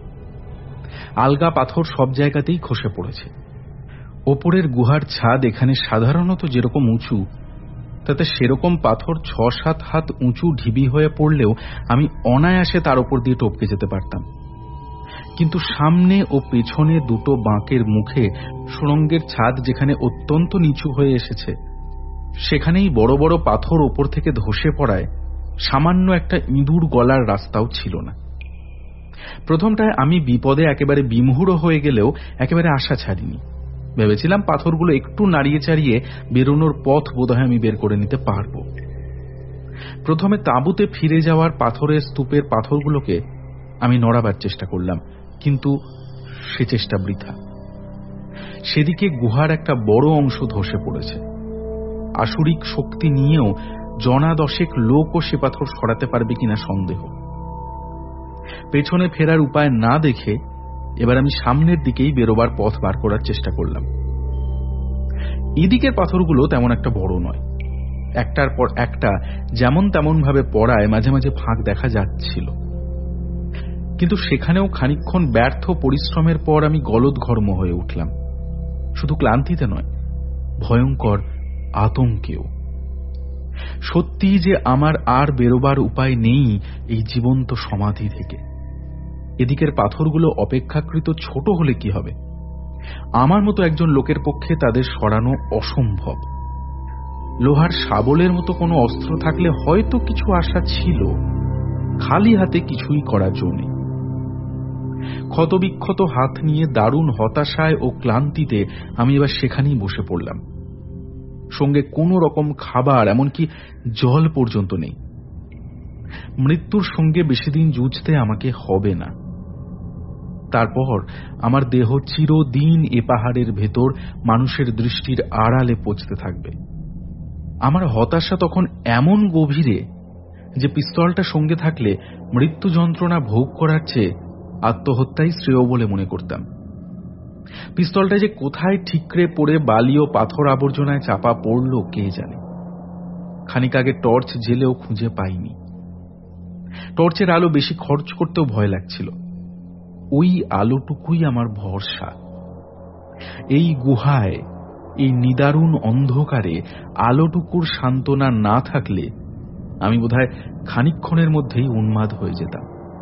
আলগা পাথর সব জায়গাতেই খসে পড়েছে। ওপরের গুহার ছাদ এখানে সাধারণত যেরকম উঁচু, তাতে সেরকম পাথর ছ সাত হাত উঁচু ঢিবি হয়ে পড়লেও আমি অনায়াসে তার উপর দিয়ে টপকে যেতে পারতাম। কিন্তু সামনে ও পেছনে দুটো বাঁকের মুখে সুড়ঙ্গের ছাদ যেখানে অত্যন্ত নিচু হয়ে এসেছে, সেখানেই বড় বড় পাথর ওপর থেকে ধসে পড়ায় সামান্য একটা ইঁদুর গলার রাস্তাও ছিল না। প্রথমটায় আমি বিপদে একেবারে বিমুঢ় হয়ে গেলেও একেবারে আশা ছাড়িনি। ভেবেছিলাম পাথরগুলো একটু নাড়িয়ে চাড়িয়ে বেরোনোর পথ বোধহয় আমি বের করে নিতে পারব। প্রথমে তাঁবুতে ফিরে যাওয়ার পাথরের স্তূপের পাথরগুলোকে আমি নড়াবার চেষ্টা করলাম, কিন্তু সে চেষ্টা বৃথা। সেদিকে গুহার একটা বড় অংশ ধসে পড়েছে। আসুরিক শক্তি নিয়েও জনা দশেক লোকও সে পাথর সরাতে পারবে কিনা সন্দেহ। পেছনে ফেরার উপায় না দেখে এবার আমি সামনের দিকেই বেরোবার পথ বার করার চেষ্টা করলাম। এদিকের পাথরগুলো তেমন একটা বড় নয়, একটার পর একটা যেমন তেমন ভাবে পড়ায় মাঝে মাঝে ফাঁক দেখা যাচ্ছিল। কিন্তু সেখানেও খানিকক্ষণ ব্যর্থ পরিশ্রমের পর আমি গলদঘর্ম হয়ে উঠলাম, শুধু ক্লান্তিতে নয়, ভয়ঙ্কর আতঙ্কেও। সত্যি যে আমার আর বেরোবার উপায় নেই এই জীবন্ত সমাধি থেকে। এদিকের পাথরগুলো অপেক্ষাকৃত ছোট হলে কি হবে? আমার মতো একজন লোকের পক্ষে তাদের সরানো অসম্ভব। লোহার শাবলের মতো কোনো অস্ত্র থাকলে হয়তো কিছু আশা ছিল, খালি হাতে কিছুই করার জন্য। ক্ষতবিক্ষত হাত নিয়ে দারুণ হতাশায় ও ক্লান্তিতে আমি এবার সেখানেই বসে পড়লাম। সঙ্গে কোনো রকম খাবার, এমনকি জল পর্যন্ত নেই। মৃত্যুর সঙ্গে বেশি দিন যুঝতে আমাকে হবে না। তারপর আমার দেহ চিরদিন এ পাহাড়ের ভেতর মানুষের দৃষ্টির আড়ালে পৌঁছতে থাকবে। আমার হতাশা তখন এমন গভীরে যে পিস্তলটা সঙ্গে থাকলে মৃত্যু যন্ত্রণা ভোগ করার চেয়ে আত্মহত্যাই শ্রেয় বলে মনে করতাম। পিস্তলটা যে কোথায় ঠিকরে পড়ে বালি ও পাথর আবর্জনায় চাপা পড়ল কে জানে। খানিক আগে টর্চ জেলেও খুঁজে পাইনি। টর্চের আলো বেশি খরচ করতেও ভয় লাগছিল। ওই আলোটুকুই আমার ভরসা। এই গুহায়, এই নিদারুণ অন্ধকারে আলোটুকুর সান্ত্বনা না থাকলে আমি বোধহয় খানিকক্ষণের মধ্যেই উন্মাদ হয়ে যেতাম।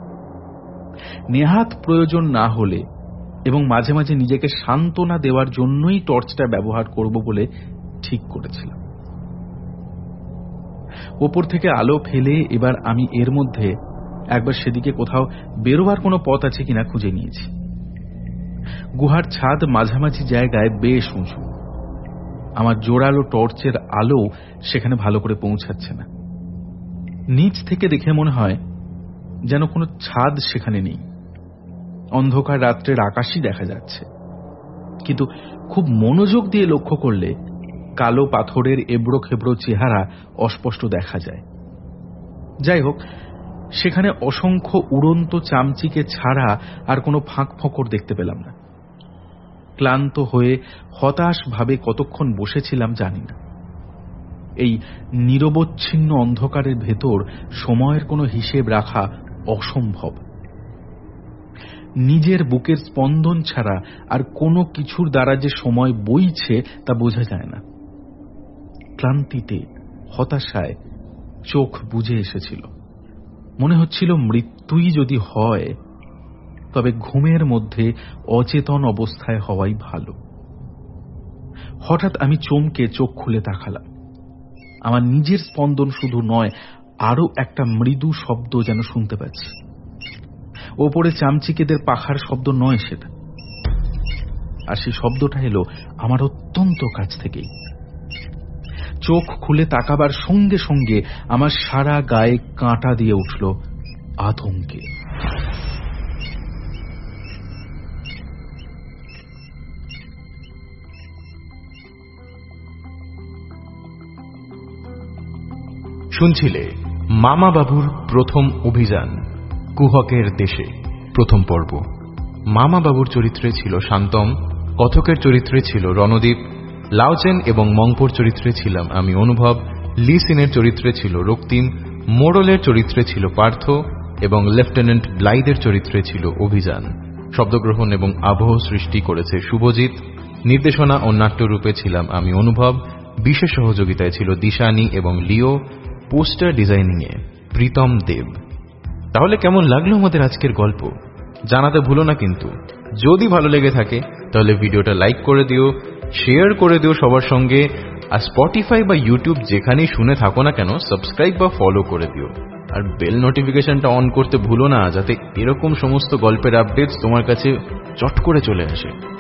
নেহাত প্রয়োজন না হলে এবং মাঝে মাঝে নিজেকে সান্ত্বনা দেওয়ার জন্যই টর্চটা ব্যবহার করব বলে ঠিক করেছিলাম। ওপর থেকে আলো ফেলে এবার আমি এর মধ্যে একবার সেদিকে কোথাও বেরোবার কোনো পথ আছে কিনা খুঁজে নিয়েছি। গুহার ছাদ মাঝামাঝি জায়গায় বেশ উঁচু। আমার জোরালো টর্চের আলো সেখানে ভালো করে পৌঁছাচ্ছে না। নিচ থেকে দেখে মনে হয় যেন কোনো ছাদ সেখানে নেই। অন্ধকার রাত্রের আকাশই দেখা যাচ্ছে, কিন্তু খুব মনোযোগ দিয়ে লক্ষ্য করলে কালো পাথরের এবড়ো খেবড়ো চেহারা অস্পষ্ট দেখা যায়। যাই হোক, সেখানে অসংখ্য উড়ন্ত চামচিকে ছাড়া আর কোনো ফাঁক ফোকর দেখতে পেলাম না। ক্লান্ত হয়ে হতাশ ভাবে কতক্ষণ বসেছিলাম জানি না। এই নিরবচ্ছিন্ন অন্ধকারের ভেতর সময়ের কোনো হিসেব রাখা অসম্ভব। নিজের বুকের স্পন্দন ছাড়া আর কোনো কিছুর দ্বারা যে সময় বইছে তা বোঝা যায় না। ক্লান্তিতে, হতাশায় চোখ বুজে এসেছিল। মনে হচ্ছিল মৃত্যুই যদি হয় তবে ঘুমের মধ্যে অচেতন অবস্থায় হওয়াই ভালো। হঠাৎ আমি চমকে চোখ খুলে তাকালাম। আমার নিজের স্পন্দন শুধু নয়, আরো একটা মৃদু শব্দ যেন শুনতে পাচ্ছি। ওপরে চামচিকেদের পাখার শব্দ নয় সেটা। আর সেই শব্দটা এলো আমার অত্যন্ত কাছ থেকেই। চোখ খুলে তাকাবার সঙ্গে সঙ্গে আমার সারা গায়ে কাঁটা দিয়ে উঠল আতঙ্কে। শুনছিলে মামা বাবুর প্রথম অভিযান কুহকের দেশে প্রথম পর্ব। মামা বাবুর চরিত্রে ছিল শান্তম, কথকের চরিত্রে ছিল রণদীপ, লাউচেন এবং মংপোর চরিত্রে ছিলাম আমি অনুভব, লিসিনের চরিত্রে ছিল রক্তিম, মোড়লের চরিত্রে ছিল পার্থ এবং লেফটেন্যান্ট ব্লাইদের চরিত্রে ছিল অভিযান। শব্দগ্রহণ এবং আবহ সৃষ্টি করেছে শুভজিৎ, নির্দেশনা ও নাট্যরূপে ছিলাম আমি অনুভব, বিশেষ সহযোগিতায় ছিল দিশানি এবং লিও, পোস্টার ডিজাইনিংয়ে প্রীতম দেব। তাহলে কেমন লাগলো আমাদের আজকের গল্প জানাতে ভুলো না কিন্তু। যদি ভালো লেগে থাকে তাহলে ভিডিওটা লাইক করে দিও, শেয়ার করে দিও সবার সঙ্গে, আর স্পটিফাই বা ইউটিউব যেখানেই শুনে থাকো না কেন সাবস্ক্রাইব বা ফলো করে দিও, আর বেল নোটিফিকেশনটা অন করতে ভুলো না যাতে এরকম সমস্ত গল্পের আপডেটস তোমার কাছে চট করে চলে আসে।